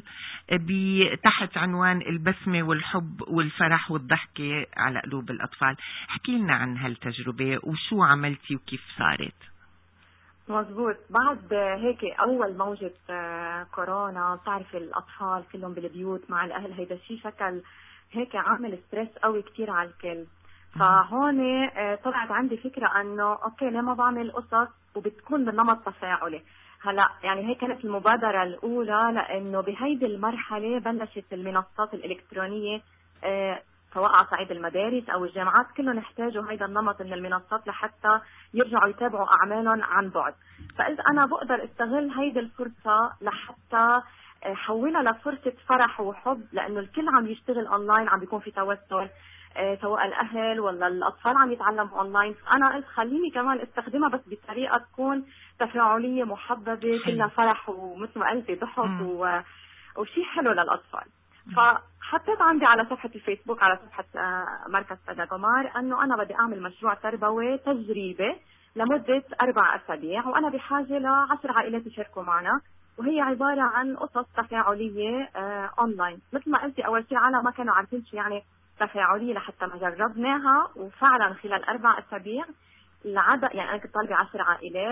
تحت عنوان البسمة والحب والفرح والضحكة على قلوب الأطفال. احكي لنا عن هالتجربة وشو عملتي وكيف صارت.
مظبوط. بعد هيك أول موجة كورونا، بتعرف الأطفال كلهم بالبيوت مع الأهل، هيدا الشيء شكل هيك عامل ستريس قوي كتير على الكل. فهون طلعت عندي فكرة أنه أوكي ليه ما بعمل قصص وبتكون بالنمط تفاعلي. هلا يعني هي كانت المبادرة الأولى، لأنه بهيدي المرحلة بلشت المنصات الإلكترونية سواء على صعيد المدارس أو الجامعات كلهم يحتاجوا هيدا النمط من المنصات لحتى يرجعوا يتابعوا أعمالهم عن بعد. فقلت أنا بقدر استغل هيدي الفرصة لحتى حولها لفرصة فرح وحب، لأنه الكل عم يشتغل أونلاين، عم بيكون في توتر، سواء الأهل ولا الأطفال عم يتعلموا أونلاين. فأنا قلت خليني كمان استخدمها بس بطريقة تكون تفاعلية محببة، كلها فرح ومثل ما قلتي ضحك وشيء حلو للأطفال. فحطيت عندي على صفحة الفيسبوك، على صفحة مركز بيداغومار، أنه أنا بدي أعمل مشروع تربوي تجريبي لمدة 4 أسابيع، وأنا بحاجة ل10 عائلات يشاركوا معنا، وهي عبارة عن قصص تفاعلية أونلاين. مثل ما قلتي أول شيء العالم ما كانوا عارفين شو يعني تفاعلية لحتى ما جربناها، وفعلا خلال 4 أسابيع العدد، يعني أنا كنت طالبة 10 عائلات،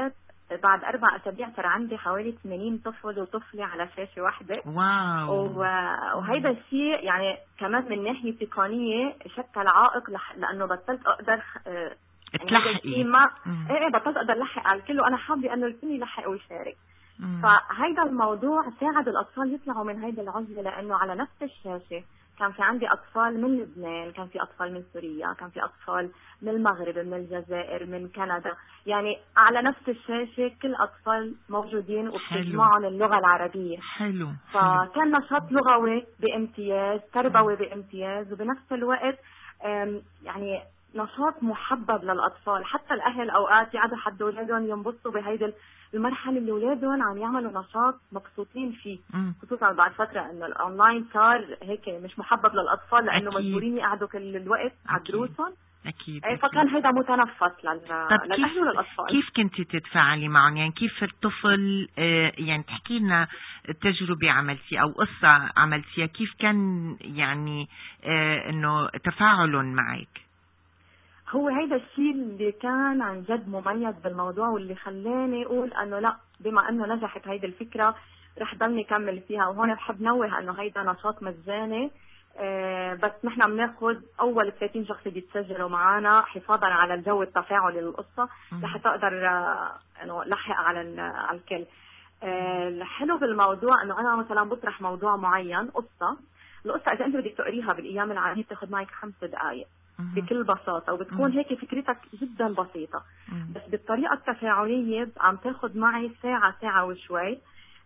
بعد 4 أسابيع صار عندي حوالي 80 طفل وطفلة على شاشة واحدة.
واو.
وهيدا الشيء يعني كمان من ناحية تقنية شكل عائق لأنه بطلت أقدر
تلحقي.
بطلت أقدر لحق على الكل، وأنا حابة أنه الكل يلحق ويشارك. فهيدا الموضوع ساعد الأطفال يطلعوا من هيدا العزلة، لأنه على نفس الشاشة كان في عندي أطفال من لبنان، كان في أطفال من سوريا، كان في أطفال من المغرب، من الجزائر، من كندا، يعني على نفس الشاشة كل أطفال موجودين وبتجمعهم اللغة العربية.
حلو.
فكان نشاط لغوي بامتياز، تربوي بامتياز، وبنفس الوقت يعني نشاط محبب للأطفال. حتى الأهل أوقات يقعدوا حد أولادهم ينبسطوا بهيدي المرحلة اللي أولادهم عم يعملوا نشاط مبسوطين فيه، خصوصا بعد فترة إنه الأونلاين صار هيك مش محبب للأطفال، لأنه مجبورين يقعدوا كل الوقت على دروسهم.
أكيد.
فكان هيدا متنفس للأهل وللأطفال.
كيف كنتي تتفاعلي معهم؟ يعني كيف الطفل يعني تحكي لنا تجربة عملتي أو قصة عملتيها، كيف كان يعني إنه تفاعلهم معك؟
هو هيدا الشيء اللي كان عن جد مميز بالموضوع، واللي خلاني اقول انه لا، بما انه نجحت هيدي الفكره رح ضلني كمل فيها. وهون بحب نوه انه هيدا نشاط مجاني، بس نحن بناخذ اول 30 شخص بيتسجلوا معنا حفاظا على الجو التفاعلي للقصه لحتى اقدر انه لحق على الكل. الحلو بالموضوع انه انا مثلا بطرح موضوع معين، القصه اذا انت بدك تقريها بالايام العاديه بتاخذ معك 5 دقائق بكل بساطة، وبتكون هيك فكرتك جدا بسيطة. بس بالطريقة التفاعلية عم تاخد معي ساعة وشوي.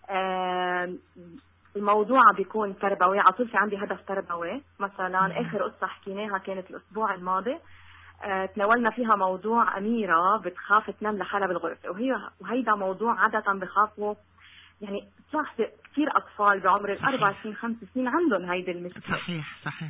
الموضوع بيكون تربوي، على طول في عندي هدف تربوي. مثلا آخر قصة حكيناها كانت الأسبوع الماضي، تناولنا فيها موضوع أميرة بتخاف تنام لحالها بالغرفة، وهيدا موضوع عادة بخافوا يعني بتلاحظي كثير أطفال بعمر 4 سنين 5 سنين عندهم هيدي المشكلة.
صحيح.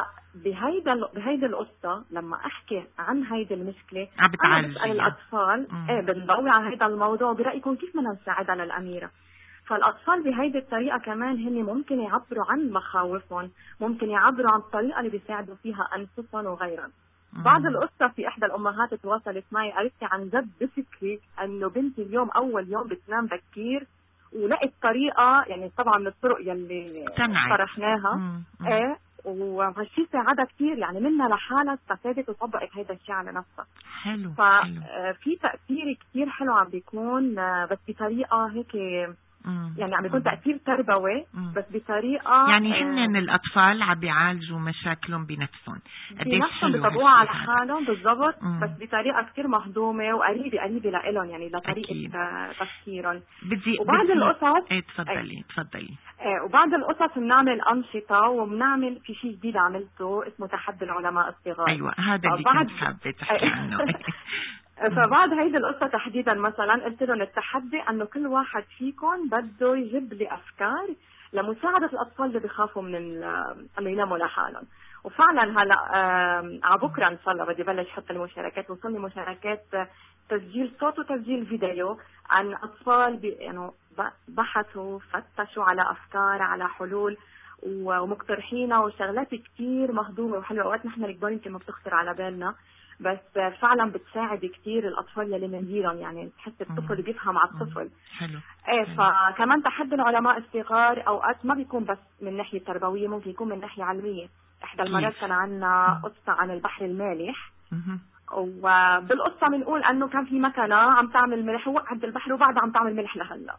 بهيدي القصة لما أحكي عن هيدي المشكلة
عم بتعالجي
الأطفال بنضوي على هيدا الموضوع، برأيكم كيف بدنا نساعدها للأميرة. فالأطفال بهيدي الطريقة كمان هن ممكن يعبروا عن مخاوفهم، ممكن يعبروا عن الطريقة اللي بيساعدوا فيها أنفسهم وغيرهم. بعد القصة في إحدى الأمهات تواصلت معي قالت لي عن جد بفكري أنه بنتي اليوم أول يوم بتنام بكير، ولقيت طريقة يعني طبعا من الطرق يلي طرحناها وهالشي ساعدها كثير، يعني منها لحالها استفادت وطبقت هيدا الشيء على نفسها.
حلو.
ففي تأثير كثير حلو عم بيكون، بس بطريقة هيك يعني عم بيكون تأثير تربوي بس بطريقة
يعني هن الأطفال عم بيعالجوا مشاكلهم بنفسهم
بيطبقوها على حالهم بالضبط، بس بطريقة كتير مهضومة وقريبة لإلهم، يعني لطريقة تفكيرهم. وبعد القصص
تفضلي.
وبعد القصص بنعمل أنشطة، وبنعمل في شيء جديد عملته اسمه تحدي العلماء الصغار.
أيوة هذا اللي كنت حابة تحكي عنه.
فبعد هيدي القصة تحديدا مثلا قلت لهم التحدي انه كل واحد فيكم بده يجيب لي افكار لمساعدة الاطفال اللي بيخافوا من انه يناموا لحالهم. وفعلا هلا على بكره ان شاء الله بدي بلش احط المشاركات. وصلني مشاركات تسجيل صوت وتسجيل فيديو عن اطفال يعني بحثوا فتشوا على افكار على حلول ومقترحينها وشغلات كتير مهضومة وحلوة. اوقات نحن الكبار يمكن ما بتخطر على بالنا، بس فعلا بتساعد كتير الأطفال اللي منزيرهم، يعني تحس الطفل بيفهم على الطفل.
حلو.
فكمان تحدي العلماء الصغار أوقات ما بيكون بس من ناحية تربوية، ممكن يكون من ناحية علمية. إحدى المرات كان عنا قصة عن البحر المالح، وبالقصة بنقول أنه كان في مكنة عم تعمل ملح وقعد البحر وبعدها عم تعمل ملح لهلا.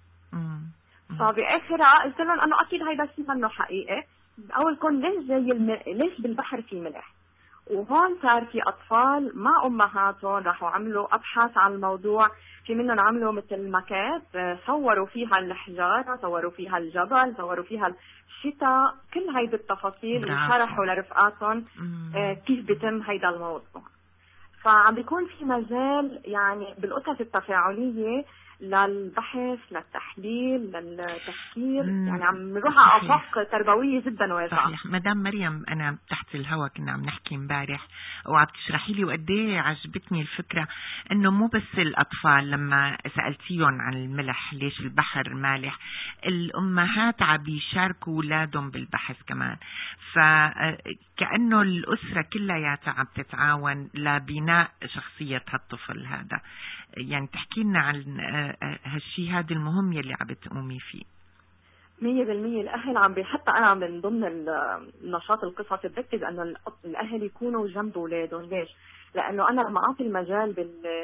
فبآخرها قلت لهم أنه أكيد هيدا الشيء منه حقيقي. أول كون ليش بالبحر في ملح؟ وهون صار في أطفال مع أمهاتهم راحوا عملوا أبحاث عن الموضوع. في منهم عملوا مثل ماكات صوروا فيها الحجارة، صوروا فيها الجبل، صوروا فيها الشتاء، كل هيدي التفاصيل وشرحوا لرفقاتهم كيف بيتم هيدا الموضوع. فعم بيكون في مجال يعني بالقصص التفاعلية للبحث، للتحليل، للتفكير، يعني عم نروح على آفاق تربوية جدا واسعة.
صحيح. مدام مريم، أنا تحت الهوا كنا عم نحكي امبارح وعم تشرحي لي وقد ايه عجبتني الفكرة إنه مو بس الأطفال لما سألتيهم عن الملح ليش البحر مالح، الأمهات عم يشاركوا أولادهم بالبحث كمان، فكأنه الأسرة كلها عم تتعاون لبناء شخصية هالطفل هذا. يعني تحكي لنا عن هالشي هذا المهم يلي عم بتقومي فيه.
100% الأهل عم حتى أنا من ضمن النشاط القصصي بركز أنه الأهل يكونوا جنب أولادهم. ليش؟ لأنه أنا لما أعطي المجال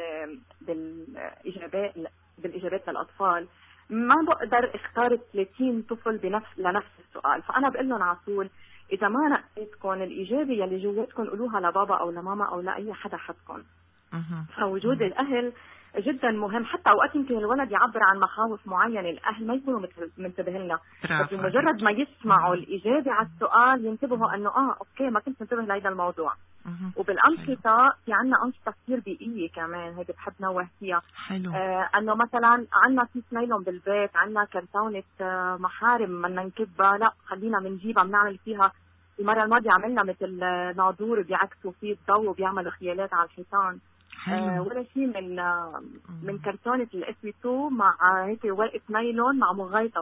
بالإجابات للأطفال ما بقدر اختار 30 طفل لنفس السؤال، فأنا بقول لهم على طول إذا ما نقيتكم الإجابة يلي جواتكم قولوها لبابا أو لماما أو لأي حدا حدكم. فوجود الأهل جدا مهم. حتى اوقات يمكن الولد يعبر عن مخاوف معينه، الاهل ما يكونوا منتبه لنا، بس بمجرد ما يسمعوا الاجابه على السؤال ينتبهوا انه اوكي ما كنت منتبه لهذا الموضوع. وبالانشطه في عنا انشطه كثير بيئيه كمان هيك بحب نوه فيها. انه مثلا عنا كيس نايلون بالبيت، عنا كرتونه محارم بدنا نكبها، لا خلينا بنجيبها بنعمل فيها. المره الماضيه عملنا مثل ناظور بيعكسوا فيه الضوء وبيعملوا خيالات على الحيطان. ولا شيء من كرتونة الاسويتو مع هيك ورقة نايلون مع مغيطة.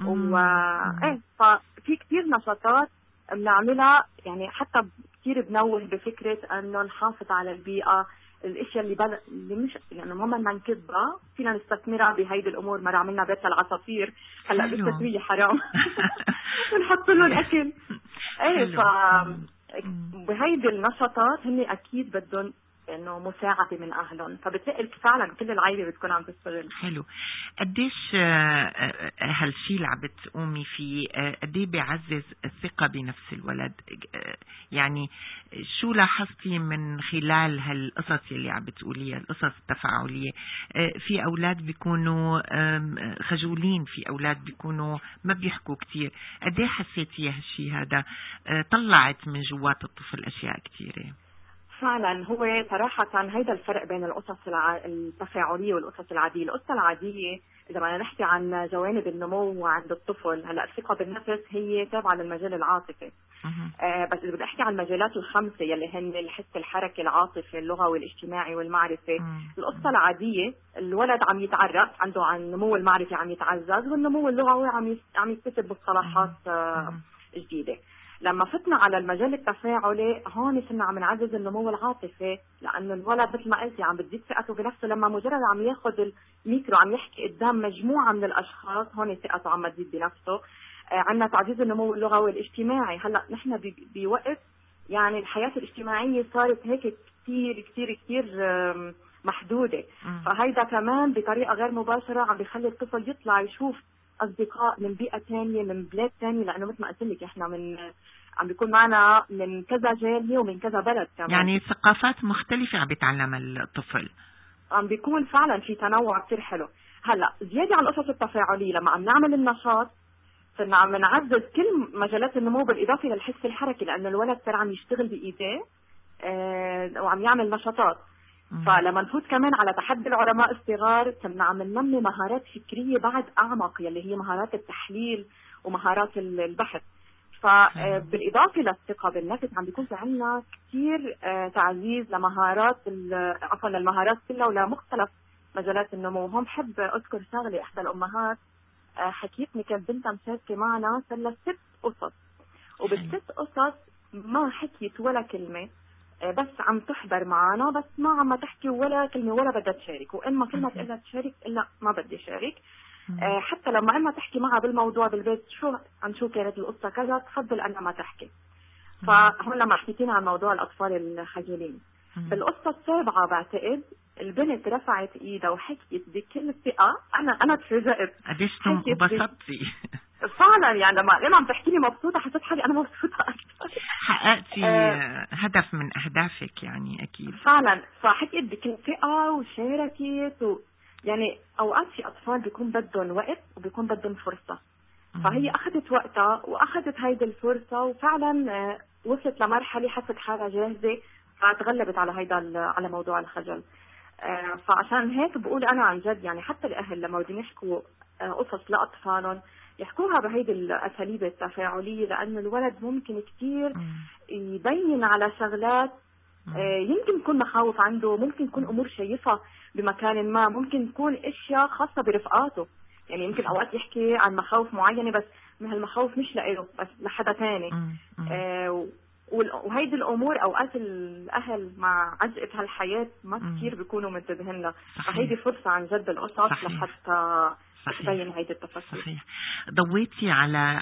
ففي كتير نشاطات بنعملها، يعني حتى كتير بنوه بفكرة انه نحافظ على البيئة، الاشياء اللي مش يعني ما بدنا نكبها فينا نستثمرها بهيدي الامور. مرة عملنا بيت العصافير، هلا بالتسوية حرام ونحط لهم اكل. بهيدي النشاطات هن اكيد بدهم انه مساعده من اهلهم، فبتلاقي فعلا كل العائله بتكون عم تشتغل.
حلو. قديش هالشيء اللي عم بتقومي فيه قديه بيعزز الثقه بنفس الولد؟ يعني شو لاحظتي من خلال هالقصص اللي عم بتقوليها، القصص التفاعليه؟ في اولاد بيكونوا خجولين، في اولاد بيكونوا ما بيحكوا كتير. قديه حسيتي هالشيء هذا طلعت من جوات الطفل اشياء كثيره؟
فعلا هو صراحة هيدا الفرق بين القصص التفاعلية والقصص العادية. القصة العادية إذا بدنا نحكي عن جوانب النمو عند الطفل، هلا الثقة بالنفس هي تابعة للمجال العاطفي. بس إذا بدي أحكي عن المجالات الخمسة يلي هن الحس الحركي العاطفي اللغوي الاجتماعي والمعرفي. القصة العادية الولد عم يتعرف، عنده عن نمو المعرفي عم يتعزز، والنمو اللغوي عم يكتسب مصطلحات جديدة. لما فتنا على المجال التفاعلي هون صرنا عم نعزز النمو العاطفي، لانه الولد مثل ما قلتي عم بتزيد ثقته بنفسه لما مجرد عم ياخذ الميكرو عم يحكي قدام مجموعه من الاشخاص، هون ثقته عم تزيد بنفسه. عندنا تعزيز النمو اللغوي والاجتماعي. هلا نحن بوقت يعني الحياه الاجتماعيه صارت هيك كثير كثير كثير محدوده، فهيدا كمان بطريقه غير مباشره عم بيخلي الطفل يطلع يشوف أصدقاء من بيئة تانية من بلاد تانية، لأنه مثل ما قلت لك إحنا عم بيكون معنا من كذا جالية ومن كذا بلد كمان، يعني
ثقافات مختلفة عم بيتعلم الطفل.
عم بيكون فعلا في تنوع كتير حلو. هلا زيادة على القصص التفاعلية لما عم نعمل النشاط صرنا عم نعزز كل مجالات النمو بالإضافة للحس الحركي، لأنه الولد صار عم يشتغل بإيديه وعم يعمل نشاطات. فلما نفوت كمان على تحدي العلماء الصغار كنا عم ننمي مهارات فكرية بعد أعمق يلي هي مهارات التحليل ومهارات البحث. فبالإضافة للثقة بالنفس عم بيكون في عنا كثير تعزيز لمهارات عفوا للمهارات كلها ولمختلف مجالات النمو. هم بحب أذكر شغلة، إحدى الأمهات حكيتني كانت بنتها مشاركة معنا صار لها 6 قصص، وبال6 قصص ما حكيت ولا كلمة، بس عم تحضر معنا بس ما عم تحكي ولا كلمة ولا بدها تشارك، وإما كلمة تقول لها تشارك إلا ما بدي شارك. حتى لما إما تحكي معها بالموضوع بالبيت عن شو كانت القصة كذا تفضل أنا ما تحكي. فهون لما حكيتين عن موضوع الأطفال الخجولين بالقصة السابعة بعتقد البنت رفعت ايدها وحكيت بكل ثقة. أنا تفاجأت
قديش انبسطتي
فعلا، يعني لما عم تحكي لي مبسوطة حسيت حالي أنا مبسوطة أكثر.
حققتي هدف من أهدافك يعني أكيد
فعلا. فحكيت بكل ثقة وشاركت يعني أوقات في أطفال بيكون بدهم وقت وبيكون بدهم فرصة، فهي أخذت وقتها وأخذت هيدي الفرصة وفعلا وصلت لمرحلة حست حالها جاهزة فتغلبت على على موضوع الخجل. فعشان هيك بقول أنا عن جد يعني حتى الأهل لما بدهم يحكوا قصص لأطفالهم يحكوها بهيدي الأساليب التفاعلية، لأنه الولد ممكن كتير يبين على شغلات يمكن تكون مخاوف عنده، ممكن تكون أمور شايفها بمكان ما، ممكن تكون أشياء خاصة برفقاته. يعني يمكن أوقات يحكي عن مخاوف معينة بس من هالمخاوف مش لإله بس لحدا تاني. وهيدي الأمور أوقات الأهل مع عجقة هالحياة ما كتير بيكونوا منتبهين لها، فهيدي فرصة عن جد القصص لحتى تبين هيدي التفاصيل.
صحيح. ضويتي على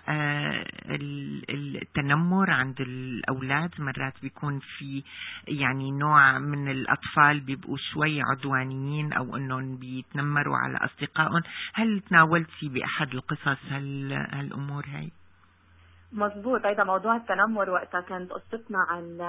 التنمر عند الأولاد، مرات بيكون في يعني نوع من الأطفال بيبقوا شوي عدوانيين أو أنهم بيتنمروا على أصدقائهم، هل تناولتي بأحد القصص هالأمور هاي؟
مظبوط، هيدا موضوع التنمر. وقتها كانت قصتنا عن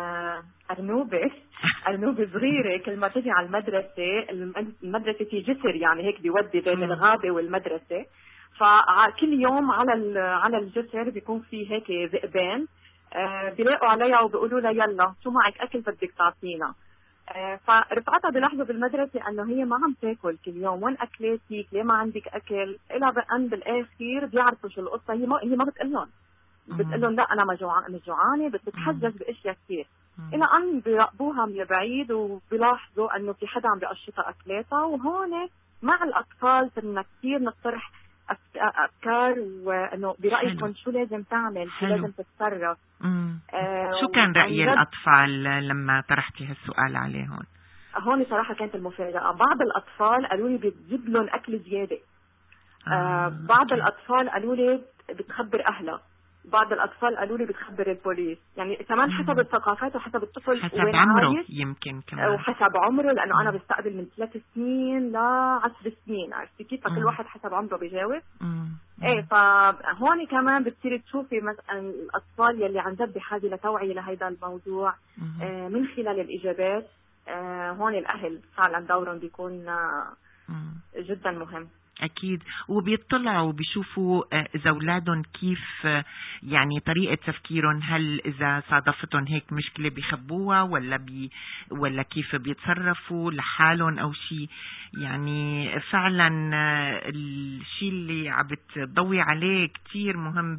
أرنوبة صغيرة كل ما تجي على المدرسة في جسر يعني هيك بيودي بين الغابة والمدرسة، فكل يوم على الجسر بيكون في هيك ذئبان بيلاقوا عليها وبيقولوا لها يلا شو معك أكل بدك تعطينا. فرفقتها بيلاحظوا بالمدرسة أنه هي ما عم تاكل كل يوم، وين أكلاتك ليه ما عندك أكل، إلى بأن بالآخر بيعرفوا شو القصة. هي ما بتقلهم، بتقلهم لا أنا مش جوعانة، بس بتحجج بأشياء كثير، إلى أن بيراقبوها من بعيد وبيلاحظوا أنه في حدا عم بيقشطها أكلاتها. وهون مع الأطفال صرنا كثير نقترح أفكار، وأنه برأيكم شو لازم تعمل، شو لازم تتصرف.
شو كان رأي الأطفال لما طرحتي هالسؤال عليهم؟
هون صراحة كانت المفاجأة. بعض الأطفال قالوا لي بتجيب لهم أكل زيادة، بعض الأطفال قالوا لي بتخبر أهلها، بعض الأطفال قالوا لي بتخبر البوليس. يعني كمان حسب الثقافات وحسب الطفل
حسب عمره يمكن كمان،
وحسب عمره، لأنه أنا بستقبل من 3 سنين ل10 سنين، عرفتي كيف؟ فكل واحد حسب عمره بيجاوب. ايه، فهون كمان بتصير تشوفي مثلا الأطفال يلي عن جد بحاجة لتوعية لهيدا الموضوع من خلال الإجابات. هون الأهل فعلا دورهم بيكون جدا مهم.
أكيد، وبيطلعوا بيشوفوا إذا أولادهم كيف يعني طريقة تفكيرهم، هل إذا صادفتهم هيك مشكلة بيخبوها ولا كيف بيتصرفوا لحالهم أو شيء. يعني فعلا الشيء اللي عم بتضوي عليه كتير مهم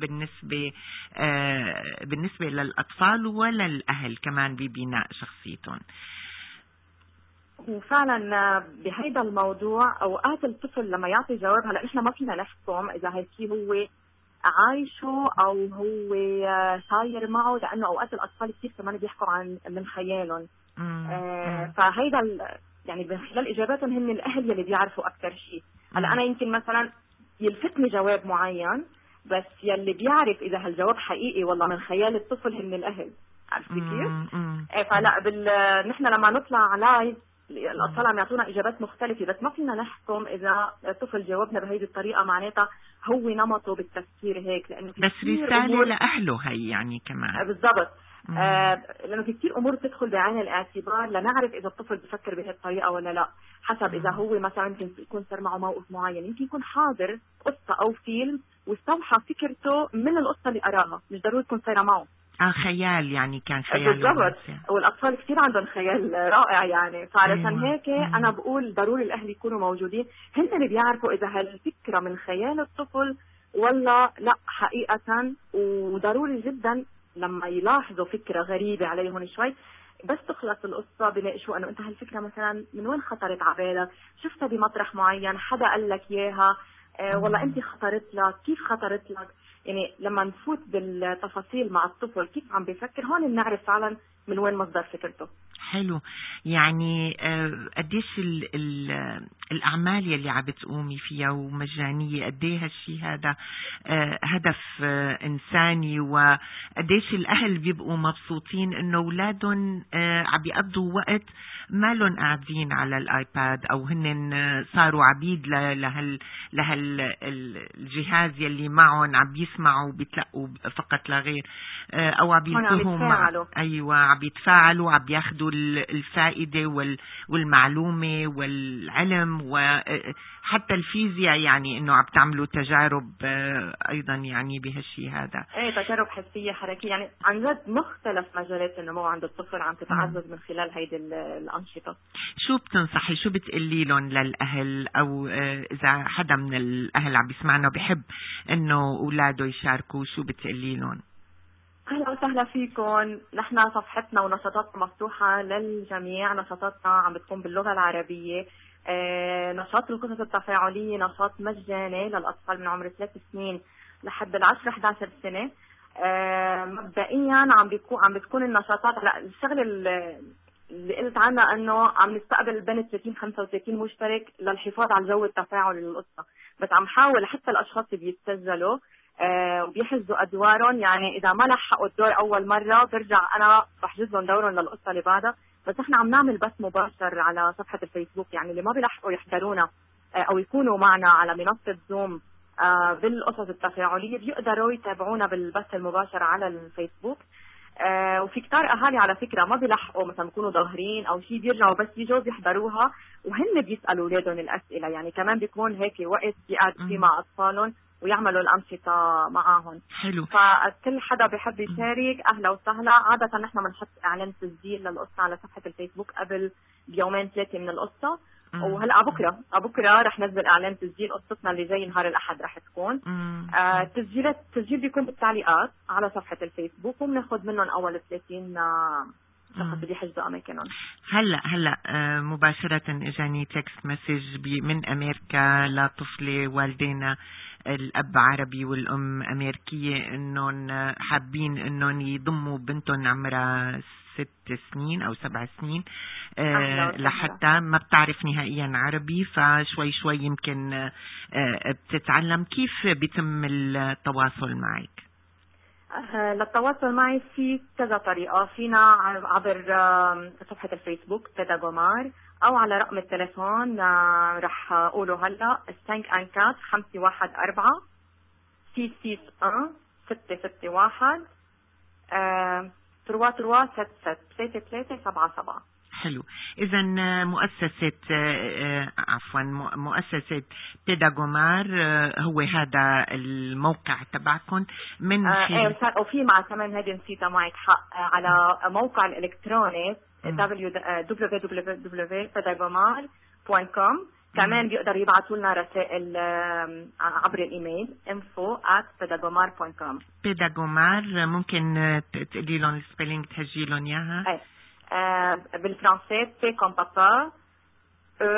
بالنسبة للأطفال وللأهل كمان ببناء شخصيتهم.
وفعلا بهيدا الموضوع اوقات الطفل لما يعطي جواب، هلا نحن ما فينا نحكم اذا هالشيء هو عايشه او هو صاير معه، لانه اوقات الاطفال كثير كمان بيحكوا من خيالهم. فهيدا يعني من خلال اجاباتهم هم الاهل يلي بيعرفوا اكثر شيء. هلا انا يمكن مثلا يلفتني جواب معين، بس يلي بيعرف اذا هالجواب حقيقي والله من خيال الطفل هم الاهل، عرفتي كيف؟ فلا نحن لما نطلع لايف الأطفال عم يعطونا إجابات مختلفة، بس ما فينا نحكم إذا الطفل جاوبنا بهيدي الطريقة معناتها هو نمطه بالتفكير هيك، لأنه
بس رسالة لأهله هي يعني كمان
بالضبط. لأنه في كثير أمور تدخل بعين الاعتبار لنعرف إذا الطفل بفكر بهي الطريقة ولا لا، حسب إذا هو مثلا يمكن يكون صار معه موقف معين، يمكن يكون حاضر قصة أو فيلم واستوحى فكرته من القصة اللي قراها، مش ضروري تكون صايرة معه.
خيال يعني كان خيال
بالضبط. والأطفال كثير عندهم خيال رائع يعني، فعلشان هيك أنا بقول ضروري الأهل يكونوا موجودين، هن اللي بيعرفوا إذا هالفكرة من خيال الطفل ولا لا حقيقة. وضروري جدا لما يلاحظوا فكرة غريبة عليهم شوي، بس تخلص القصة بيناقشوا انه انت هالفكرة مثلا من وين خطرت على بالك، شفتها بمطرح معين، حدا قال لك اياها، والله انت خطرت لك، كيف خطرت لك. يعني لما نفوت بالتفاصيل مع الطفل كيف عم بيفكر، هون بنعرف فعلا من وين مصدر فكرته.
حلو. يعني قديش الأعمال يلي عم بتقومي فيها ومجانية، قديه هالشي هذا هدف إنساني، وقديش الأهل بيبقوا مبسوطين إنه أولادهم عم بيقضوا وقت ما لهم قاعدين على الآيباد أو هن صاروا عبيد الجهاز يلي معهم، عم بيسمعوا بيتلقوا فقط لا غير، أو عم بيلتهوا أيوة عم بيتفاعلوا، عم بياخدوا الفائدة والمعلومة والعلم، وحتى الفيزياء يعني انه عم تعملوا تجارب ايضا يعني بهالشيء هذا.
ايه، تجارب حسية حركية، يعني عن جد مختلف مجالات النمو عند الطفل عم تتعزز من خلال هيدي الأنشطة.
الأنشطة.
شو بتنصحي، شو بتقولي لهم للأهل، أو إذا حدا من الأهل عم بيسمعنا وبيحب إنه أولاده يشاركوا، شو بتقولي لهم؟
أهلا وسهلا فيكم. نحن صفحتنا ونشاطاتنا مفتوحة للجميع. نشاطاتنا عم بتكون باللغة العربية. نشاط القصص التفاعلية نشاط مجاني للأطفال من عمر 3 سنين لحد 10-11 سنة. مبدئيا عم بتكون النشاطات. لا، الشغله اللي قلت عنها انه عم نستقبل بين 30-35 مشترك للحفاظ على الجو التفاعلي للقصه، بس عم حاول حتى الاشخاص اللي بيتسجلوا وبيحجزوا ادوارهم، يعني اذا ما لحقوا الدور اول مره برجع انا بحجز لهم دورهم للقصه اللي بعدها. بس احنا عم نعمل بث مباشر على صفحه الفيسبوك، يعني اللي ما بيلحقوا يحضرونا او يكونوا معنا على منصه زوم بالقصص التفاعلية بيقدروا يتابعونا بالبث المباشر على الفيسبوك. وفي كتار أهالي على فكرة ما بيلحقوا مثلا بيكونوا ظاهرين أو شيء، بيرجعوا بس يجوا بيحضروها وهن بيسألوا أولادهم الأسئلة. يعني كمان بيكون هيك وقت بيقعد فيه مع أطفالهم ويعملوا الأنشطة معاهم.
حلو.
فكل حدا بيحب يشارك أهلا وسهلا. عادة نحن بنحط إعلان تسجيل للقصة على صفحة الفيسبوك قبل بيومين 3 من القصة. وهلا بكره رح نزل اعلان تسجيل قصتنا اللي زي نهار الاحد رح تكون. التسجيل بيكون بالتعليقات على صفحه الفيسبوك وبناخذ منهم اول 30 شخص اللي يحجزوا اماكنهم.
هلا مباشره اجاني تكست مسج من امريكا لطفله والدينا الاب عربي والام امريكيه انهم حابين انهم يضموا بنتهم عمرها 6 سنين أو 7 سنين لحتى ما بتعرف نهائيا عربي، فشوي شوي يمكن بتتعلم. كيف بيتم التواصل معك؟
للتواصل معي في كذا طريقة. فينا عبر صفحة الفيسبوك بيداغومار أو على رقم التليفون رح أقوله هلا 514 661 661 3377.
حلو. إذا مؤسسة بيداغومار هو هذا الموقع تبعكم من
وفي مع كمان هذه نسيتها معك حق على موقع الإلكتروني www.pedagomar.com. كمان بيقدر يبعثوا لنا رسائل عبر الايميل info@pedagomar.com.
بيداغومار ممكن تقولي لهم السبيلينج تهجي لهم اياها؟
بالفرنسي P comme papa, E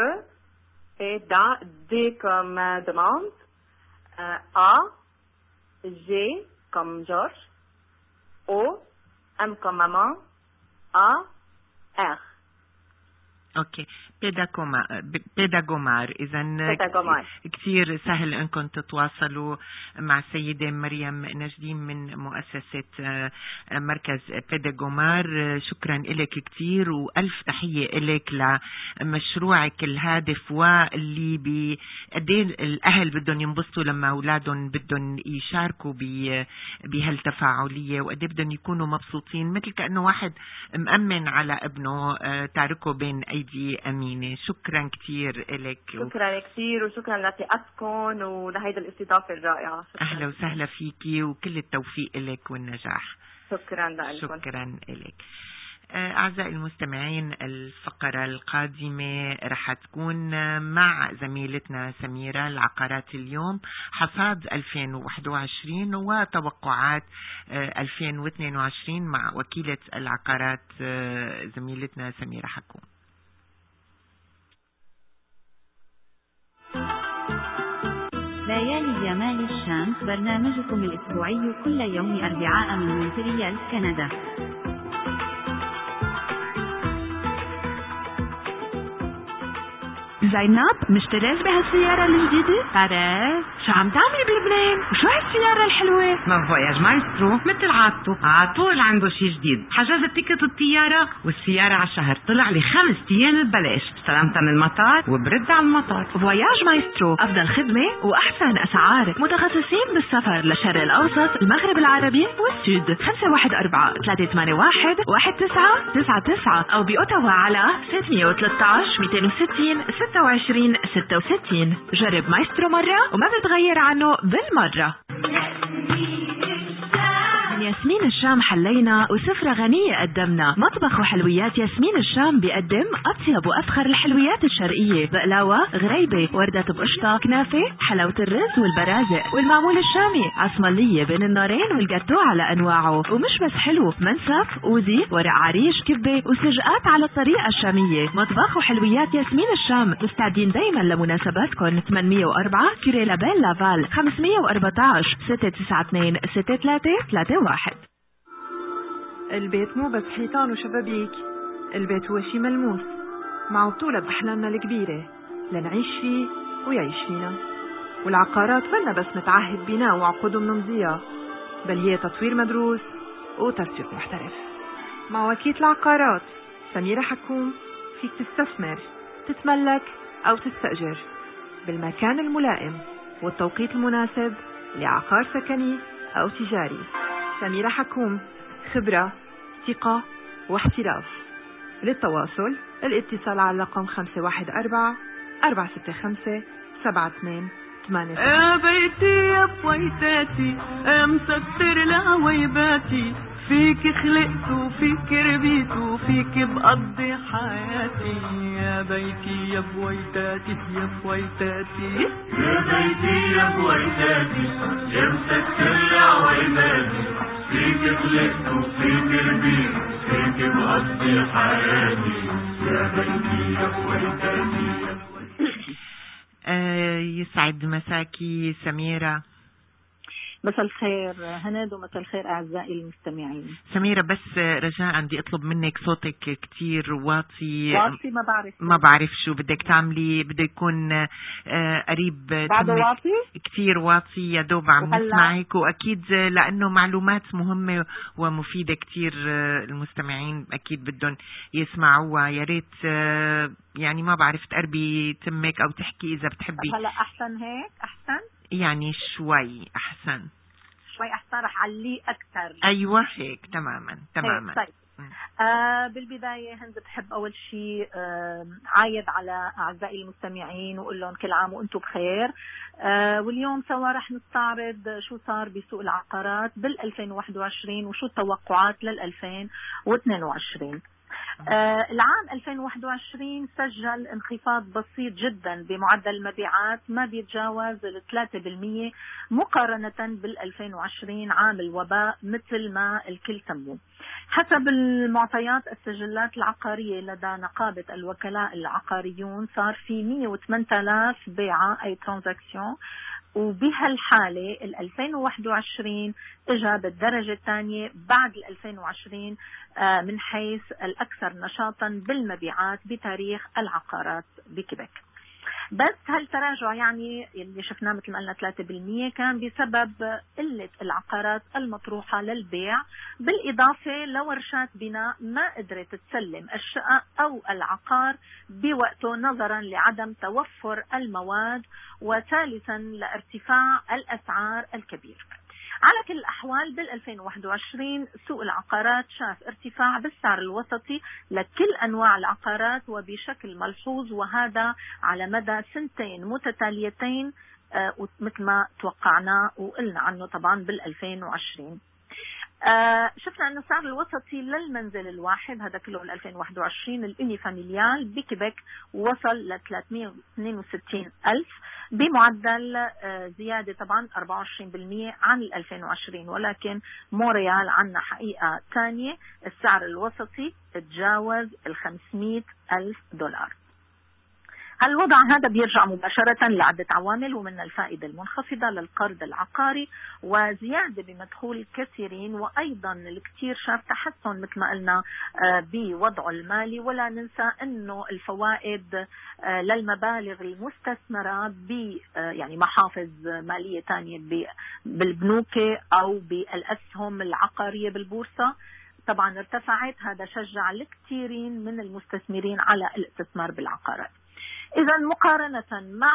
D comme demande, A G comme George, O M comme maman, A R.
اوكي. بيداغومار. اذا كثير سهل انكم تتواصلوا مع السيده مريم نجدين من مؤسسه مركز بيداغومار. شكرا لك كثير والف تحيه لك لمشروعك الهادف واللي قد ايه الاهل بدهم ينبسطوا لما اولادهم بدهم يشاركوا بهالتفاعليه، وقد ايه بدهم يكونوا مبسوطين مثل كانه واحد مأمن على ابنه تاركه بين ايدي امينه. شكرا كثير لك.
شكرا كثير وشكرا لثقتكم ولهيدا الاستضافه الرائعه.
اهلا وسهلا فيكي وكل التوفيق لك والنجاح.
شكرا لكم.
شكرا لك. أعزائي المستمعين، الفقرة القادمة رح تكون مع زميلتنا سميرة العقارات اليوم، حصاد 2021 وتوقعات 2022 مع وكيلة العقارات زميلتنا سميرة حكوم.
ليالي جمال الشمس برنامجكم الأسبوعي كل يوم أربعاء من مونتريال كندا.
زينب مشتريت بهالسيارة الجديدة؟ عرفت. شو عم تعملي بلبنان؟ وشو هالسيارة الحلوة؟
ما فواياج مايسترو مثل عادته عطول عنده شي جديد. حجزت تيكت الطيارة والسيارة على الشهر طلع لي 5 أيام ببلاش. استلمتها من المطار وبرد على المطار.
فواياج مايسترو أفضل خدمة وأحسن أسعار، متخصصين بالسفر للشرق الأوسط، المغرب العربي والسود. 514-381-1999 أو بأوتاوا على 613-260-2666. جرب مايسترو مرة وما بتغير عنه بالمرة. ياسمين الشام حلينا وسفرة غنية قدمنا. مطبخ وحلويات ياسمين الشام بيقدم أطيب وأفخر الحلويات الشرقية: بقلاوة، غريبة، وردة بقشطة، كنافة، حلاوة الرز والبرازق، والمعمول الشامي، عصملية بين النارين والجاتو على أنواعه. ومش بس حلو، منسف، أوزي، ورق عريش، كبة، وسجقات على الطريقة الشامية. مطبخ وحلويات ياسمين الشام مستعدين دايما لمناسباتكم. 804 كوري لابيل لافال، 514 692 6331.
البيت مو بس حيطان وشبابيك، البيت هو شي ملموس مع بطولة بأحلامنا الكبيرة لنعيش فيه ويعيش فينا. والعقارات منا بس متعهد بناء وعقود منمضية، بل هي تطوير مدروس وتسويق محترف. مع وكيلة العقارات سميرة حكوم فيك تستثمر، تتملك أو تستأجر بالمكان الملائم والتوقيت المناسب لعقار سكني أو تجاري. سميرة حكوم، خبرة، ثقة واحتراف. للتواصل الاتصال على رقم 514 465 7288.
يا بيتي يا بويتاتي مسكر لعويباتي، فيك خلقت وفيك ربيت وفيك بقضي حياتي. يا بيتي يا بويتاتي يا بويتاتي،
يا بيتي يا بويتاتي يا مسكر لعويباتي، فيك خلقت وفيك ربيت وفيك بقضي حياتي. يا بيتي يا بويتاتي.
يسعد مساكي سميرة.
مساء الخير هند ومساء الخير أعزائي المستمعين.
سميرة، بس رجاء بدي أطلب منك، صوتك كتير واطي.
ما
بعرف شو بدك تعملي، بده يكون قريب
بعده واطي
كتير واطي، يا دوب عم نسمعك. وأكيد لأنه معلومات مهمة ومفيدة كتير، المستمعين أكيد بدهم يسمعوها. يا ريت يعني ما بعرف تقربي تمك أو تحكي إذا بتحبي.
هلا أحسن هيك؟ أحسن
يعني شوي أحسن.
رح عليه أكثر.
أيوة هيك تماما.
طيب. بالبداية هند بحب أول شيء عايد على أعزائي المستمعين وقول لهم كل عام وأنتم بخير. واليوم سوا رح نستعرض شو صار بسوق العقارات بال2021 وشو التوقعات لل2022. العام 2021 سجل انخفاض بسيط جدا بمعدل المبيعات ما بيتجاوز 3% مقارنة بال2020 عام الوباء مثل ما الكل سموه. حسب المعطيات السجلات العقارية لدى نقابة الوكلاء العقاريون صار في 108,000 بيعة أي ترانزاكسيون، وبهالحالة 2021 اجى بالدرجة الثانية بعد 2020 من حيث الأكثر نشاطا بالمبيعات بتاريخ العقارات بكيبك. بس هالتراجع يعني اللي شفناه مثل ما قلنا 3% كان بسبب قلة العقارات المطروحة للبيع، بالإضافة لورشات بناء ما قدرت تسلم الشقة أو العقار بوقته نظرا لعدم توفر المواد، وثالثا لارتفاع الأسعار الكبير. على كل الأحوال بال2021 سوق العقارات شاف ارتفاع بالسعر الوسطي لكل أنواع العقارات وبشكل ملحوظ، وهذا على مدى سنتين متتاليتين مثل ما توقعنا وقلنا عنه طبعا بال2020. شفنا أن السعر الوسطي للمنزل الواحد هذا كله 2021 الإني فاميليال بكيبك وصل ل 362,000 بمعدل زيادة طبعا 24% عن 2020. ولكن مونريال عنا حقيقة ثانية، السعر الوسطي تجاوز 500,000 دولار. الوضع هذا بيرجع مباشرة لعدة عوامل، ومن الفائدة المنخفضة للقرض العقاري وزيادة بمدخول الكثيرين، وأيضا الكثير شاف تحسن مثل ما قلنا بوضعه المالي. ولا ننسى أنه الفوائد للمبالغ المستثمرة ب يعني محافظ مالية تانية بالبنوك أو بالأسهم العقارية بالبورصة طبعا ارتفعت. هذا شجع الكثيرين من المستثمرين على الاستثمار بالعقارات. إذا مقارنة مع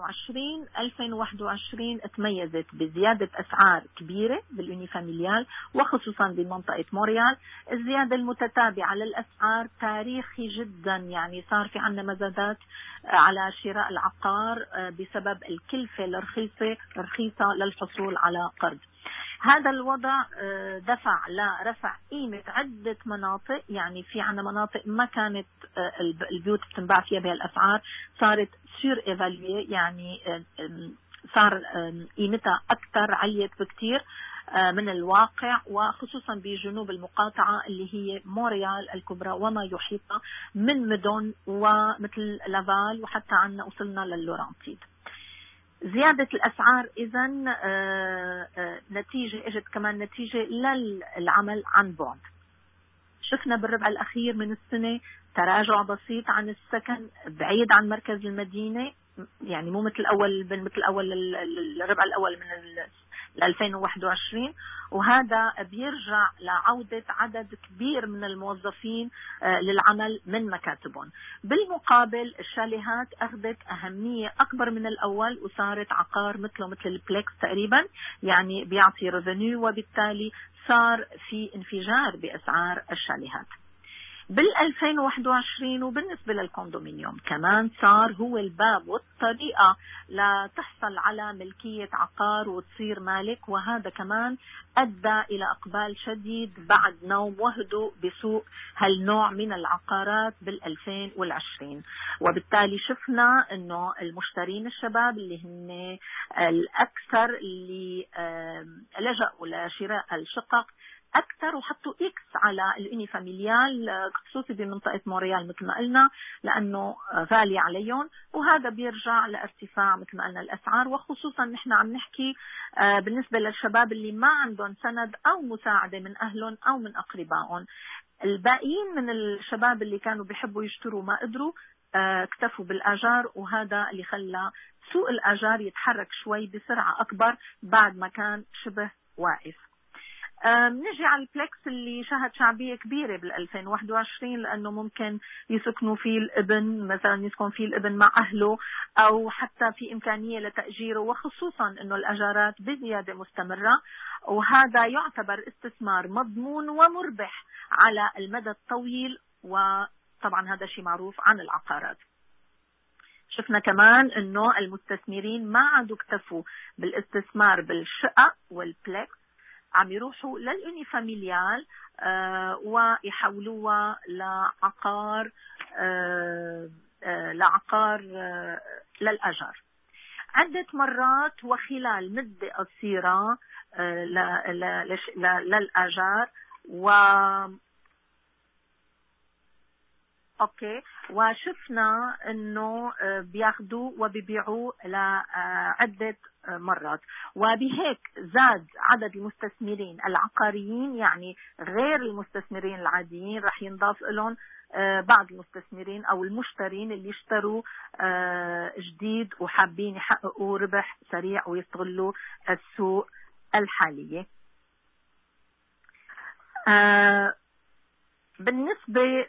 2021 تميزت بزيادة أسعار كبيرة باليونيفاميليال وخصوصا بمنطقة مونريال. الزيادة المتتابعة للأسعار تاريخي جدا، يعني صار في عنا مزادات على شراء العقار بسبب الكلفة الرخيصة للحصول على قرض. هذا الوضع دفع لرفع قيمة عدة مناطق. يعني في عنا مناطق ما كانت البيوت بتنباع فيها بهالأسعار، صارت سور ايفالوية، يعني صار قيمتها أكثر، عليت بكتير من الواقع، وخصوصا بجنوب المقاطعة اللي هي مونريال الكبرى وما يحيطها من مدن ومثل لافال، وحتى عنا وصلنا لللورانتيد. زيادة الأسعار إذن نتيجة اجت كمان نتيجة للعمل عن بعد. شفنا بالربع الأخير من السنة تراجع بسيط عن السكن بعيد عن مركز المدينة، يعني مو مثل الربع الأول من 2021، وهذا بيرجع لعودة عدد كبير من الموظفين للعمل من مكاتبهم. بالمقابل الشاليهات أخذت أهمية أكبر من الأول وصارت عقار مثل البليكس تقريبا، يعني بيعطي ريفينيو، وبالتالي صار في انفجار بأسعار الشاليهات. بال2021 وبالنسبة للكوندومينيوم كمان صار هو الباب والطريقة لتحصل على ملكية عقار وتصير مالك، وهذا كمان أدى إلى إقبال شديد بعد نوم وهدوء بسوق هالنوع من العقارات بال2020. وبالتالي شفنا أنه المشترين الشباب اللي هن الأكثر اللي لجأوا لشراء الشقق أكثر، وحطوا إكس على الإني فاميليال خصوصي بمنطقة مونريال مثل ما قلنا لأنه غالي عليهم، وهذا بيرجع لارتفاع مثل ما قلنا الأسعار. وخصوصا نحن عم نحكي بالنسبة للشباب اللي ما عندهم سند أو مساعدة من أهلهم أو من أقربائهم. الباقيين من الشباب اللي كانوا بيحبوا يشتروا ما قدروا، اكتفوا بالآجار، وهذا اللي خلى سوق الآجار يتحرك شوي بسرعة أكبر بعد ما كان شبه واقف. نجي على البلكس اللي شهد شعبية كبيرة بال2021 لأنه ممكن يسكنوا فيه الابن، مثلا يسكن فيه الابن مع أهله، أو حتى في إمكانية لتأجيره، وخصوصا أنه الأجارات بزيادة مستمرة، وهذا يعتبر استثمار مضمون ومربح على المدى الطويل، وطبعا هذا شيء معروف عن العقارات. شفنا كمان أنه المستثمرين ما عادوا اكتفوا بالاستثمار بالشقة والبلكس، عم يروحوا للإني فاميليال ويحولوها لعقار للأجار عدة مرات وخلال مدة قصيرة للأجار. وشفنا انه بياخدوا وبيبيعوا لعدة مرات، وبهيك زاد عدد المستثمرين العقاريين، يعني غير المستثمرين العاديين رح ينضاف لهم بعض المستثمرين او المشترين اللي اشتروا جديد وحابين يحققوا ربح سريع ويستغلوا السوق الحالية. بالنسبة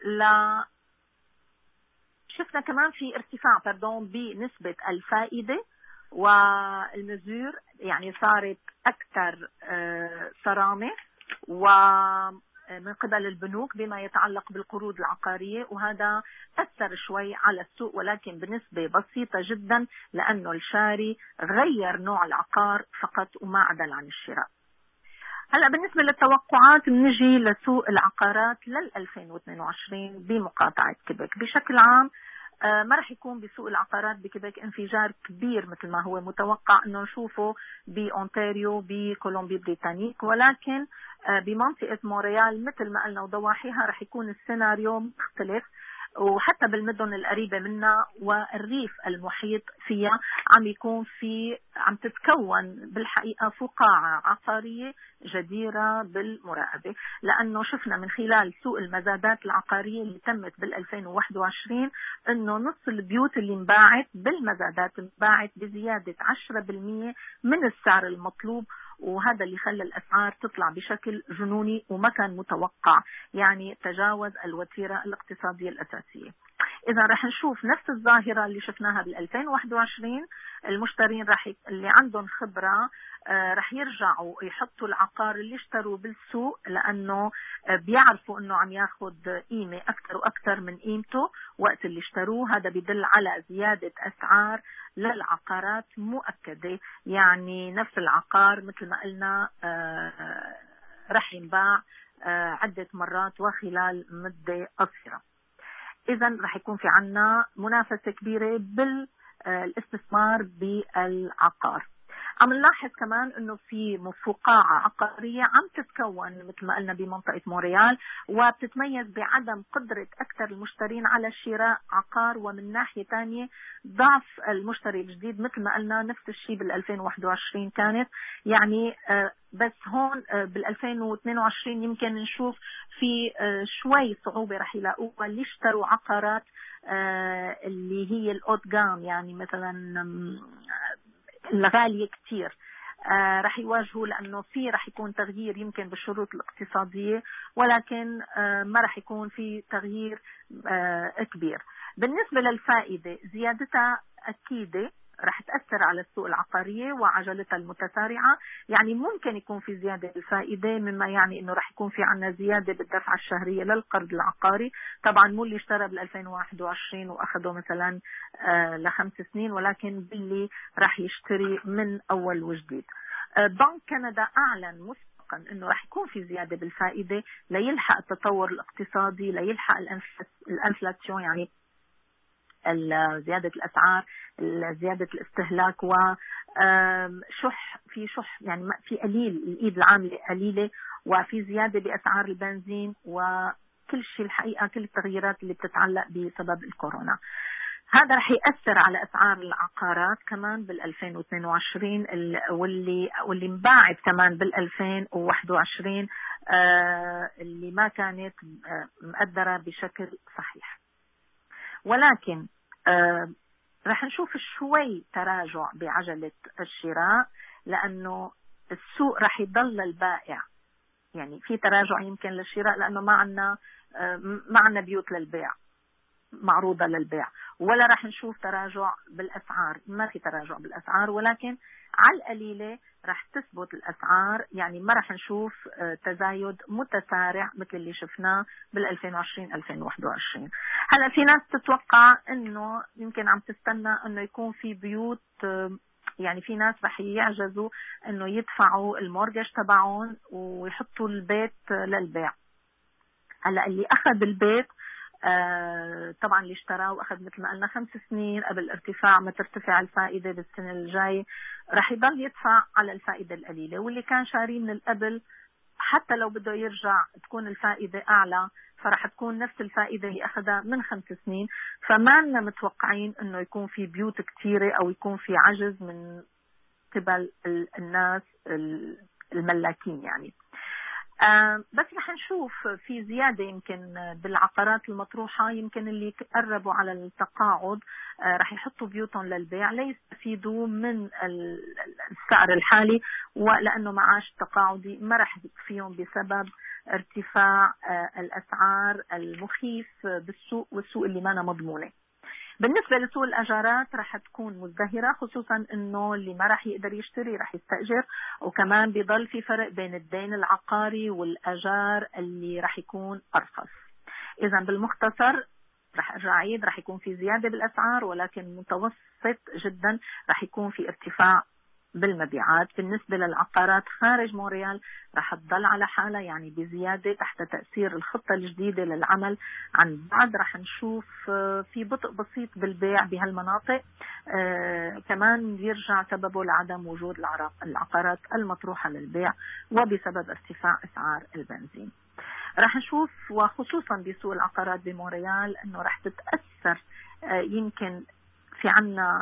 شفنا كمان في ارتفاع بنسبة الفائدة والمزور، يعني صارت أكثر صرامة ومن قبل البنوك بما يتعلق بالقروض العقارية، وهذا أثر شوي على السوق ولكن بنسبة بسيطة جدا لأنه الشاري غير نوع العقار فقط وما عدل عن الشراء. هلا بالنسبة للتوقعات بنجي لسوق العقارات لل2022 بمقاطعة كيبيك. بشكل عام ما رح يكون بسوق العقارات بكيبيك انفجار كبير مثل ما هو متوقع انه نشوفه بأونتاريو بكولومبي بريطانيك، ولكن بمنطقة مونريال مثل ما قلنا وضواحيها رح يكون السيناريو مختلف، وحتى بالمدن القريبة منا والريف المحيط فيها عم تتكون بالحقيقة فقاعة عقارية جديرة بالمراقبة، لأنه شفنا من خلال سوق المزادات العقارية اللي تمت بال2021 أنه نص البيوت اللي انباعت بالمزادات انباعت بزيادة 10% من السعر المطلوب، وهذا اللي خلى الأسعار تطلع بشكل جنوني وما كان متوقع، يعني تجاوز الوتيرة الاقتصادية الأساسية. إذا رح نشوف نفس الظاهرة اللي شفناها بال2021. المشترين اللي عندهم خبرة رح يرجعوا يحطوا العقار اللي اشتروا بالسوق لأنه بيعرفوا أنه عم ياخد قيمة أكثر وأكثر من قيمته وقت اللي اشتروه. هذا بيدل على زيادة أسعار للعقارات مؤكدة، يعني نفس العقار مثل ما قلنا رح ينباع عدة مرات وخلال مدة قصيرة. إذا رح يكون في عنا منافسة كبيرة بالاستثمار بالعقار. عم نلاحظ كمان انه في فقاعة عقارية عم تتكون مثل ما قلنا بمنطقة مونريال، وبتتميز بعدم قدرة اكثر المشترين على شراء عقار، ومن ناحية تانية ضعف المشتري الجديد مثل ما قلنا. نفس الشيء بال 2021 كانت، يعني بس هون بال 2022 يمكن نشوف في شوي صعوبة رح يلاقوها اللي اشتروا عقارات اللي هي الاوت جام، يعني مثلا الغالية كتير، رح يواجهوا، لأنه في رح يكون تغيير يمكن بالشروط الاقتصادية، ولكن ما رح يكون في تغيير كبير. بالنسبة للفائدة زيادتها أكيدة رح تأثر على السوق العقارية وعجلتها المتسارعة، يعني ممكن يكون في زيادة بالفائدة، مما يعني انه رح يكون في عنا زيادة بالدفعة الشهرية للقرض العقاري. طبعا مو اللي اشترى بال 2021 واخده مثلا ل5 سنين، ولكن باللي رح يشتري من اول وجديد. بنك كندا اعلن مسبقا انه رح يكون في زيادة بالفائدة ليلحق التطور الاقتصادي، ليلحق الانفلاسيون، يعني زيادة الأسعار، زيادة الاستهلاك، وشح يعني في قليل، الإيد العاملة قليلة، وفي زيادة بأسعار البنزين وكل شيء الحقيقة، كل التغييرات اللي بتتعلق بسبب الكورونا. هذا رح يأثر على أسعار العقارات كمان بال 2022 واللي انباعت كمان بال 2021 اللي ما كانت مقدرة بشكل صحيح. ولكن رح نشوف شوي تراجع بعجلة الشراء، لأنه السوق رح يضل البائع، يعني في تراجع يمكن للشراء لأنه ما عنا بيوت للبيع معروضة للبيع، ولا رح نشوف تراجع بالأسعار، ما في تراجع بالأسعار، ولكن على القليلة رح تثبت الأسعار، يعني ما رح نشوف تزايد متسارع مثل اللي شفناه بال 2020-2021. هلا في ناس تتوقع انه يمكن عم تستنى انه يكون في بيوت، يعني في ناس رح يعجزوا انه يدفعوا المورجج تبعهم ويحطوا البيت للبيع. هلا اللي اخذ البيت طبعا اللي اشتراه واخذ مثل ما قلنا 5 سنين قبل ارتفاع ما ترتفع الفائدة بالسنة الجاي، رح يضل يدفع على الفائدة القليلة. واللي كان شاري من القبل حتى لو بده يرجع تكون الفائدة أعلى، فرح تكون نفس الفائدة اللي أخذها من 5 سنين. فما لنا متوقعين أنه يكون في بيوت كتيرة أو يكون في عجز من قبل الناس الملاكين يعني. بس رح نشوف في زيادة يمكن بالعقارات المطروحة، يمكن اللي قربوا على التقاعد رح يحطوا بيوتهم للبيع ليستفيدوا من السعر الحالي، ولأنه معاش تقاعدي ما رح يكفيهم بسبب ارتفاع الأسعار المخيف بالسوق، والسوق اللي ما مضمونة. بالنسبة لسوق الأجارات رح تكون مزدهرة، خصوصا انه اللي ما رح يقدر يشتري رح يستأجر، وكمان بيضل في فرق بين الدين العقاري والأجار اللي رح يكون أرخص. إذا بالمختصر رح ارجع عيد، رح يكون في زيادة بالأسعار، ولكن متوسط جدا رح يكون في ارتفاع بالمبيعات. بالنسبة للعقارات خارج مونريال رح تضل على حالها، يعني بزيادة تحت تأثير الخطة الجديدة للعمل عن بعد. رح نشوف في بطء بسيط بالبيع بهالمناطق، كمان يرجع سببه لعدم وجود العقارات المطروحة للبيع وبسبب ارتفاع أسعار البنزين. رح نشوف وخصوصا بسوق العقارات بمونريال انه رح تتأثر، يمكن في عنا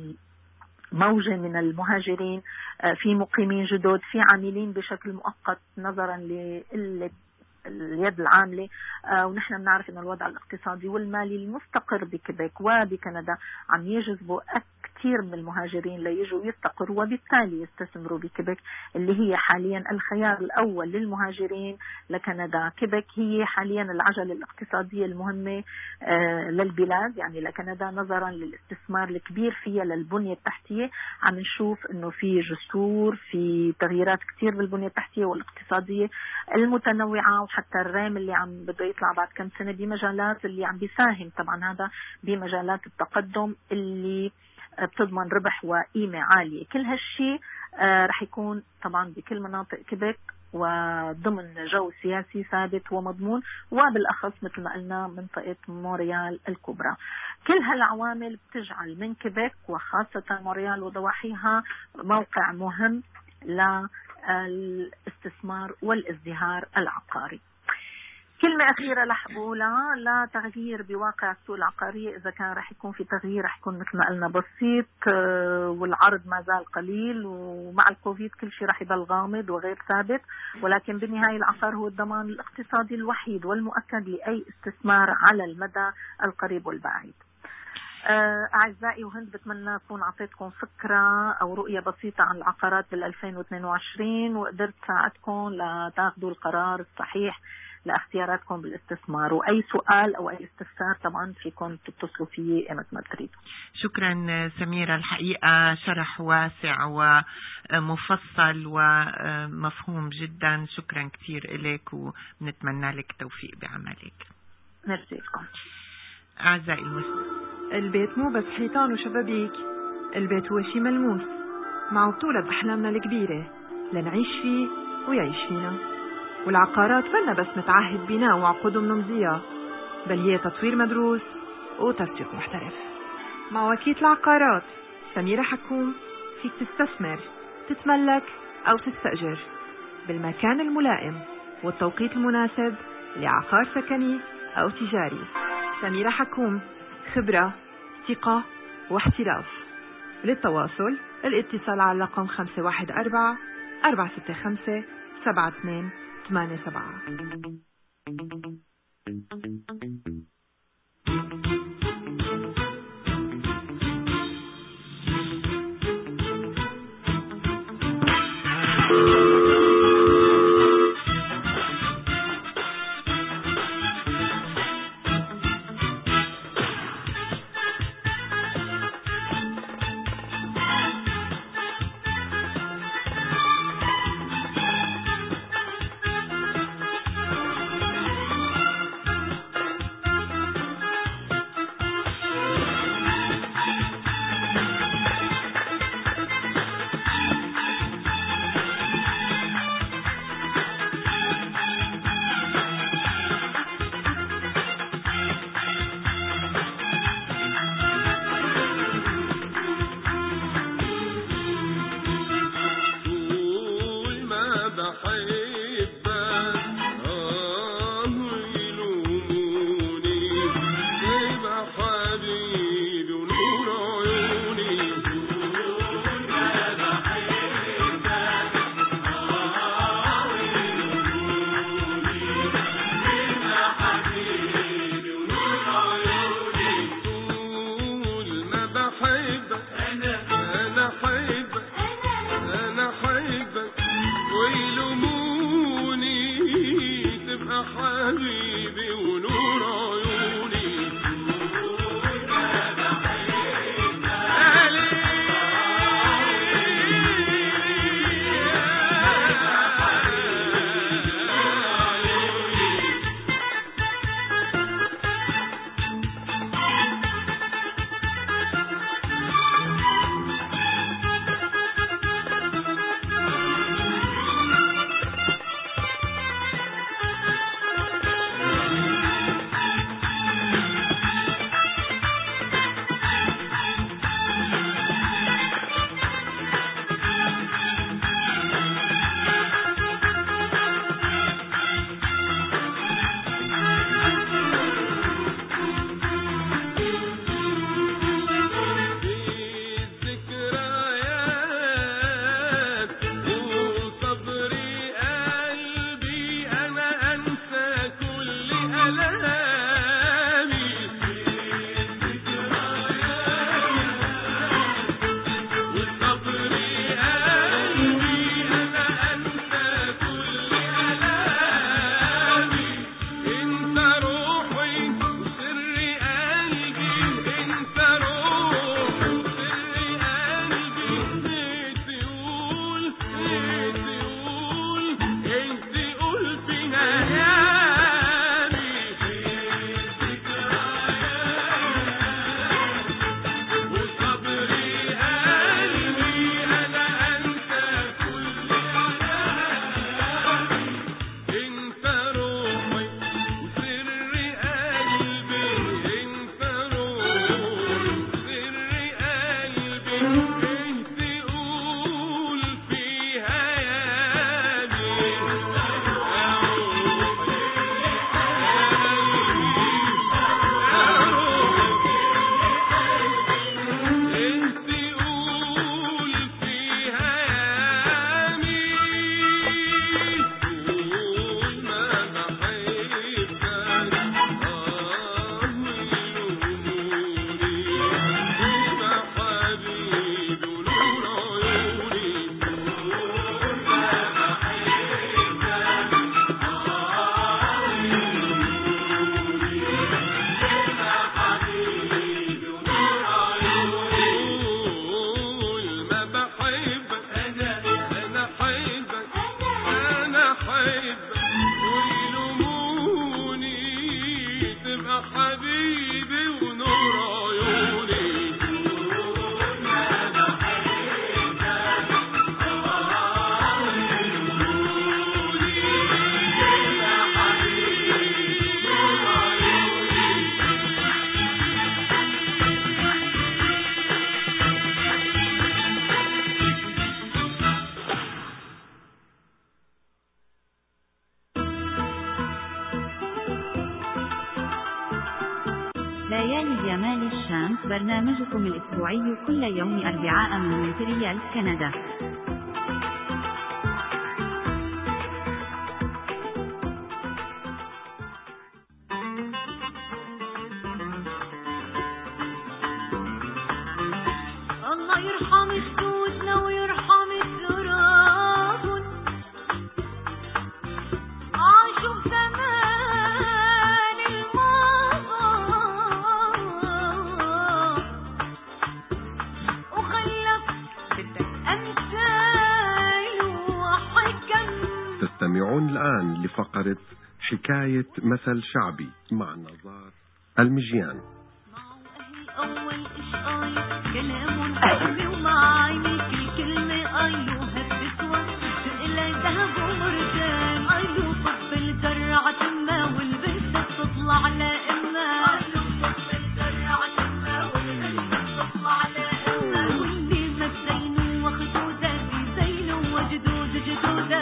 موجة من المهاجرين، في مقيمين جدد، في عاملين بشكل مؤقت نظرا لقلة اليد العاملة، ونحن بنعرف أن الوضع الاقتصادي والمالي المستقر بكيبيك وبكندا عم يجذبوا كثير من المهاجرين ليجوا يستقروا وبالتالي يستثمروا بكيبيك، اللي هي حاليا الخيار الأول للمهاجرين لكندا. كيبيك هي حاليا العجلة الاقتصادية المهمة للبلاد، يعني لكندا، نظرا للاستثمار الكبير فيها للبنية التحتية. عم نشوف انه في جسور، في تغييرات كثير بالبنية التحتية والاقتصادية المتنوعة، وحتى الرام اللي عم بده يطلع بعد كم سنة بمجالات اللي عم بيساهم طبعا هذا بمجالات التقدم اللي بتضمن ربح وقيمة عالية. كل هالشيء رح يكون طبعا بكل مناطق كيبيك وضمن جو سياسي ثابت ومضمون، وبالأخص مثل ما قلنا منطقة مونريال الكبرى. كل هالعوامل بتجعل من كيبيك وخاصة مونريال وضواحيها موقع مهم للاستثمار والازدهار العقاري. كلمة أخيرة رح بقولها، لا تغيير بواقع السوق العقاري. إذا كان رح يكون في تغيير رح يكون مثل ما قلنا بسيط، والعرض ما زال قليل، ومع الكوفيد كل شيء رح يضل غامض وغير ثابت، ولكن بالنهاية العقار هو الضمان الاقتصادي الوحيد والمؤكد لأي استثمار على المدى القريب والبعيد. أعزائي وهند، بتمنى أكون أعطيتكم فكرة أو رؤية بسيطة عن العقارات بال2022 وقدرت ساعدكم لتاخذوا القرار الصحيح لاختياراتكم بالاستثمار. وأي سؤال أو أي استفسار طبعا فيكم تتصلوا فيه متى ما تريدوا.
شكرا سميرة، الحقيقة شرح واسع ومفصل ومفهوم جدا. شكرا كثير لك ونتمنى لك توفيق بعملك.
ميرسي لكم.
أعزائي المستمعين،
البيت مو بس حيطان وشبابيك، البيت هو شي ملموس مع بطولة بأحلامنا الكبيرة لنعيش فيه ويعيش فينا. والعقارات منا بس متعهد بناء وعقود منمضية، بل هي تطوير مدروس وتسويق محترف. مع وكيلة العقارات سميرة حكوم فيك تستثمر، تتملك أو تستأجر بالمكان الملائم والتوقيت المناسب لعقار سكني أو تجاري. سميرة حكوم، خبرة، ثقة واحتراف. للتواصل الاتصال على رقم 514-465-7287.
حبيبي ونور عيوني
ليالي جمال الشام برنامجكم الأسبوعي كل يوم أربعاء من مونتريال كندا.
الله يرحم جدودنا ويرحم الزراهم عاشوا بزمان الماضي وخلف أمثال وحكم.
تستمعون الآن لفقرة حكاية مثل شعبي مع نزار المجيان.
أول إشقاية كلام قلبي ومعاني كل كلمة قايلوها بتسوى تقلى ذهب ومرجان قايلو صب الجرعة ما والبنت تطلع لأمها قايلو صب الجرعة ما والبنت تطلع لأمها واللي ما تزينوا وخدودا بيزينوا وجدود جدودا.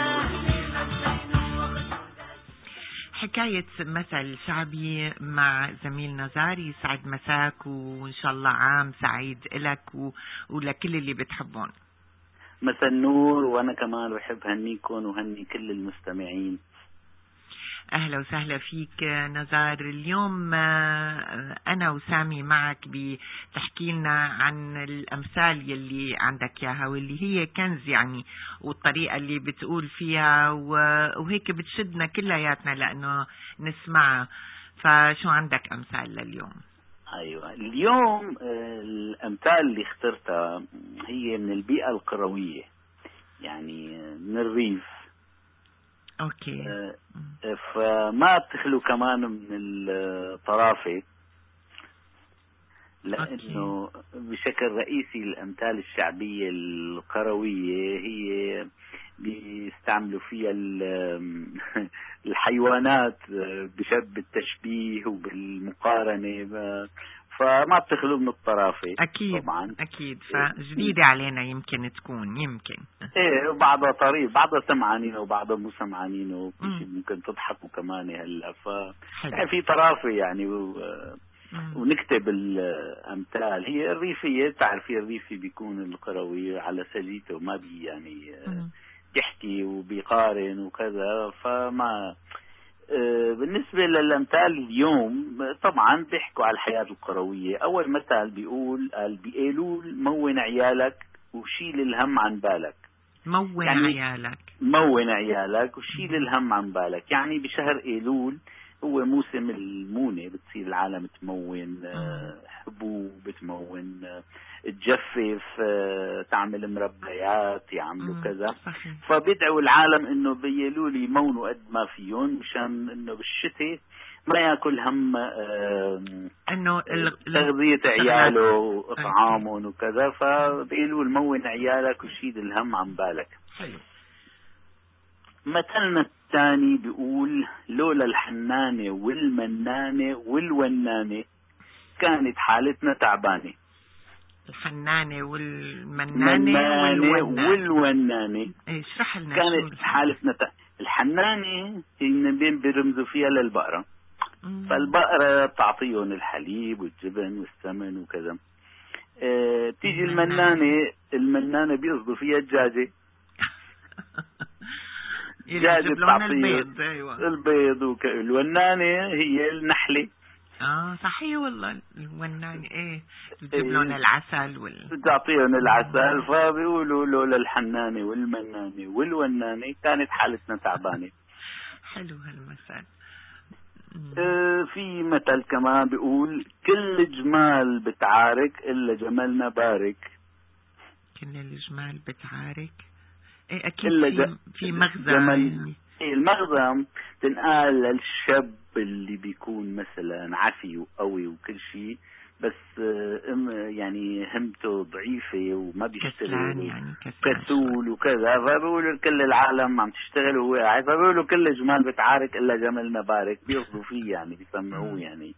حكاية مثل شعبي مع زميل نزار. يسعد مساك وإن شاء الله عام سعيد لك ولكل اللي بتحبون.
مساء النور، وأنا كمان بحب هنيكم وهني كل المستمعين.
أهلا وسهلا فيك نزار. اليوم أنا وسامي معك بتحكي لنا عن الأمثال يلي عندك ياها واللي هي كنز يعني، والطريقة اللي بتقول فيها وهيك بتشدنا كلياتنا لأنه نسمعها. فشو عندك أمثال لليوم؟
أيوة، اليوم الأمثال اللي اخترتها هي من البيئة القروية، يعني من الريف.
اوكي.
فما بتخلو كمان من الطرافة، لأنه بشكل رئيسي الأمثال الشعبية القروية هي بيستعملوا فيها الحيوانات بالتشبيه وبالمقارنة، فما بتخلو من الطرافة.
أكيد طبعا أكيد. فجديدة علينا يمكن تكون
إيه، بعضها طريف، بعضها سمعانين وبعضها مو سمعانين ممكن تضحكوا كمان هلا. يعني في طرافة يعني ونكتب الأمثال. هي الريفية، تعرفي الريفي بيكون القروي على سجيته، ما بي يعني يحكي وبيقارن وكذا. فما بالنسبة للأمثال اليوم طبعا بيحكوا على الحياة القروية. أول مثل بيقول بأيلول مون عيالك وشيل الهم عن بالك.
مون يعني عيالك،
مون عيالك وشيل الهم عن بالك. يعني بشهر أيلول هو موسم المونة، بتصير العالم تمون حبوب، بتمون تجفف، تعمل مربيات، يعملوا كذا. فبيدعوا العالم انه بيلولي يمونوا قد ما فيهم مشان انه بالشتاء ما ياكل هم
انه
تغذية عياله واطعامهم وكذا. فبيقولوا مون عيالك وشيل الهم عن بالك.
حلو.
مثلنا الثاني بيقول لولا الحنانة والمنانة والونانة كانت حالتنا تعبانة.
الحنانة والمنانة
والونانة
اشرح لنا.
كانت حالتنا الحنانة هي بيرمزوا فيها للبقرة. فالبقرة تعطيهم الحليب والجبن والسمن وكذا. تيجي المنانة بيقصدوا فيها الدجاجة. دجاجة بتعطيه البيض الونانة هي النحلة.
صحيح والله. الونانة بتجيب لهم العسل
بتعطيهم العسل. فبيقولوا لولا الحنانة والمنانة والونانة كانت حالتنا تعبانة.
حلو هالمثل.
في مثل كمان بيقول كل جمال بتعارك إلا جمالنا بارك.
كل الجمال بتعارك. اكيد في مغزى.
المغزى تنقال للشاب اللي بيكون مثلا عفي وقوي وكل شيء، بس يعني همته ضعيفة وما بيشتغل،
يعني
كسول وكذا، فبيقولوا كل العالم عم تشتغل وهو قاعد، فبيقولوا كل جمال بتعارك إلا جملنا بارك، بيقصدوا فيه يعني، بيسمعوه يعني.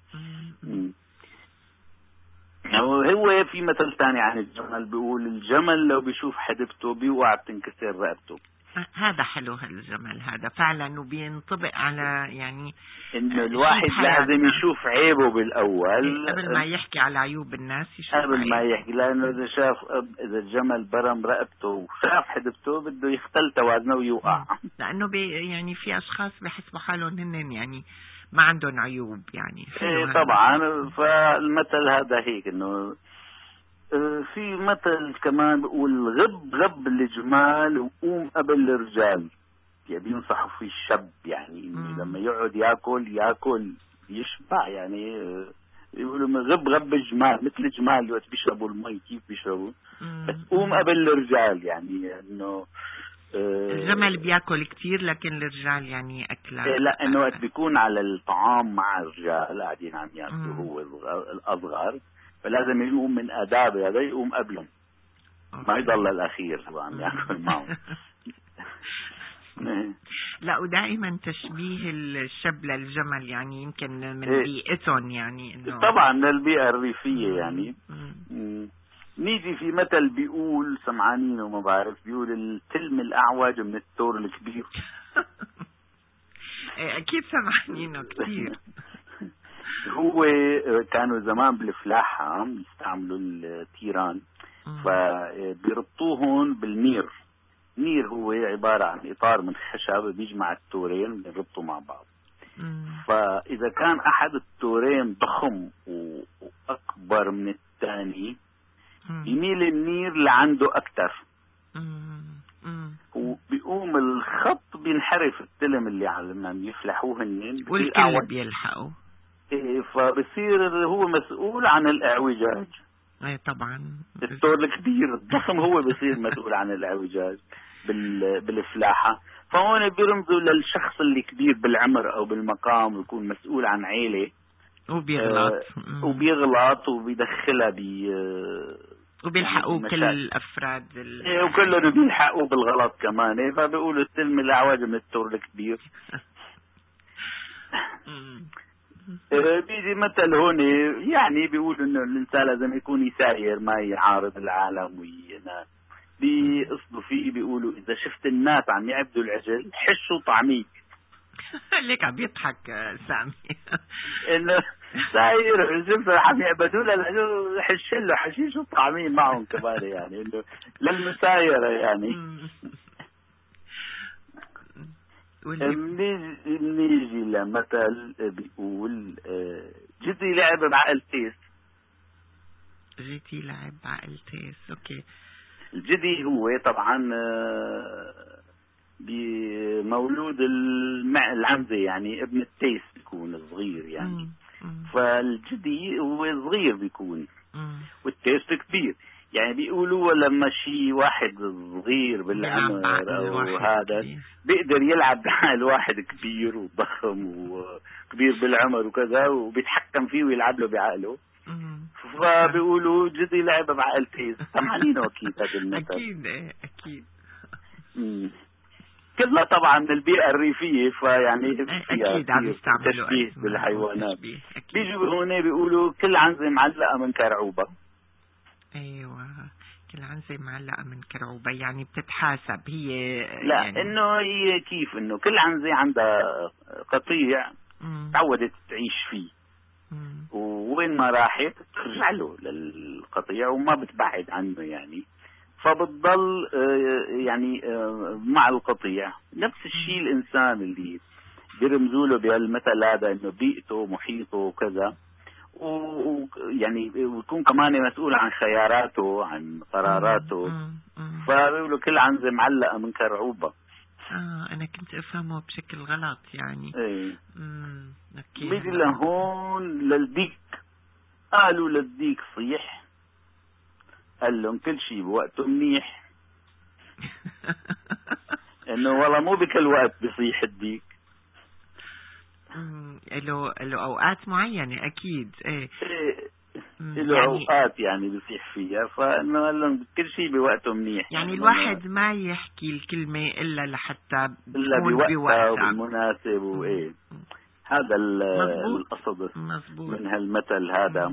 هو في مثل ثاني عن الجمل بيقول الجمل لو بيشوف حدبته بيوقع بتنكسر رقبته.
هذا حلو هالجمل هذا فعلا، وبينطبق على يعني
انه الواحد لازم يشوف عيبه بالاول
قبل ما يحكي على عيوب الناس، يشوف
قبل ما يحكي، لانه اذا الجمل برم رقبته وشاف حدبته بده يختل توازنه ويوقع.
لانه يعني في اشخاص بحسبوا حالهم هن يعني ما عندهم عيوب يعني.
طبعا. فالمثل هذا هيك انه في مثل كمان بيقول غب الجمال وقوم قبل الرجال، يعني بينصحوا فيه الشاب يعني انه لما يقعد ياكل يشبع يعني. يقولوا غب الجمال، مثل الجمال وقت بيشربوا المي كيف بيشربوا، بس قوم قبل الرجال يعني انه
الجمل بياكل كتير لكن الرجال يعني أكله
لا، انه وقت بيكون على الطعام مع الرجال قاعدين عم ياكلوا هو الاصغر، فلازم يقوم من آدابه، هذا يقوم قبلهم، ما يضل الأخير هو عم ياكل معه.
لا، ودائما تشبيه الشب للجمل يعني يمكن من بيئتهم يعني إنه
طبعا من البيئة الريفية يعني. نيجي في مثل بيقول سمعانين وما بعرف، بيقول التلم الأعوج من الثور الكبير.
أكيد سمعانينه كتير.
هو كانوا زمان بالفلاحة يستعملوا التيران، فبيربطوهن بالنير. نير هو عبارة عن إطار من خشب بيجمع التورين بيربطوا مع بعض. فإذا كان أحد التورين ضخم وأكبر من الثاني يميل النير لعنده أكتر، وبيقوم الخط بينحرف التلم اللي عم يفلحوه النين
والكل بيلحقوا.
فبصير هو مسؤول عن الإعوجاج.
طبعا
الثور الكبير الضخم هو بصير مسؤول عن الإعوجاج بالفلاحة. فهون بيرمزوا للشخص اللي كبير بالعمر أو بالمقام ويكون مسؤول عن عيلة وبيغلط وبيدخلها
وبيلحقوا كل الأفراد
وكلهم بيلحقوا بالغلط كمان. فبيقولوا التلم الأعوج من الثور الكبير. بيجي مثل هون يعني بيقول انه الانسان لازم يكون يساير ما يعارض العالم وينا. بيقصدوا فيه بيقولوا اذا شفت الناس عم يعبدوا العجل حشوا طعميك.
ليك عم يضحك سامي.
انه ساير شفت عم يعبدوا له العجل حش له حشيش وطعمين معهم كمان يعني انه للمسايرة يعني. نيجي لمثل بيقول جدي لعب بعقل تيس.
جدي لعب بعقل تيس. اوكي.
الجدي هو طبعا بمولود العنزة يعني ابن التيس بيكون صغير يعني. فالجدي هو صغير بيكون والتيس كبير يعني. بيقولوا لما شي واحد صغير بالعمر او هذا بيقدر يلعب بعقل واحد كبير وضخم وكبير بالعمر وكذا وبيتحكم فيه ويلعب له بعقله. فبيقولوا جدي لعب بعقل تيس. سمعانينه اكيد هذا المثل.
اكيد
كلها طبعا من البيئة الريفية، فيعني
اكيد عم يستعملوا
تشبيه بالحيوانات. بيجوا هون بيقولوا كل عنزة معلقة من كرعوبة.
ايوه، كل عنزة معلقة من كرعوبة يعني بتتحاسب هي.
لا
يعني
انه هي كيف انه كل عنزة عندها قطيع تعودت تعيش فيه، ووين ما راحت ترجع له للقطيع وما بتبعد عنه يعني. فبتضل يعني مع القطيع. نفس الشيء الإنسان اللي بيرمزوا له بهالمثل هذا انه بيئته محيطه وكذا، ويعني ويكون كمان مسؤول عن خياراته عن قراراته. فبيقولوا كل عنزة معلقة من كرعوبة.
أنا كنت أفهمه بشكل غلط يعني.
أوكي. بيجي لهون للديك. قالوا للديك صيح، قال لهم كل شيء بوقته منيح. إنه والله مو بكل وقت بصيح الديك.
له اوقات معينة اكيد. ايه
له يعني اوقات يعني بصيح فيها، فانه كل شيء بوقته منيح.
يعني الواحد ما يحكي الكلمة الا لحتى
الا بوقتها وبالمناسب وايه. هذا القصد من هالمثل هذا.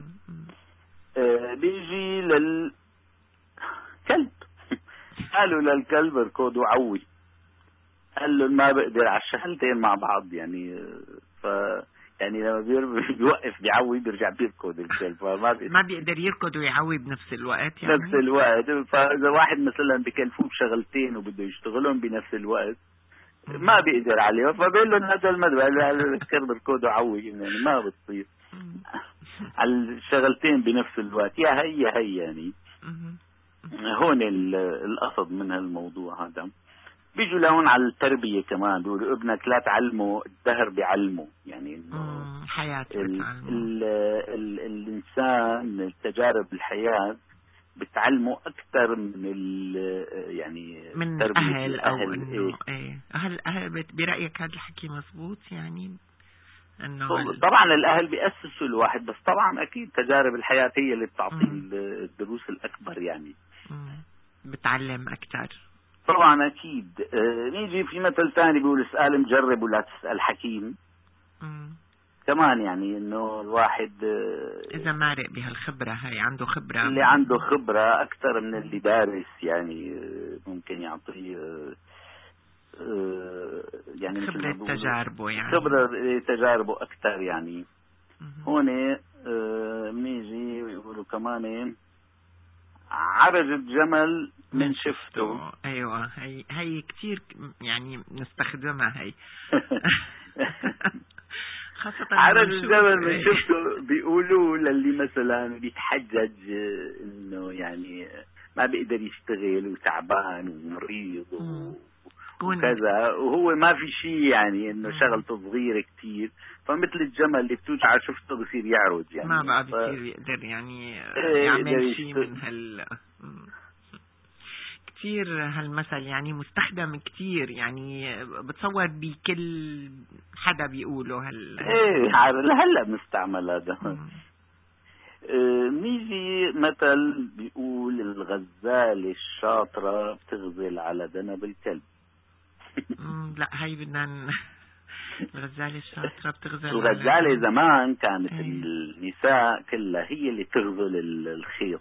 بيجي للكلب قالوا للكلب اركض وعوي، قال له ما بقدر على الشغلتين مع بعض يعني. يعني لما بيوقف بيعوي بيرجع بيركض الكلب،
ما بيقدر يركض ويعوي بنفس الوقت يعني.
نفس الوقت. فاذا واحد مثلا بكلفوه بشغلتين وبده يشتغلهم بنفس الوقت ما بيقدر عليه، فبيقول له هذا المدبر الكلب اركض وعوي، يعني ما بتصير على الشغلتين بنفس الوقت. يا هي يعني. هون القصد من هالموضوع هذا. بيجوا لهون على التربية كمان، بيقولوا ابنك لا تعلمه الدهر بيعلمه، يعني
حياته
الإنسان تجارب الحياة بتعلمه أكثر من
من أهل أو إنه أهل برأيك هذا الحكي مزبوط يعني؟ إنه
طبعا الأهل بيأسسوا الواحد، بس طبعا أكيد تجارب الحياة هي اللي بتعطي الدروس الأكبر يعني.
بتعلم أكثر
طبعا أكيد. نيجي في مثل ثاني بيقول اسأل مجرب ولا تسأل حكيم. كمان يعني إنه الواحد
إذا مارق بهالخبرة هاي عنده خبرة،
اللي عنده خبرة أكثر من اللي دارس يعني ممكن يعطيه
يعني خبرة تجاربه يعني
خبرة تجاربه أكثر يعني. هون بنيجي يقولوا كمان عرج الجمل من شفته.
ايوه هي كتير يعني نستخدمها هي. خاصة
عرج الجمل من شفته بيقولوا للي مثلا بيتحجج انه يعني ما بيقدر يشتغل وتعبان ومريض وكذا، وهو ما في شيء يعني انه شغلته صغيرة كتير، فمثل الجمل اللي بتوجع شفته بصير يعرج يعني
ما بقى بصير يقدر يعني يعمل شيء من كتير. هالمثل يعني مستخدم كتير يعني، بتصور بكل حدا بيقوله
هلا بنستعمل هذا. نيجي مثل بيقول الغزالة الشاطرة بتغزل على ذنب الكلب.
لا هاي بدنا الغزالة الشاطرة بتغزل.
الغزالة زمان كانت النساء كلها هي اللي تغزل الخيط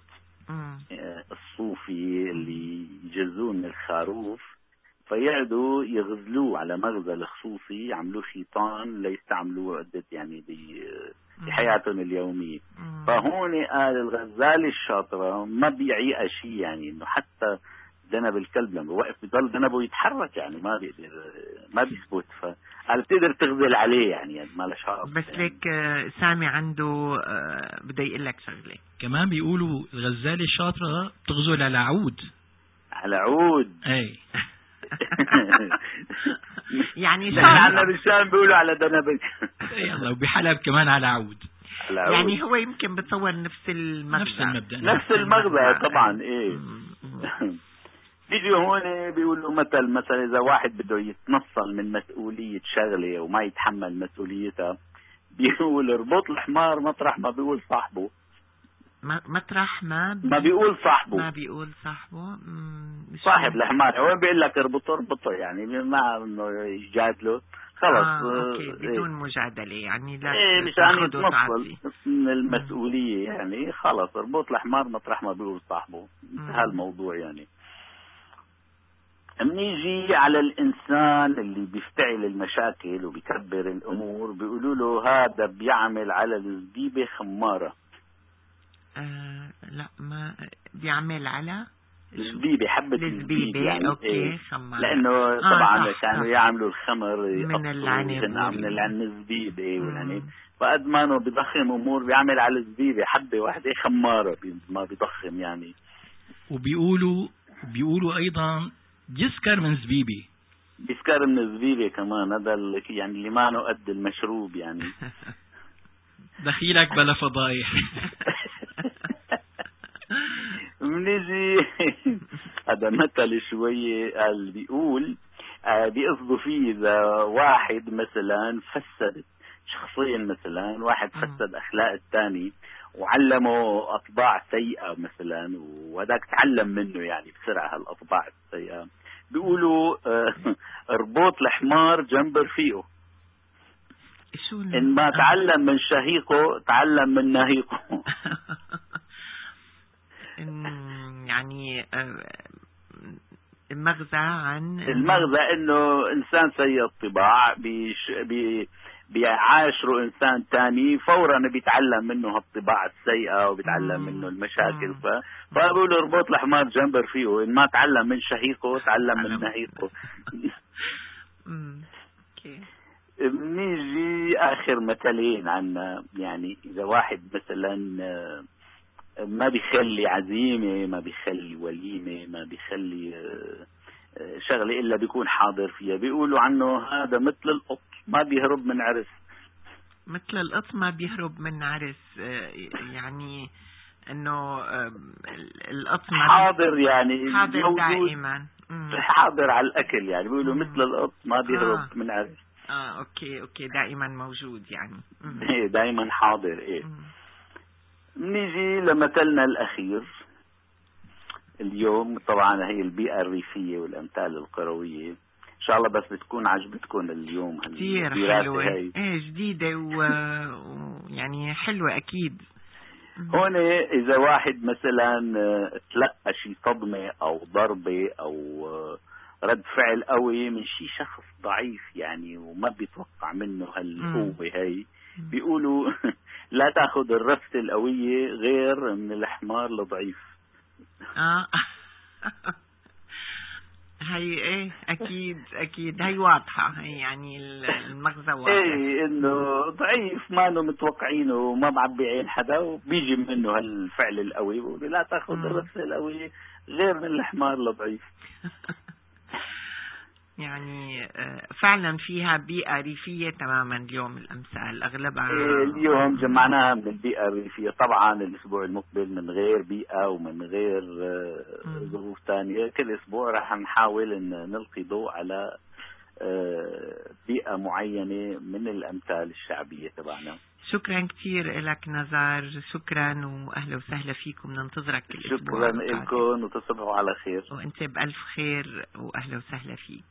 الصوفي اللي يجزون من الخروف، فيقعدوا يغزلوه على مغزل خصوصي، يعملوه خيطان ليستعملوه عدة يعني بحياتهم اليومية. فهون قال الغزالة الشاطرة ما بيعيق شيء يعني، انه حتى ذنب الكلب لما وقف بضل ذنبه يتحرك يعني ما بيقدر ما بيثبت، فقال بتقدر تغزل عليه يعني ما له شرف.
بس يعني. ليك سامي عنده بده يقول لك شغله
كمان، بيقولوا الغزالة الشاطرة بتغزل على عود.
على عود
اي
يعني عندنا بالشام بيقولوا على ذنب.
يلا وبحلب كمان على عود.
يعني هو يمكن بتصور نفس المبدأ
نفس المغزى طبعا. ايه بيجي هون بيقولوا مثلا اذا واحد بده يتنصل من مسؤولية شغلة وما يتحمل مسؤوليتها، بيقول اربط الحمار مطرح ما بيقول صاحبه.
مطرح ما
بيقول صاحبه.
ما بيقول صاحبه.
صاحب الحمار هو بيقول لك اربطه يعني ما انه يجادله خلص.
اوكي بدون مجادلة يعني، لا
مشان يتنصل من المسؤولية يعني خلص اربط الحمار مطرح ما بيقول صاحبه. انتهى الموضوع يعني. بنيجي على الإنسان اللي بيفتعل المشاكل وبيكبر الأمور، بيقولوا له هذا بيعمل على الزبيبة خمارة.
لا ما بيعمل على
الزبيبة، حبة الزبيبة يعني.
اوكي خمارة.
لأنه طبعا كانوا يعملوا الخمر
من
العنب الزبيبة والعنب، فقد ما انه بيضخم أمور بيعمل على الزبيبة حبة واحدة خمارة ما بيضخم يعني.
وبيقولوا أيضا بيسكر من زبيبي.
بيسكر من الزبيبة كمان، هذا يعني اللي ما له قد المشروب يعني.
دخيلك بلا فضايح.
بنيجي هذا مثل شوية قال بيقول بيقصدوا فيه إذا واحد مثلا فسد شخصين مثلا، واحد فسد أخلاق الثاني وعلمه أطباع سيئة مثلا، وهذاك تعلم منه يعني بسرعة هالأطباع السيئة. بيقولوا اربط الحمار جنب رفيقه، إن ما تعلم من شهيقه تعلم من نهيقه.
يعني المغزى
إنه إنسان سيء الطباع بيعاشروا إنسان تاني فورا بيتعلم منه هالطباع السيئة وبيتعلم منه المشاكل. فبقولوا اربط الحمار جنب رفيقه، إن ما تعلم من شهيقه تعلم من نهيقه. بنيجي آخر مثلين عنا، يعني إذا واحد مثلا ما بيخلي عزيمة، ما بيخلي وليمة، ما بيخلي شغلة إلا بيكون حاضر فيها، بيقولوا عنه هذا مثل القط ما بيهرب من عرس.
مثل القط ما بيهرب من عرس، يعني انه القط
حاضر، يعني
حاضر دائما،
حاضر على الأكل، يعني بيقولوا مثل القط ما بيهرب من عرس.
اوكي دائما موجود يعني.
دائما حاضر. نيجي لمثلنا الأخير اليوم. طبعا هي البيئة الريفية والأمثال القروية، إن شاء الله بس بتكون عجبتكم اليوم.
كتير حلوة، جديدة ويعني حلوة أكيد.
هون إذا واحد مثلا تلقى شي صدمة أو ضربة أو رد فعل قوي من شي شخص ضعيف يعني وما بيتوقع منه هالقوة هاي، بيقولوا لا تأخذ الرفة القوية غير من الحمار الضعيف.
هي اكيد هي واضحة، هي يعني المغزى واضح.
انه ضعيف ما انه متوقعينه وما معبي عين حدا وبيجي منه هالفعل القوي، لا تأخذ الرفة القوية غير من الحمار الضعيف.
يعني فعلا فيها بيئة ريفية تماما اليوم، الأمثال أغلبها
اليوم جمعناها من البيئة الريفية. طبعا الأسبوع المقبل من غير بيئة ومن غير ظروف تانية، كل أسبوع راح نحاول أن نلقي ضوء على بيئة معينة من الأمثال الشعبية تبعنا.
شكرا كثير لك نزار، شكرا وأهلا وسهلا فيكم، ننتظرك الأسبوع.
شكرا لكم وتصبحوا على خير.
وأنت بألف خير وأهلا وسهلا فيك.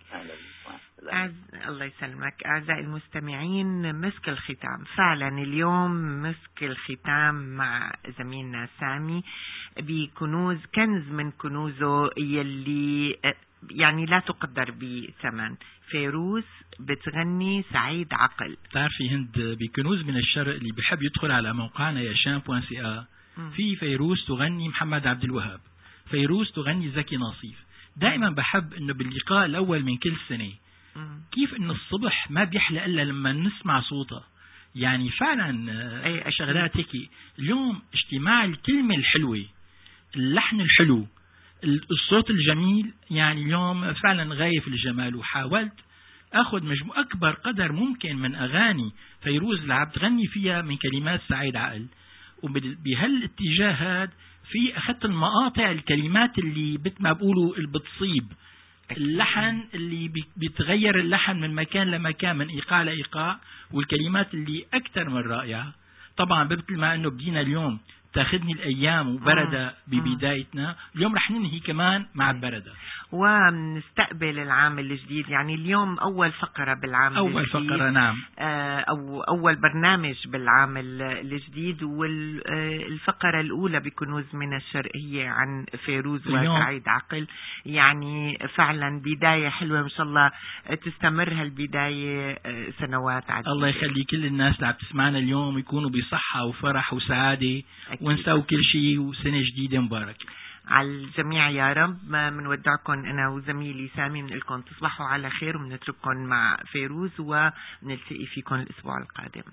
الله يسلمك. أعزائي المستمعين، مسك الختام فعلا اليوم، مسك الختام مع زميلنا سامي بكنوز، كنز من كنوزه يلي يعني لا تقدر بثمن. فيروز بتغني سعيد عقل.
تعرفي هند بكنوز من الشرق اللي بحب يدخل على موقعنا ياشان.ca في فيروز تغني محمد عبد الوهاب، فيروز تغني زكي ناصيف. دائما بحب انه باللقاء الاول من كل سنة كيف انه الصبح ما بيحلى الا لما نسمع صوتها. يعني فعلا شغلات هيك. اليوم اجتماع الكلمة الحلوة، اللحن الحلو، الصوت الجميل، يعني اليوم فعلا غاية في الجمال. وحاولت أخذ أكبر قدر ممكن من أغاني فيروز اللي عم تغني فيها من كلمات سعيد عقل، وبهالاتجاه هذا في أخذت المقاطع الكلمات اللي ما بقولوا اللي بتصيب، اللحن اللي بيتغير اللحن من مكان لمكان، من إيقاع لإيقاع، والكلمات اللي أكثر من رائعة. طبعا مثل ما أنه بدينا اليوم تاخذني الأيام وبردة ببدايتنا، اليوم رح ننهي كمان مع البردة
ونستقبل العام الجديد. يعني اليوم أول فقرة بالعام
الجديد، أول فقرة نعم،
أو أول برنامج بالعام الجديد، والفقرة الأولى بكنوز من الشرقية عن فيروز وسعيد عقل. يعني فعلا بداية حلوة، إن شاء الله تستمر هالبداية سنوات عديدة.
الله يخلي كل الناس اللي عم تسمعنا اليوم يكونوا بصحة وفرح وسعادة ونساو كل شيء، وسنة جديدة مباركة
على الجميع يا رب. منودعكم أنا وزميلي سامي، بنقلكم تصبحوا على خير، وبنترككم مع فيروز ونلتقي فيكم الأسبوع القادم.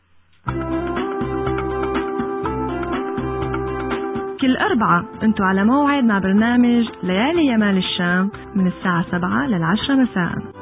كل أربعة أنتوا على موعد مع برنامج ليالي يمال الشام من الساعة 7 لل10 مساء.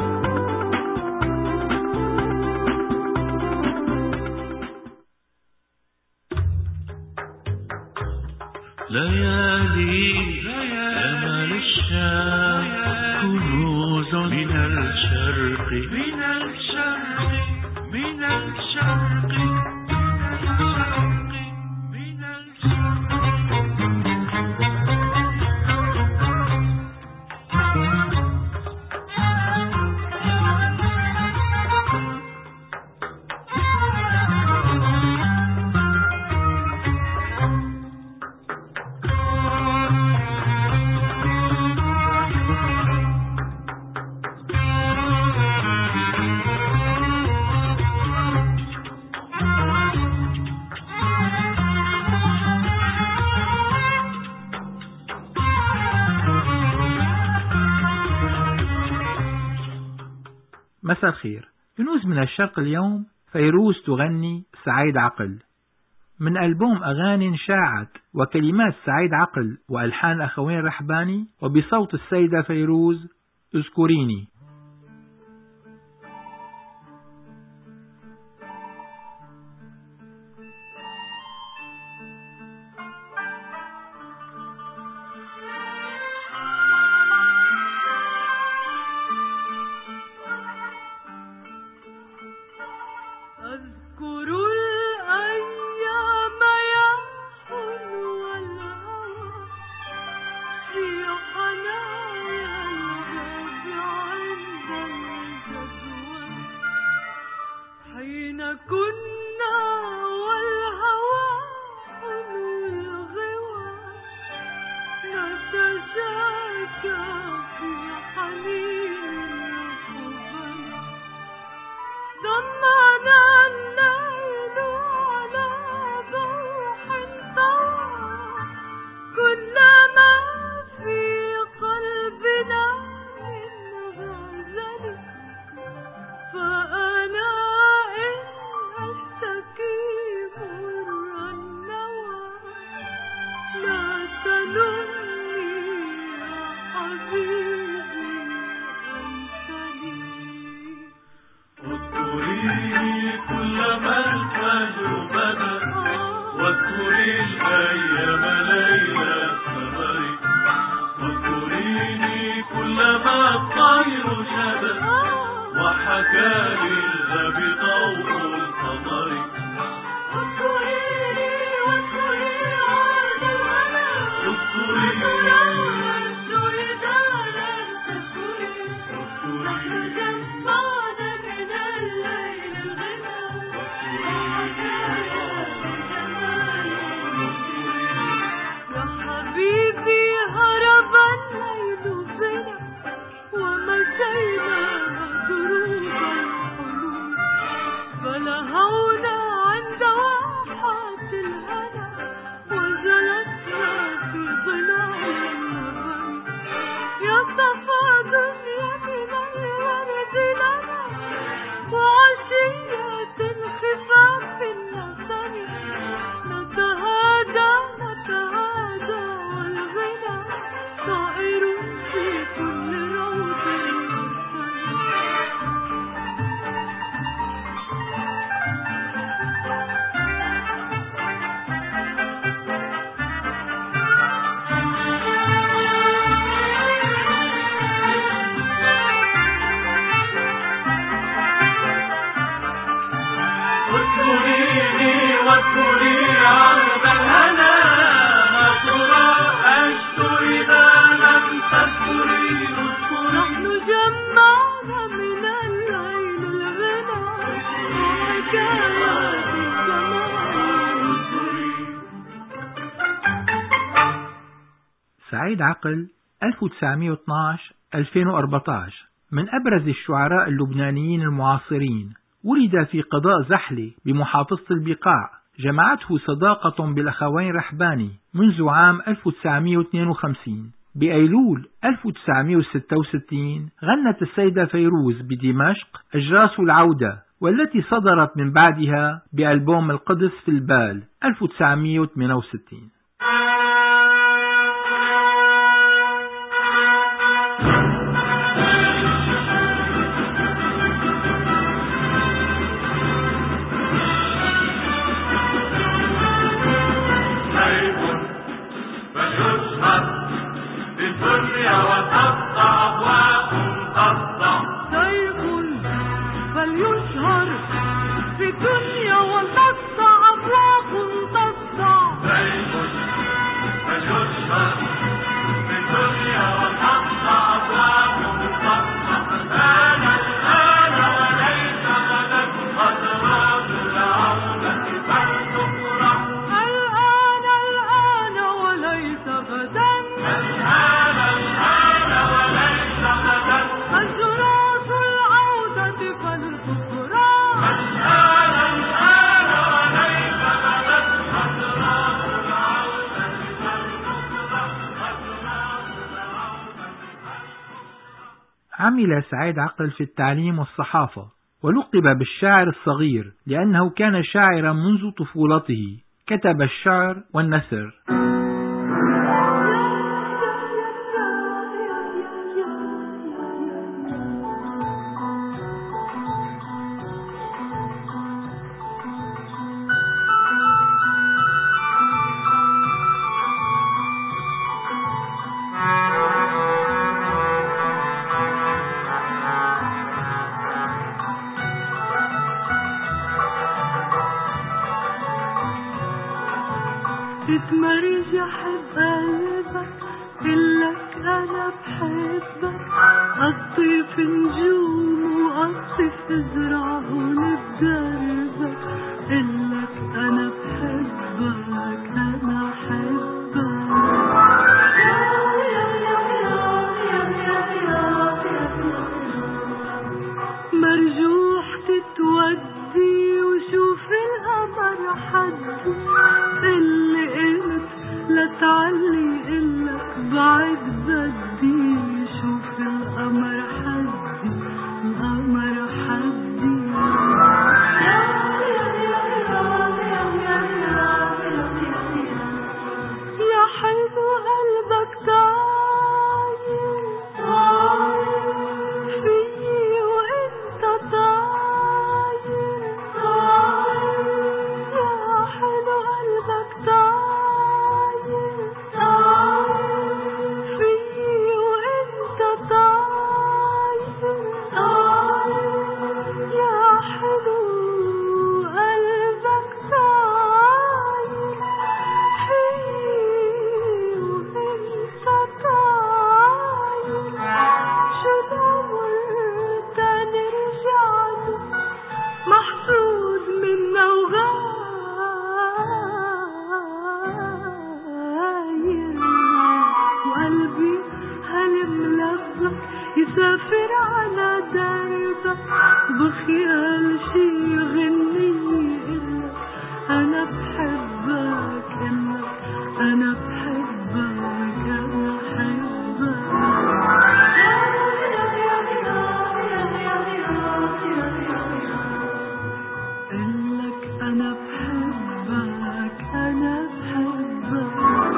ليالي يمال الشام كنوز من الشرق من
مساء الخير. كنوز من الشرق اليوم فيروز تغني سعيد عقل من ألبوم أغاني شاعت وكلمات سعيد عقل وألحان أخوين رحباني وبصوت السيدة فيروز اذكريني. سعيد عقل 1912-2014 من أبرز الشعراء اللبنانيين المعاصرين. ولد في قضاء زحلة بمحافظة البقاع. جمعته صداقة بالأخوين رحباني منذ عام 1952. بأيلول 1966 غنت السيدة فيروز بدمشق أجراس العودة، والتي صدرت من بعدها بألبوم القدس في البال 1968.
فليشهر في كل
عمل سعيد عقل في التعليم والصحافة، ولقب بالشاعر الصغير لأنه كان شاعرا منذ طفولته، كتب الشعر والنثر.
تتمرجح بقلبك قلك أنا بحبك، قطف نجوم وقطف زرعهن بدربك، قلك أنا بحبك أنا حبك. مرجوح تتودي وشوف القمر حدي، اللي قلت لا تعلي قلك بعد بدي، شوف القمر حدي القمر حدي. يا حلو قلبك طاير فيي وانت طاير، يا حلو قلبك طاير فيي وانت طاير، يا حلو قلبك طاير فيي وانت طاير. شو دورت نرجع محسود منا وغاير، وقلبي هالملبك يسافر على دربك، بخيال شي غني إلك أنا بحبك، إلك أنا بحبك أنا حبك. إلك أنا بحبك أنا بحبك.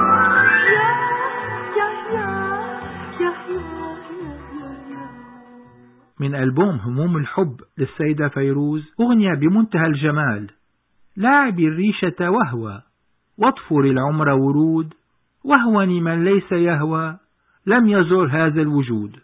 من ألبوم هموم الحب للسيدة فيروز أغنية بمنتهى الجمال، لاعبي الريشة وهوى واطفر العمر ورود، وهوني من ليس يهوى لم يزر هذا الوجود.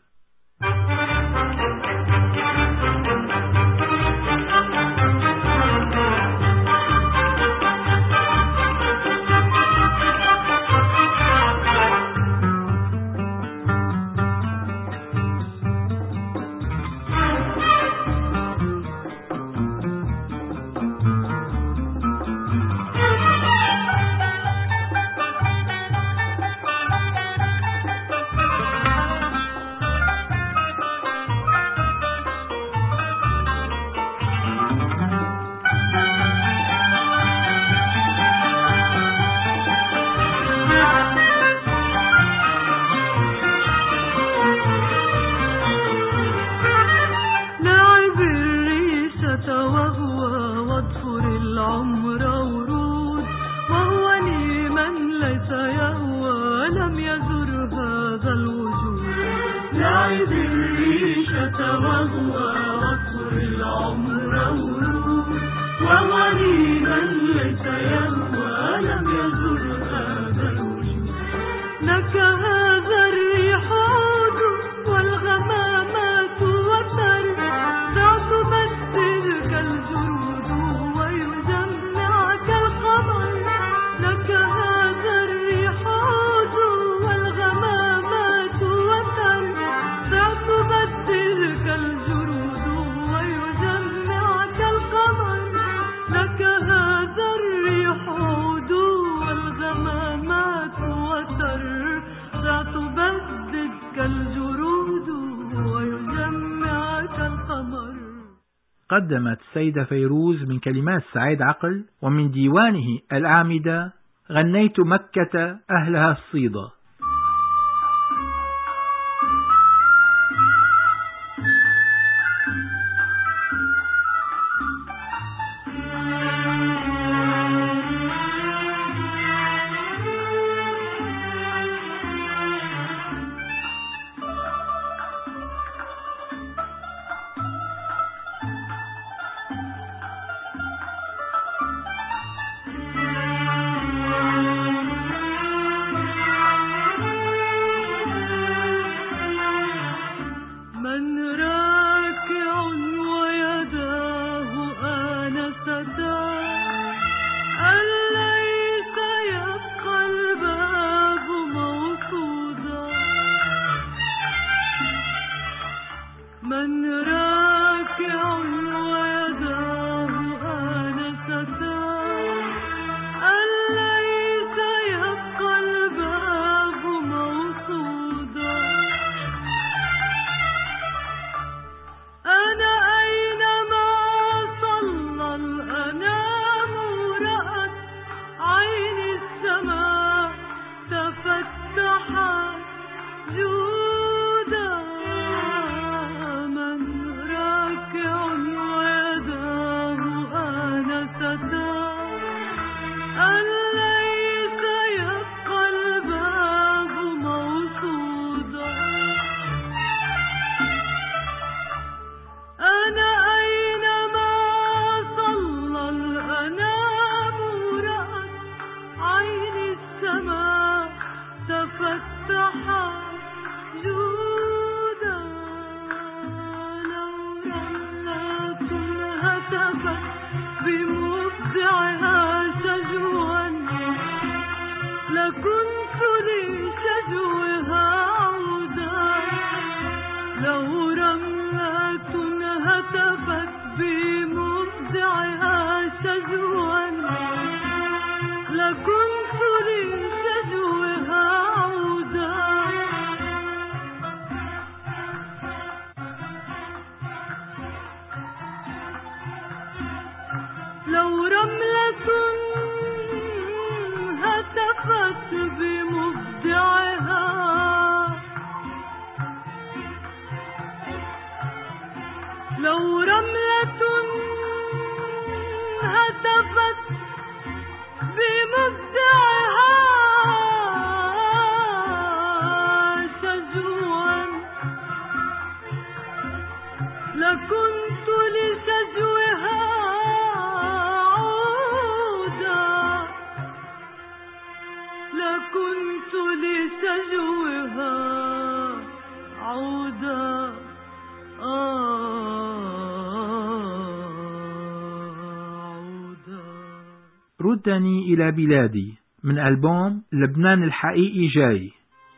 قدمت السيدة فيروز من كلمات سعيد عقل ومن ديوانه الأعمدة غنيت مكة أهلها الصيدة.
بمبدعها لو رملة هتفت بمبدعها شجوا لكنت لشجوها عودا لكنت لشجوها عودا
ردني إلى بلادي من ألبوم لبنان الحقيقي جاي.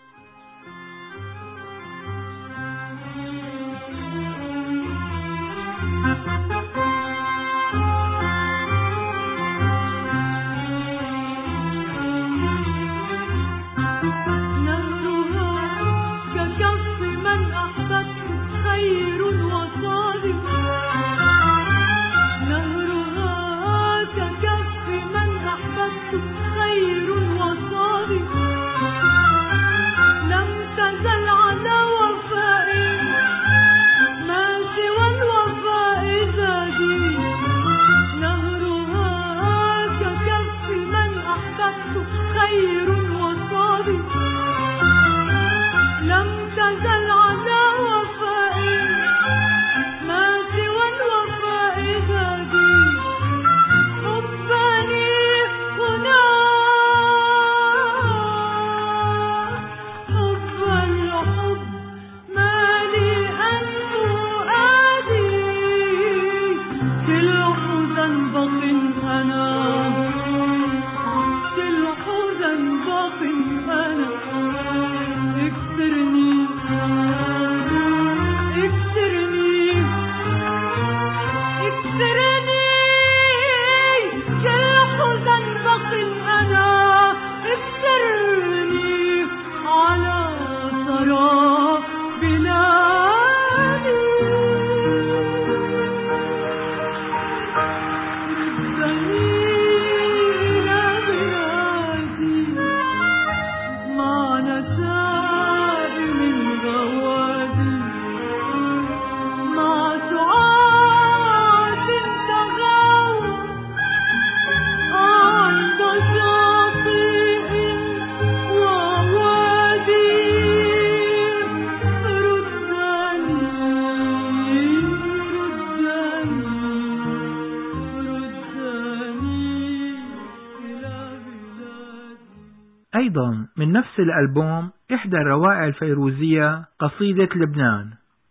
أيضا من نفس الألبوم إحدى الروائع الفيروزية قصيدة لبنان.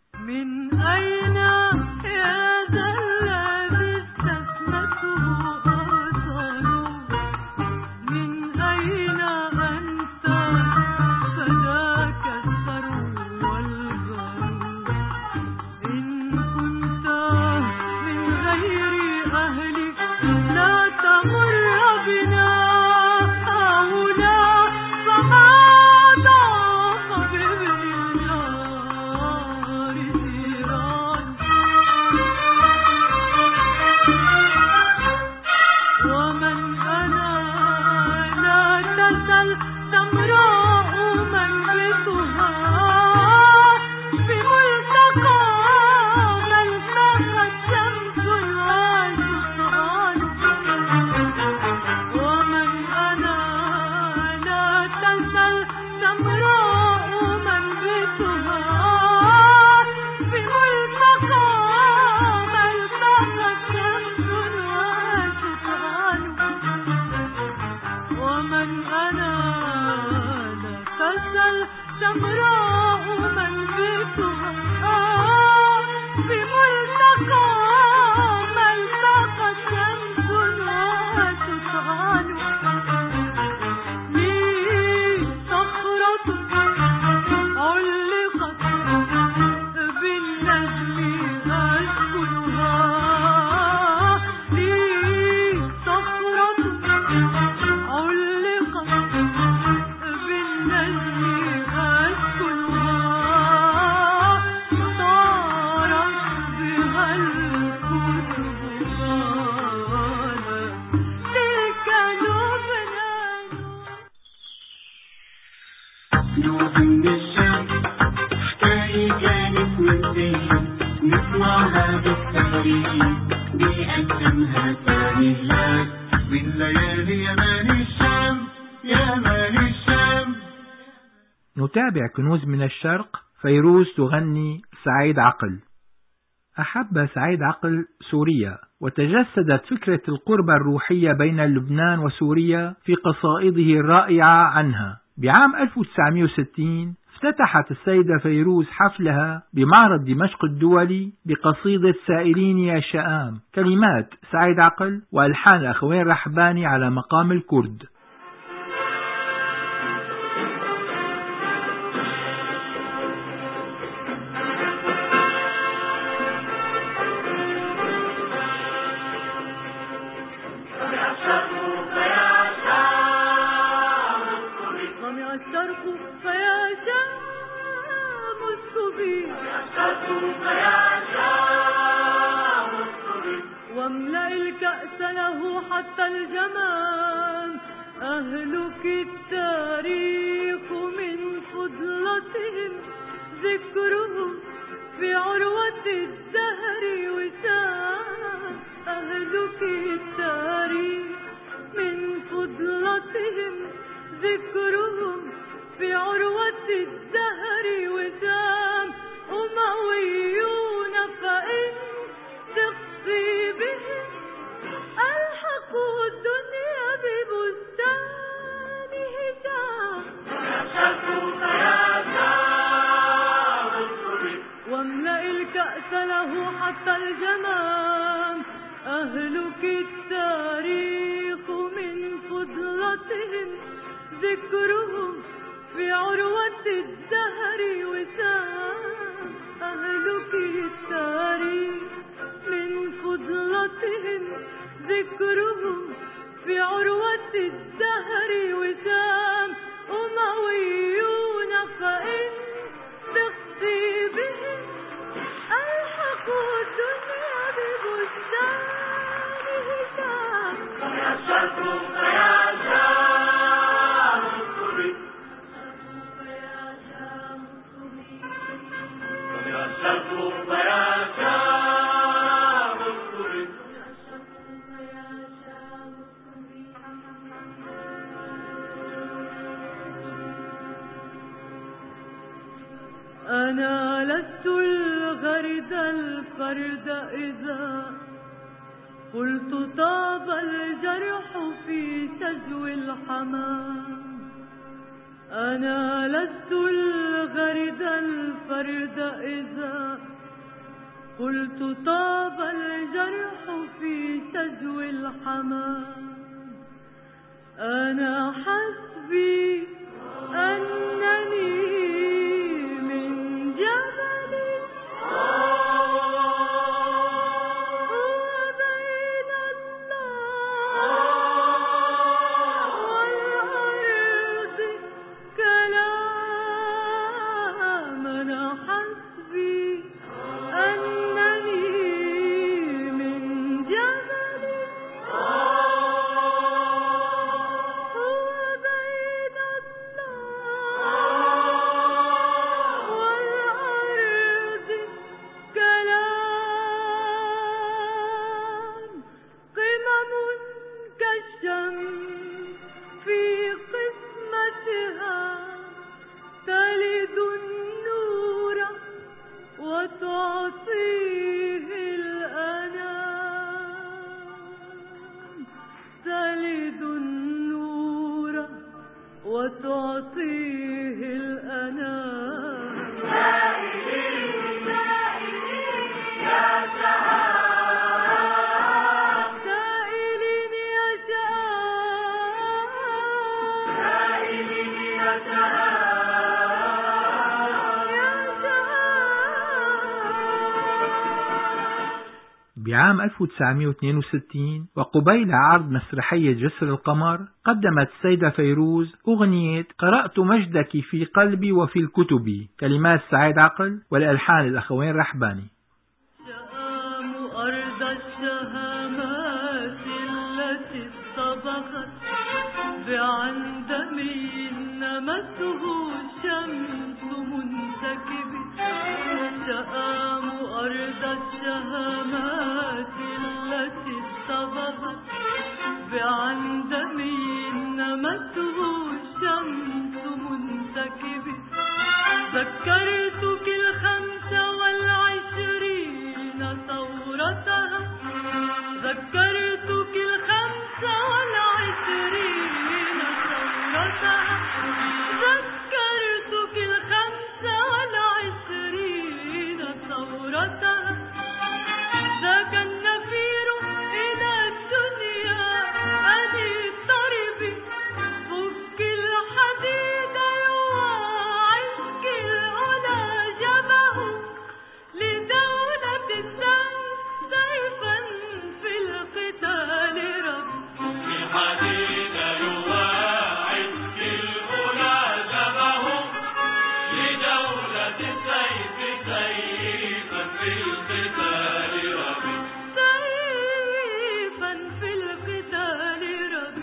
من أين يا ذا الذي استثنته آثاره من أين أنت فذاك الثرو والغرور إن كنت من غير أهلك لا تمر بنا
كنوز من الشام حكاية كانت ودية نسمعها بالتاريخ بيقدمها ثاني هلال من ليالي يمان الشام يمان الشام.
نتابع كنوز من الشرق. فيروز تغني سعيد عقل. أحب سعيد عقل سوريا، وتجسدت فكرة القربة الروحية بين لبنان وسوريا في قصائده الرائعة عنها. بعام 1960 افتتحت السيدة فيروز حفلها بمعرض دمشق الدولي بقصيدة سائليني يا شآم، كلمات سعيد عقل وألحان الأخوين رحباني على مقام الكرد.
واملأ الكأس له حتى الجمال أهلك التاريخ من فضلتهم ذكرهم في عروة الدهر وسام. أهلك التاريخ من فضلتهم ذكرهم في عروة الدهر وسام. أمويون فإن تقصي بهم ألحقوا الدنيا ببستان هشام. واملأ الكأس له حتى الجمام أهلك التاريخ من فضلتهم ذكرهم في عروة الدهر وسام. أهلك التاريخ من فضلتهم ذكرهم في عروة الدهر وسام. أمويون فإن تقصي بهم ألحقوا الدنيا ببستان هشام. يا شرق فيا شام اذكري يا شام اذكري يا شرق فيا شام اذكري يا شرق فيا شام اذكري. أنا لست الغرد الفرد إذا قلت طاب الجرح في سجو الحمام. أنا لست الغرد الفرد إذا قلت طاب الجرح في سجو الحمام. أنا حسبي أنني وتعطيه الأنام. سائليني يا شهاب سائليني يا شهاب سائليني يا شهاب يا شهاب.
بعام 1962 وقبيل عرض مسرحية جسر القمر قدمت السيدة فيروز أغنية قرأت مجدك في قلبي وفي الكتب، كلمات سعيد عقل والألحان الأخوين رحباني.
شآم أرض الشهامات التي اصطبغت بعندمي نمته الشمس منسكبة شآم أرض الشهامات التي اصطبغت بعندمي نمته الشمس منسكبة ذكرتك 25 ثورتها ذكرتك 25 ثورتها ذكرتك 25 ثورتها ذاك النفير إلى الدنيا أن اضطربي فك الحديد يواعشك العلا جبه لدولة الشمس سيفا في القتال رب الحديد يواعشك العلا جبه لدولة السيف سيفا في القتال رب سيفا في القتال رب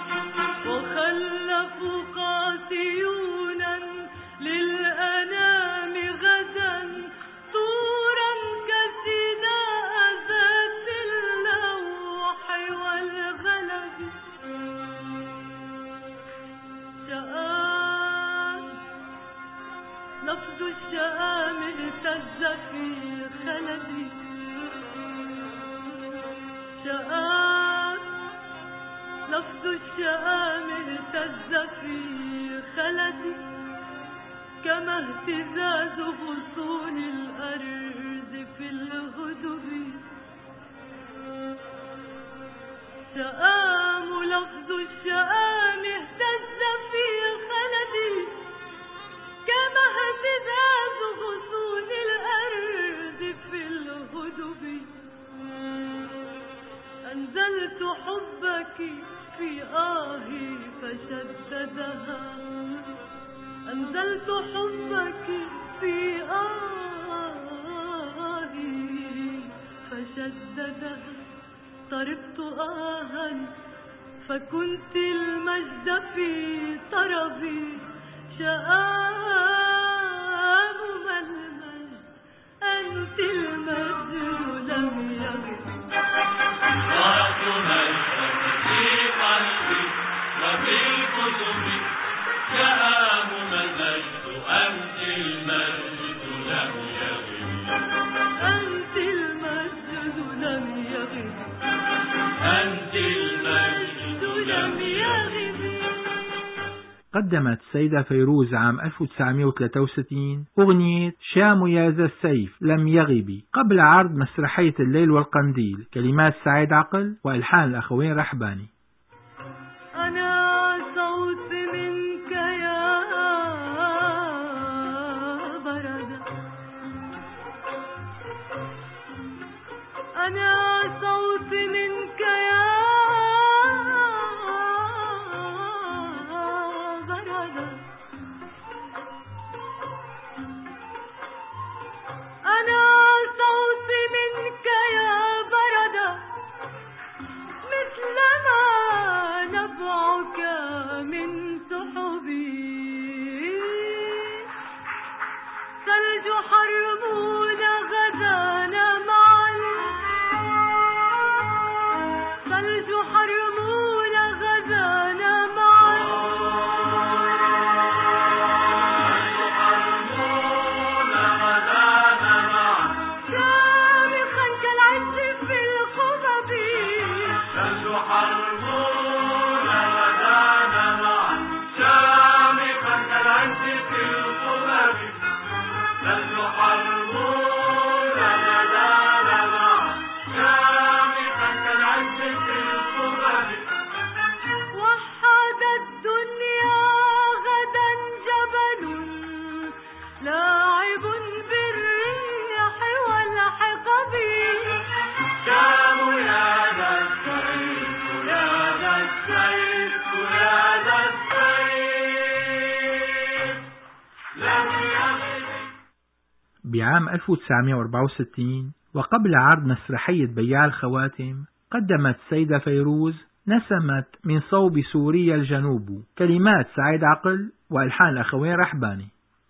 وخلفوا قاسيونا للأنام غدا طورا كسناء ذات اللوح والغلب شآم لفظ الشآم اهتز في خلدي شآم لفظ الشآم اهتز في خلدي كما اهتزاز غصون الأرض في الهدب شآم لفظ الشآم اهتز في خلدي كما اهتزاز غصون الأرض في الهدب أنزلت حبك في آهي فشددها أنزلت حبك في آهي فشددها طربت آها فكنت المجد في طربي شآم ما المجد أنت المجد لم يغب ورأت مجدك في قلبي وفي قلبي شآم ما المجد أنت المجد لم يغب أنت المجد لم يغب أنت المجد لم يغب.
قدمت السيدة فيروز عام 1963 أغنية شام يا ذا السيف لم يغبي قبل عرض مسرحية الليل والقنديل، كلمات سعيد عقل وألحان الأخوين رحباني.
أنا صوت منك يا برد أنا صوت منك يا برد أنا صوت منك يا برد مثلما نبعك من سحبي ثلج حرمون غدانا معا ثلج حرمون غدانا معا شامخا كالعز في الخبب ثلج حرمون غدانا معا شامخا كالعز في الخبب ثلج حرمون غدانا معا شامخا كالعز في الخبب وحد الدنيا غدا جبل لاعب بالريح والحقب شام يا ذا السيف يا ذا السيف يا ذا السيف لم يغب.
بعام 1964 وقبل عرض مسرحية بياع الخواتم قدمت السيدة فيروز نسمت من صوب سوريا الجنوب، كلمات سعيد عقل وألحان الأخوين رحباني.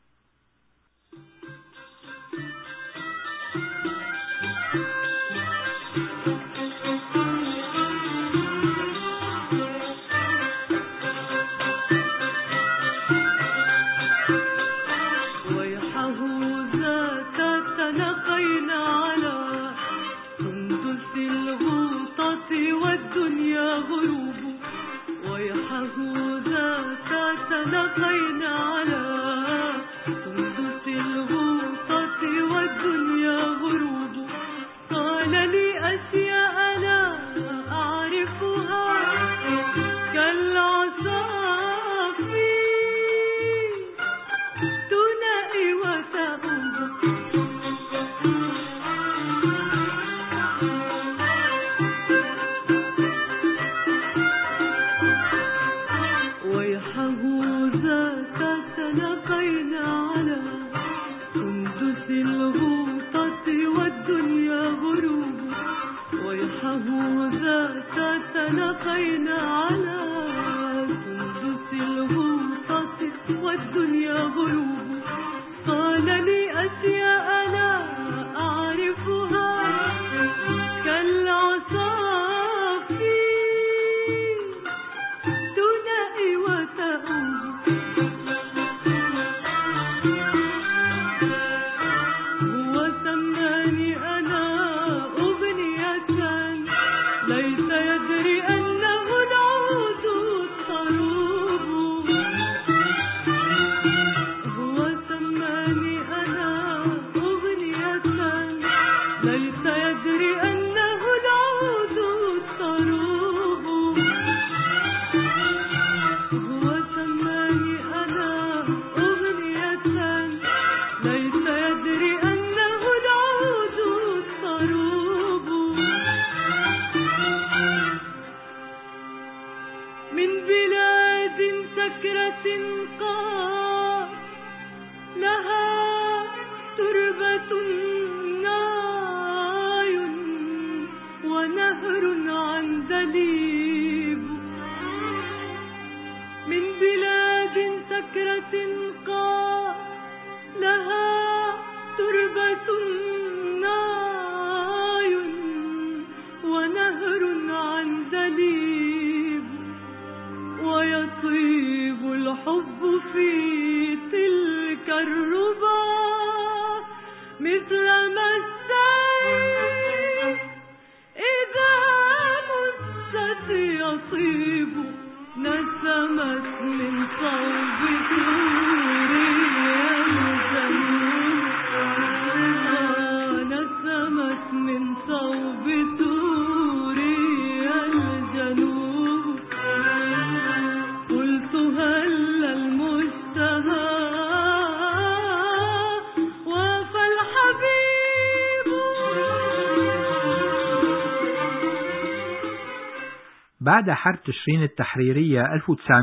بعد حرب تشرين التحريرية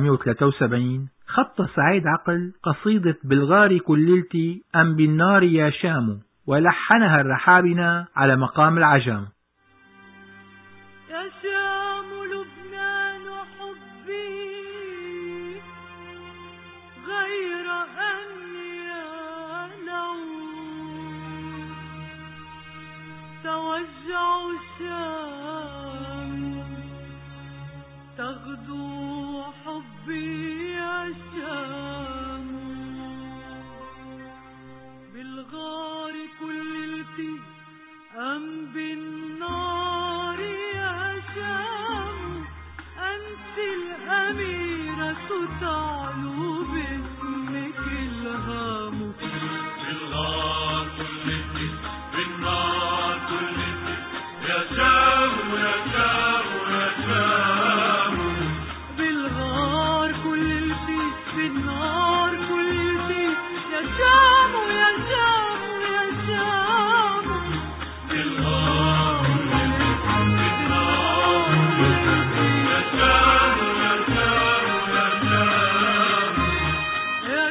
1973 خط سعيد عقل قصيدة بالغار كللتي أم بالنار يا شام، ولحنها الرحابنة على مقام العجم.
يا شام لبنان حبي غير أني لو توجع الشام تغدو حبي يا شام بالغار كللتي أم بالنار يا شام أنت الأميرة تعلو باسمك الهام بالغار كللتي بالنار كللتي يا شام يا شام يا شام بالغار كللتي بالنار كللتي يا شام يا شام يا شام بالغار بالنار يا شام يا شام يا شام يا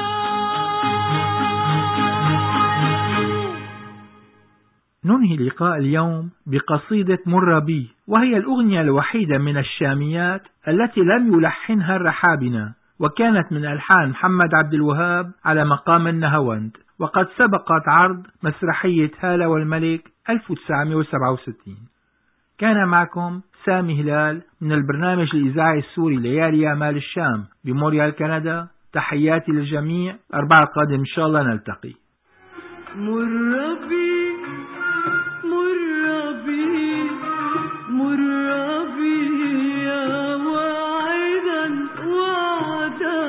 شام.
ننهي لقاء اليوم بقصيدة مر بي، وهي الأغنية الوحيدة من الشاميات التي لم يلحنها الرحابنة، وكانت من ألحان محمد عبد الوهاب على مقام النهاوند، وقد سبقت عرض مسرحية هالة والملك 1967. كان معكم سامي هلال من البرنامج الإذاعي السوري ليالي يامال الشام بمونريال كندا. تحياتي للجميع، الأربعاء القادم إن شاء الله نلتقي.
يا واعدا وعدا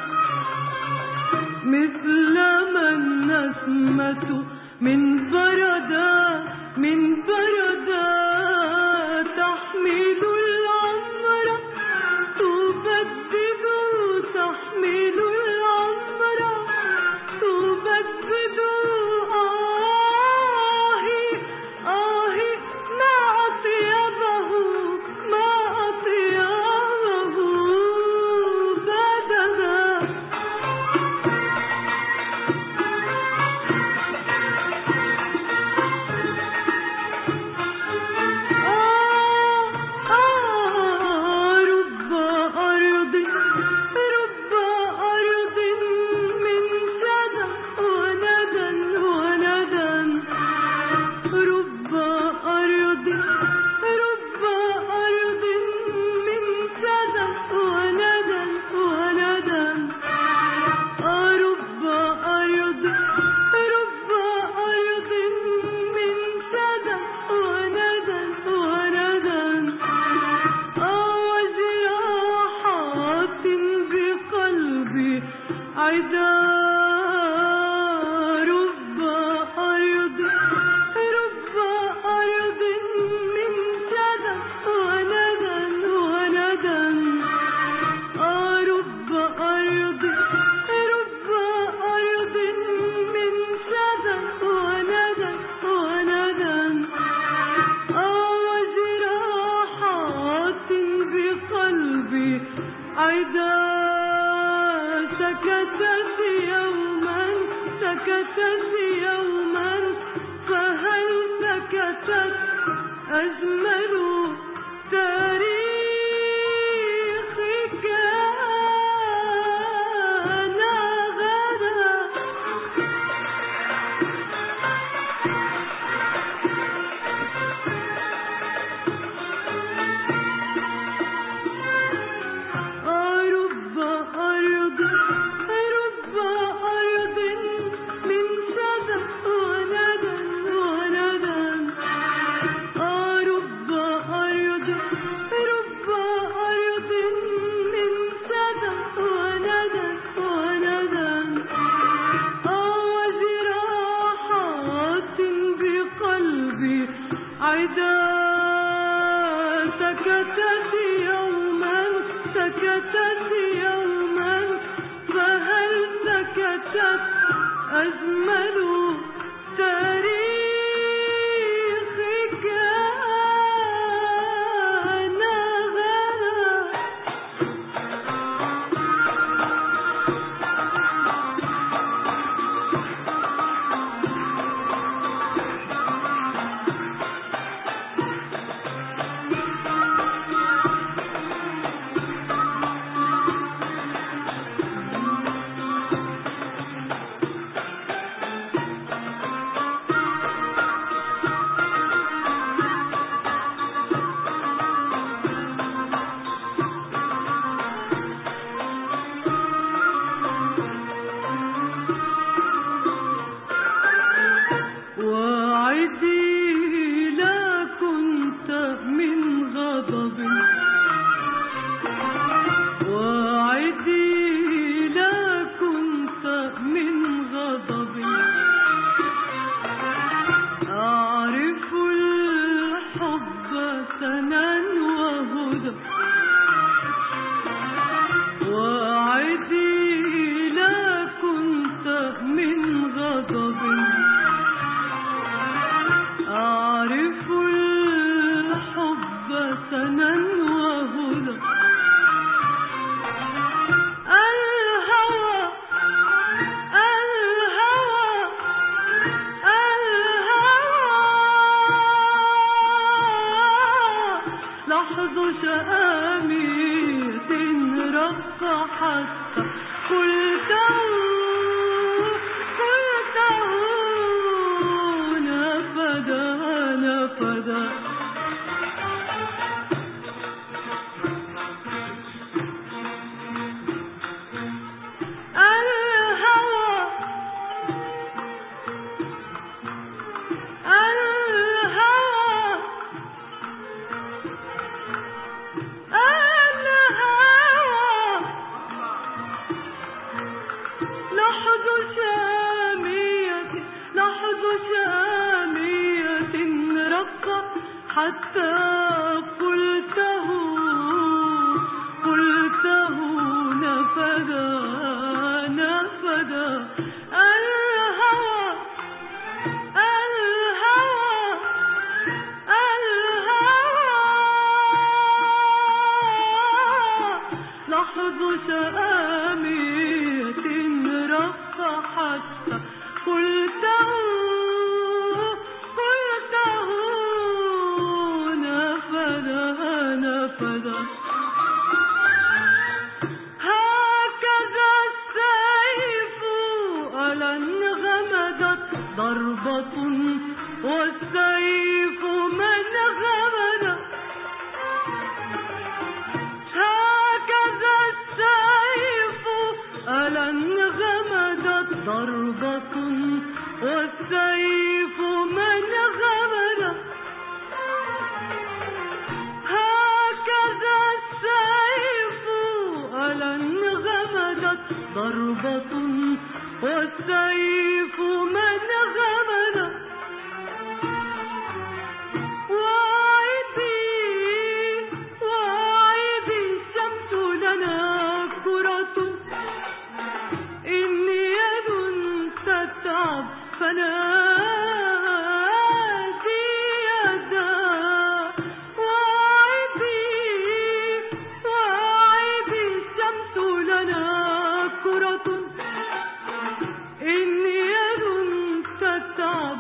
مثل ما النسمة من بردا تحمل العمر تبدد، تحمل العمر تبدد. آهي ما أطيبه بددا. سكتت يوما فهل سكتت أجمل تاريخ كان غدا. رب أرض من شذا وندى وندى. رب أرض من شذا وندى وندى. وجراحات بقلبي عدا سكتت يوما فهل سكتت أجمل تاريخ كان غدا. حتى قلته نفدا حتى قلته نفدا لحظ شامية رق حتى قلته نفدا هكذا السيف ألا انغمدت ضربة والسيف من غمد هكذا السيف ألا انغمدت ضربة والسيف من غمد ضربة والسيف من غمد واعدي الشمس لنا كرة إني يد تتعب فنادي يدا واعدي الشمس لنا كرة إني يد تتعب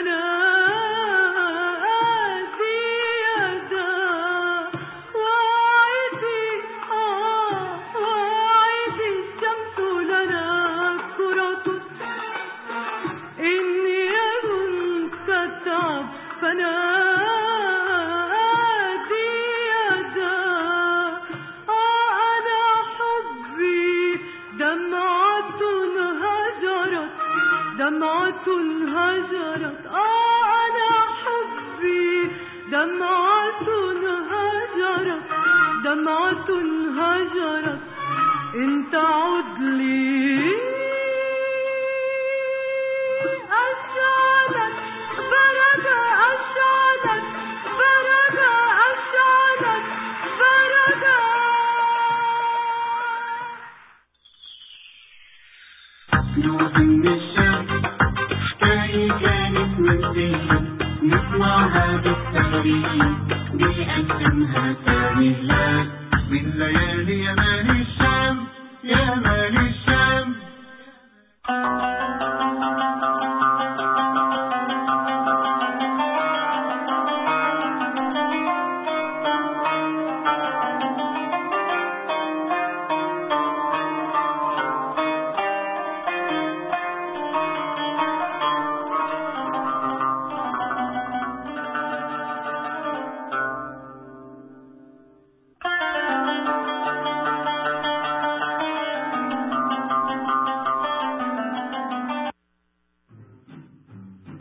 فنادي يدا واعدي الشمس لنا كرة إني يد تتعب فنادي يدا أنا حبي دمعة هجرت أنا حبي دمعة هجرت إن تعد لي أشعلت بردا
نوح من الشام حكاية كانت منسية نسمعها بالتغريب بيقدمها سامي هلال من ليالي يا مال الشام يا مال